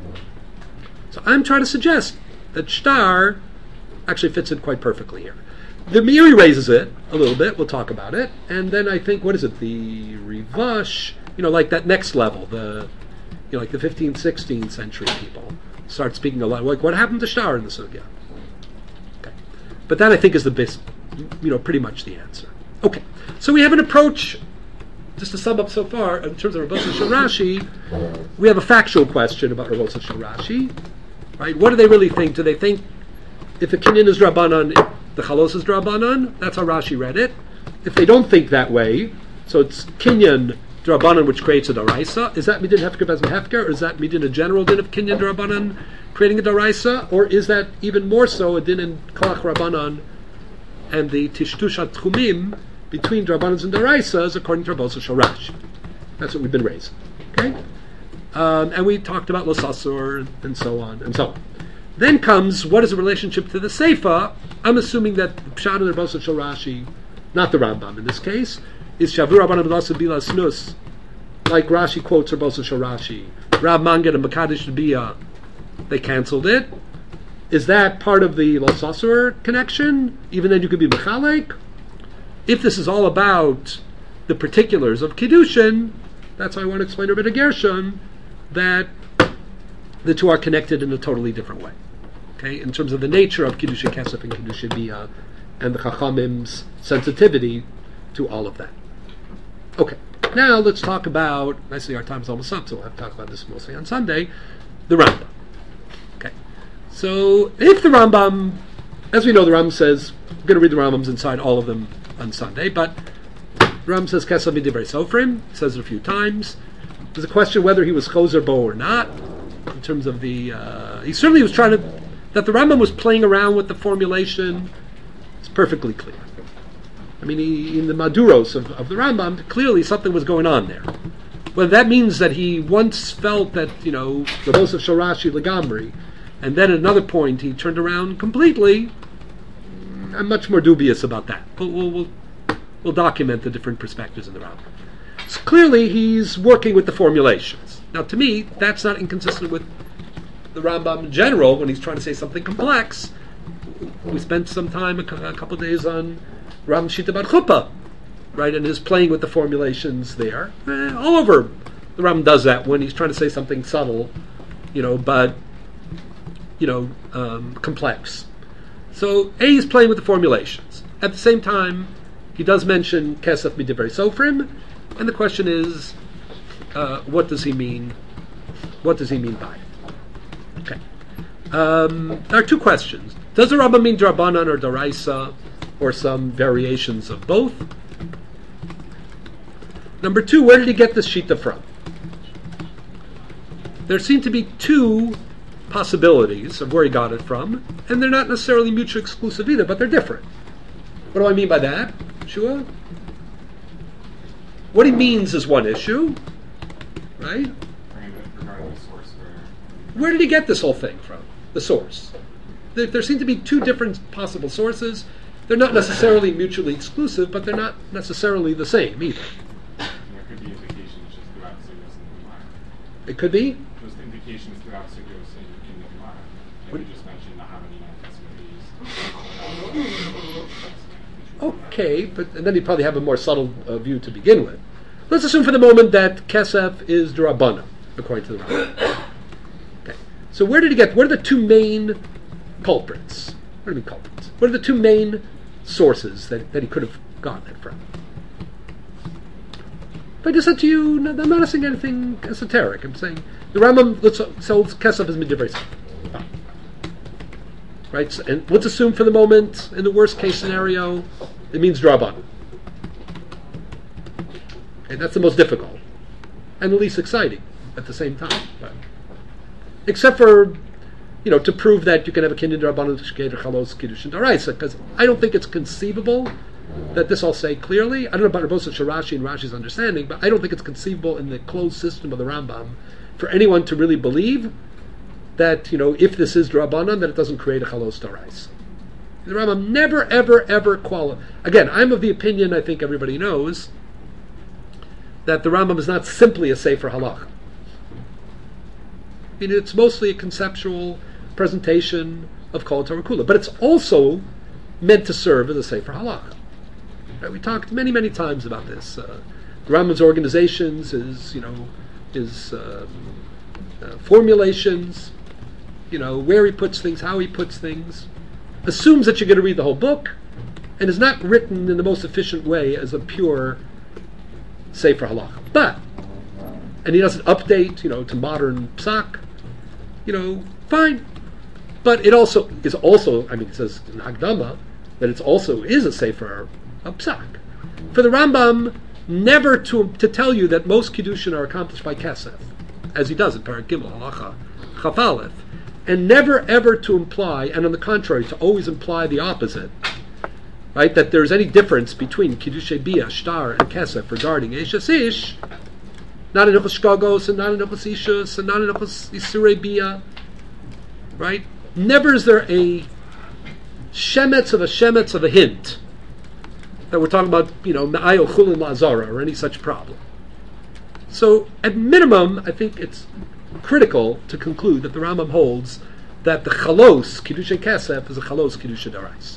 So I'm trying to suggest that Shtar actually fits in quite perfectly here. The Meiri raises it a little bit, we'll talk about it, and then I think, what is it, the Rivash, you know, like that next level, the, you know, like the fifteenth, sixteenth century people start speaking a lot, like what happened to Shtar in the Sugya? Okay. But that I think is the best, you know, pretty much the answer. Okay, so we have an approach, just to sum up so far, in terms of Rabbosa Shel Rashi, we have a factual question about Rabbosa Shel Rashi, right? What do they really think? Do they think if the Kinyan is Rabbanan, the Chalos is Rabbanan? That's how Rashi read it. If they don't think that way, so it's Kinyan Rabbanan which creates a Daraisa, is that Midin Hefker Bezin Hefker, or is that Midin a general din of Kinyan Rabbanan creating a Daraisa, or is that even more so a din in Kalach Rabbanan and the Tishtushat Tchumim between Rabbanans and Daraisas according to Rabbosa Shel Rashi? That's what we've been raising. Okay? Um, and we talked about Losasur and so on and so on. Then comes, what is the relationship to the Seifa? I'm assuming that Pshat and Rabbosa Shel Rashi, not the Rambam in this case, is Shavur Rabbanan B'lasa Bila Snus, like Rashi quotes Rabbosa Shel Rashi. Rab Manged and Makadish Bia, they cancelled it. Is that part of the Losasur connection? Even then you could be Mechalek? If this is all about the particulars of Kiddushin, that's why I want to explain a bit of Gershon, that the two are connected in a totally different way. Okay, in terms of the nature of Kiddushin Kesef and Kiddushin Bia, and the Chachamim's sensitivity to all of that. Okay, now let's talk about, nicely our time's almost up, so we'll have to talk about this mostly on Sunday, the Rambam. Okay, so if the Rambam, as we know, the Rambam says, we're going to read the Rambams inside all of them on Sunday, but the Rambam says Kesef Midivrei Sofrim, says it a few times. There's a question whether he was Chozer Bo or not, in terms of the, uh, he certainly was trying to, that the Rambam was playing around with the formulation, it's perfectly clear. I mean, he, in the Maduros of, of the Rambam, clearly something was going on there. Whether that means that he once felt that, you know, the Rabbosa Shel Rashi Legamri, and then at another point he turned around completely, I'm much more dubious about that. We'll, we'll, we'll, we'll document the different perspectives in the Rambam. So clearly he's working with the formulations. Now to me, that's not inconsistent with the Rambam in general when he's trying to say something complex. We spent some time, a, a couple of days on Rambam Shita about Chuppah, right, and his playing with the formulations there. Eh, all over the Rambam does that when he's trying to say something subtle, you know, but, you know, um, complex. So A is playing with the formulations. At the same time, he does mention Kesef Midivrei Sofrim, and the question is, uh, what does he mean? What does he mean by it? Okay. Um, there are two questions. Does the Rambam mean Drabanan or Daraisa, or some variations of both? Number two, where did he get this Shita from? There seem to be two possibilities of where he got it from, and they're not necessarily mutually exclusive either, but they're different. What do I mean by that, Shua? What he means is one issue, right? Where did he get this whole thing from? The source. There, there seem to be two different possible sources. They're not necessarily mutually exclusive, but they're not necessarily the same either. It could be. Those indications throughout Sugyos in, in the Gemara. Like you just mentioned the Havanina Testimonies. Okay, but and then you probably have a more subtle uh, view to begin with. Let's assume for the moment that Kesef is D'Rabbanan, according to the Rambam. Okay, so where did he get? What are the two main culprits? What do you mean culprits? What are the two main sources that, that he could have gotten it from? If I just said to you, no, I'm not saying anything esoteric. I'm saying the Rambam let's sells Kesef as Midivrei Sefer. Right, so, and let's assume for the moment, in the worst case scenario, it means D'Rabbanan. Okay, that's the most difficult and the least exciting at the same time. Right? Except for, you know, to prove that you can have a kinyan D'Rabbanan Shkeder Chalos Kiddushin D'Oraisa, because I don't think it's conceivable that this I'll say clearly. I don't know about Rabbosa Sharashi and Rashi's understanding, but I don't think it's conceivable in the closed system of the Rambam for anyone to really believe that, you know, if this is D'Rabbanan, that it doesn't create a Chalos D'Oraisa. The Rambam never, ever, ever qualifies. Again, I'm of the opinion, I think everybody knows, that the Rambam is not simply a Sefer Halacha. I mean, it's mostly a conceptual presentation of Kol Torah Kula, but it's also meant to serve as a Sefer Halacha. Right? We talked many, many times about this. Uh, the Rambam's organizations, his, you know, his uh, uh, formulations, you know, where he puts things, how he puts things, assumes that you're going to read the whole book, and is not written in the most efficient way as a pure Sefer Halacha. But, and he doesn't update, you know, to modern psak, you know, fine. But it also is also, I mean, it says in Hagdama that it also is a Sefer of psak. For the Rambam, never to to tell you that most Kiddushin are accomplished by Kesef, as he does in Parak Gimel, Halacha, Chaf Aleph, and never ever to imply, and on the contrary, to always imply the opposite, right, that there's any difference between Kiddushei Bia, Shtar, and Kesef regarding Eishes Ish, not in Ilchos Shkagos, and not in Ilchos Ishus, and not in Ilchos Isurei Bia, right? Never is there a shemetz of a shemetz of a hint that we're talking about, you know, Me'ayo Chulin Lazara, or any such problem. So, at minimum, I think it's critical to conclude that the Rambam holds that the Chalos, Kiddushay Kesef, is a Chalos Kiddushay Darais.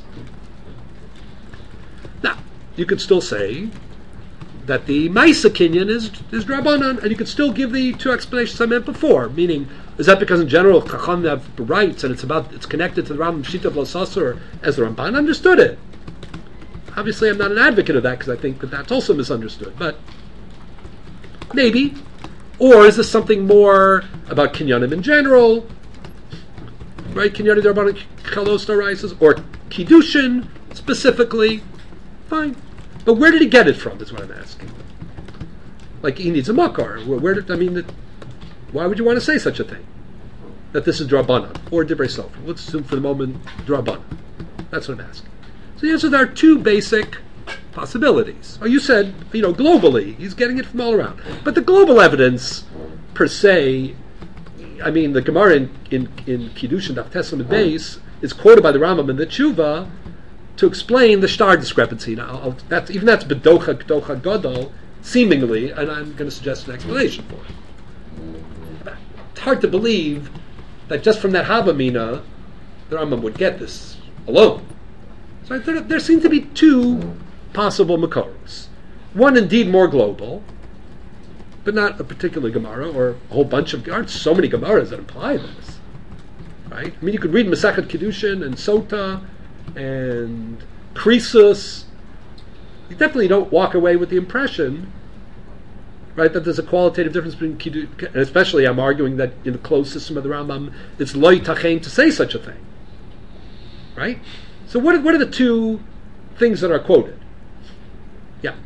Now, you could still say that the Maisa Kinyan is, is D'Rabbanan, and you could still give the two explanations I meant before, meaning, is that because in general Chacham have rights and it's about it's connected to the Rambam Shita V'Lasasur as the Ramban understood it? Obviously, I'm not an advocate of that because I think that that's also misunderstood, but maybe. Or is this something more about Kinyanim in general? Right? Kinyanim D'Rabbanan Chalos D'Oraisas, or Kiddushin specifically? Fine. But where did he get it from, is what I'm asking. Like, he needs a makar. Where, where did, I mean, that, why would you want to say such a thing? That this is D'Rabbanan, or Divrei Sofer. Let's assume for the moment D'Rabbanan. That's what I'm asking. So the answer is there are two basic possibilities. Oh, you said, you know, globally, he's getting it from all around. But the global evidence, per se, I mean, the Gemara in, in, in Kiddushin, Daf Tesam and Beis, is quoted by the Rambam in the Tshuva to explain the star discrepancy. Now, I'll, that's, even that's Bedocha Gdocha Gadol, seemingly, and I'm going to suggest an explanation for it. It's hard to believe that just from that Havamina, the Rambam would get this alone. So there, there seem to be two possible Makoros. One indeed more global, but not a particular Gemara, or a whole bunch of, there aren't so many Gemaras that imply this. Right? I mean, you could read Masechet Kiddushin and Sota and Krisus. You definitely don't walk away with the impression, right, that there's a qualitative difference between Kiddushin, and especially I'm arguing that in the closed system of the Rambam, it's lo yitachen to say such a thing. Right? So what are, what are the two things that are quoted? Yeah.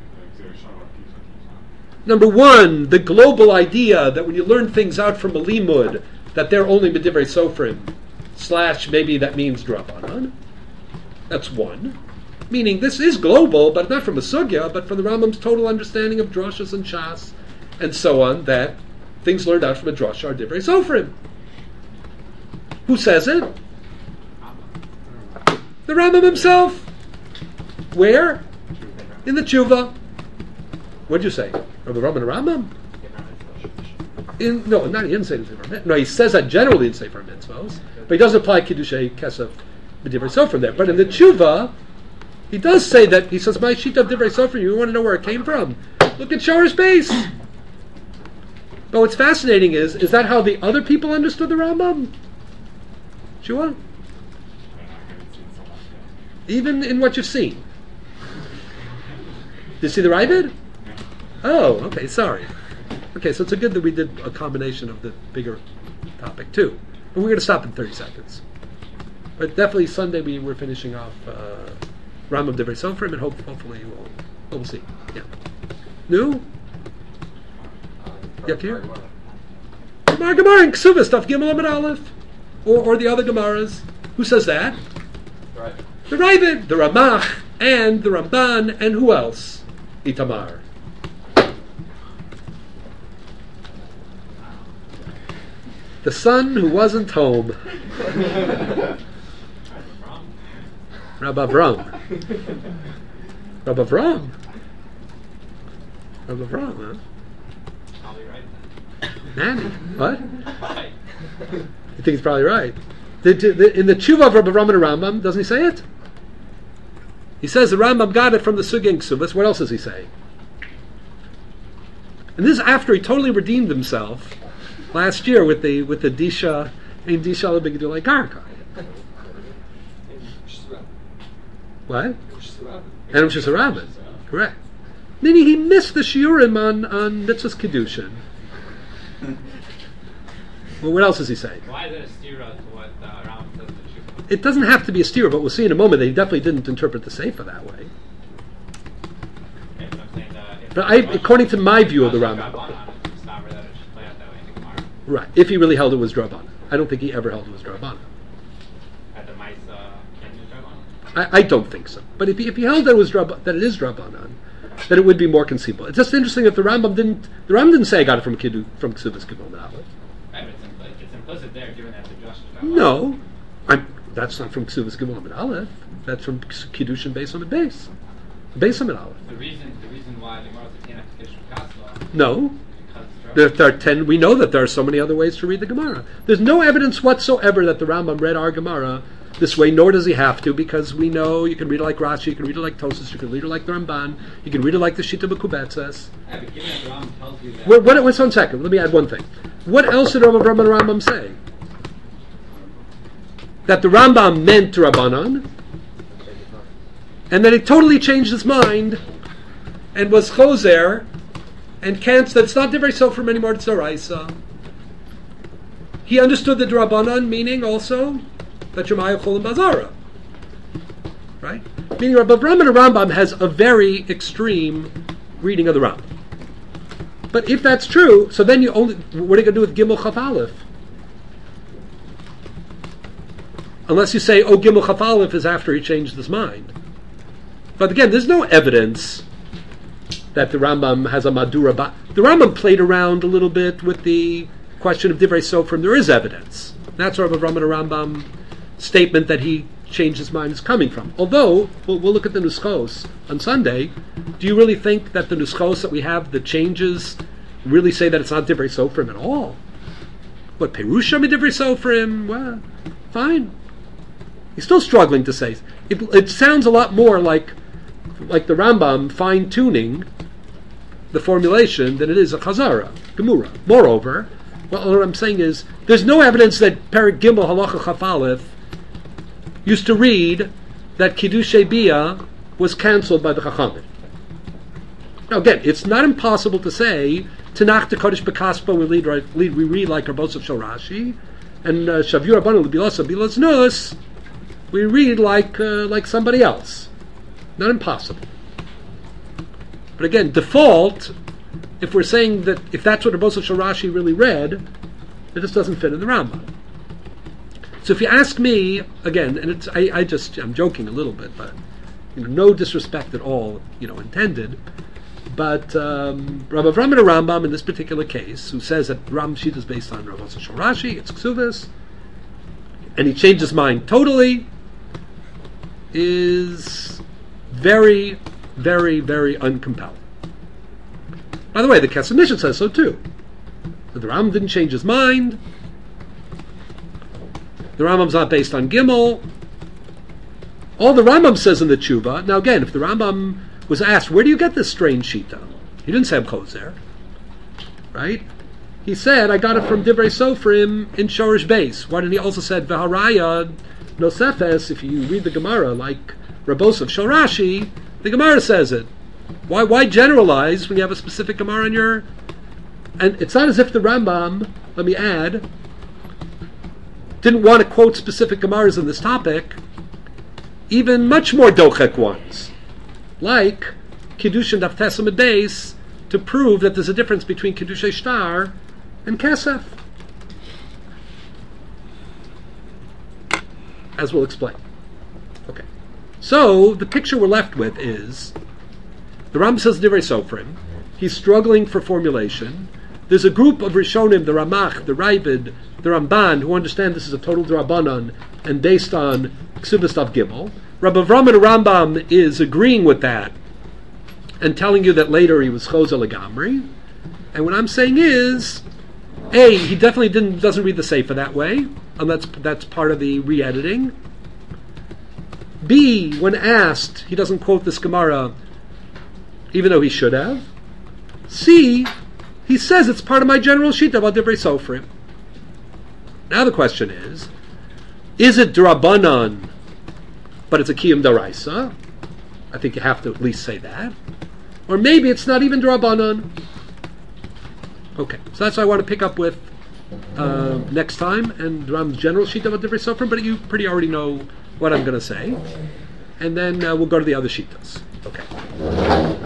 Number one, the global idea that when you learn things out from a limud, that they're only B'divrei Sofrim, slash maybe that means D'Rabbanan. That's one. Meaning this is global, but not from a sugya, but from the Rambam's total understanding of drashas and shas, and so on, that things learned out from a drasha are Divrei Sofrim. Who says it? The Rambam himself. Where? In the Tshuva. What'd you say? Or the Rambam and Rambam? In, no, not he didn't say it for a mitzvah. No, he says that generally in Sefer Mitzvos, but he doesn't apply Kiddushay Kesef B'divrei Sofer there. But in the Tshuva, he does say that, he says, my sheet of Divrei Sofer, you want to know where it came from? Look at Shorish Base. But what's fascinating is, is that how the other people understood the Rambam? Shua? Even in what you've seen. Did you see the Ravid? Oh, okay, sorry. Okay, so it's a good that we did a combination of the bigger topic too. But we're going to stop in thirty seconds. But definitely Sunday we were finishing off uh, Rambam Divrei Sofrim, and hope, hopefully we'll, we'll see. Yeah. New? Yakir? Gemara, Gemara, and Ksuvah, stuff Gimel Amid Aleph. Or, or the other Gemaras. Who says that? Right. The Ravid, the Ramach, and the Ramban, and who else? Itamar. The son who wasn't home. Rabbi Avram. Rabbi Avram. Rabbi Avram, huh? Probably right then. Nanny. What? Right. You think he's probably right. The, the, in the Tshuva of Rabbi Avram and Rambam, doesn't he say it? He says the Rambam got it from the Sugya and Ksubas. What else does he say? And this is after he totally redeemed himself last year with the with the Disha and Disha L'Bigdulei Karka. What? And Rosh Hashanah. Correct. Meaning he missed the shiurim on, on Mitzvah's Kiddushin. Well, what else does he say? Why is it a stira to what uh, Rambam says in the Tshuva? It doesn't have to be a stira, but we'll see in a moment that he definitely didn't interpret the Sefer that way. Okay, but I'm saying that if But I, according to my view of the Rambam, it's not really that it should play out that way in the Gemara. right? If he really held it was Drabanan, I don't think he ever held it was Drabanan. At the mice uh, can't use Dragon. I, I don't think so. But if he, if he held that it was Drab, that it is Drabanan, then it would be more conceivable. It's just interesting that the Rambam didn't. The Rambam didn't say I got it from Kiddu from Ksubas Gimel Aleph. Right, but it's, impl- it's implicit there, given that the Josh is No, I'm, that's not from Ksubas Gimel Aleph. That's from Kiddushin Beis Amid Beis. Beis Amid Aleph. The reason, the reason why the Gemara can't have to Kiddush Kasla. No. Because it's There, there are ten. We know that there are so many other ways to read the Gemara. There's no evidence whatsoever that the Rambam read our Gemara this way, nor does he have to, because we know you can read it like Rashi, you can read it like Tosas, you can read it like the Ramban, you can read it like the Shita B'Kubetzes. Yeah, but given that the Rambam tells you that. What, what, what's one second? Let me add one thing. What else did Rabbi Rambam and Rambam say? That the Rambam meant to Rabbanan, and then he totally changed his mind and was choser and can't. That it's not Divrei Sofer anymore. It's Doraisa. He understood the Rabbanan meaning also that Shemaya Cholim Bazara, right? Meaning Rabbi Avram and Rambam has a very extreme reading of the Rambam. But if that's true, so then you only what are you going to do with Gimel Chaf Aleph? Unless you say, oh, Gimel Chaf Aleph is after he changed his mind. But again, there's no evidence that the Rambam has a Madura. Ba- the Rambam played around a little bit with the question of Divrei Sofrim. There is evidence. That's where Rabbi Avram and Rambam statement that he changed his mind is coming from. Although, we'll, we'll look at the Nuschos on Sunday. Do you really think that the Nuschos that we have, the changes, really say that it's not Divrei Sofrim at all? What, Perusha mi Divrei Sofrim? Well, fine. He's still struggling to say. It, it sounds a lot more like like the Rambam fine-tuning the formulation than it is a Chazara, Gemura. Moreover, well, what I'm saying is, there's no evidence that Perek Gimel Halacha Chaf Aleph used to read that Kiddushei Bia was cancelled by the Chachamim. Now again, it's not impossible to say Tanakh to Kodesh B'Kaspa we read, right, we read like Rabosov Shel Rashi, and Shavur Rabbanon L'Bilas Bilas Nus we read like uh, like somebody else. Not impossible. But again, default, if we're saying that if that's what Rabosov Shel Rashi really read, it just doesn't fit in the Rambam. So if you ask me, again, and it's I, I just I'm joking a little bit, but you know, no disrespect at all, you know, intended. But um, Rabbi Avram and Rambam in this particular case, who says that Ram Shita is based on Rav Shel Rashi, it's Ksuvas, and he changed his mind totally, is very, very, very uncompelling. By the way, the Kesef Mishnah says so too. The Rambam didn't change his mind. The Rambam's not based on Gimel. All the Rambam says in the Tshuva, now again, if the Rambam was asked, where do you get this strange Shita? He didn't say I'm Kozer, right? He said, I got it from Divrei Sofrim in Shorish Beis. Why didn't he also said, V'haraya Nosefes, if you read the Gemara, like Rabosov Shel Rashi, the Gemara says it. Why why generalize when you have a specific Gemara in your... And it's not as if the Rambam, let me add, didn't want to quote specific Gemaras in this topic, even much more dochek ones, like Kiddushin Daf Tesam Beis, to prove that there's a difference between Kiddushay Shtar and Kesef. As we'll explain. Okay. So, the picture we're left with is, the Rambam says Divrei Sofrim, he's struggling for formulation. There's a group of Rishonim, the Ramach, the Ravid, the Ramban, who understand this is a total Drabanan and based on Ksubas Daf Gimel. Rabbi Avram and Rambam is agreeing with that and telling you that later he was Choza Legamri. And what I'm saying is, A, he definitely didn't doesn't read the Sefer that way, and that's that's part of the re-editing. B, when asked, he doesn't quote this Gemara, even though he should have. C, he says it's part of my general Shita about Divrei Sofrim. Now the question is, is it Drabanan, but it's a Kiyum Daraisa? I think you have to at least say that. Or maybe it's not even Drabanan. Okay, so that's what I want to pick up with uh, next time, and Ram's general Shita about Divrei Sofrim, but you pretty already know what I'm going to say. And then uh, we'll go to the other Shitas. Okay.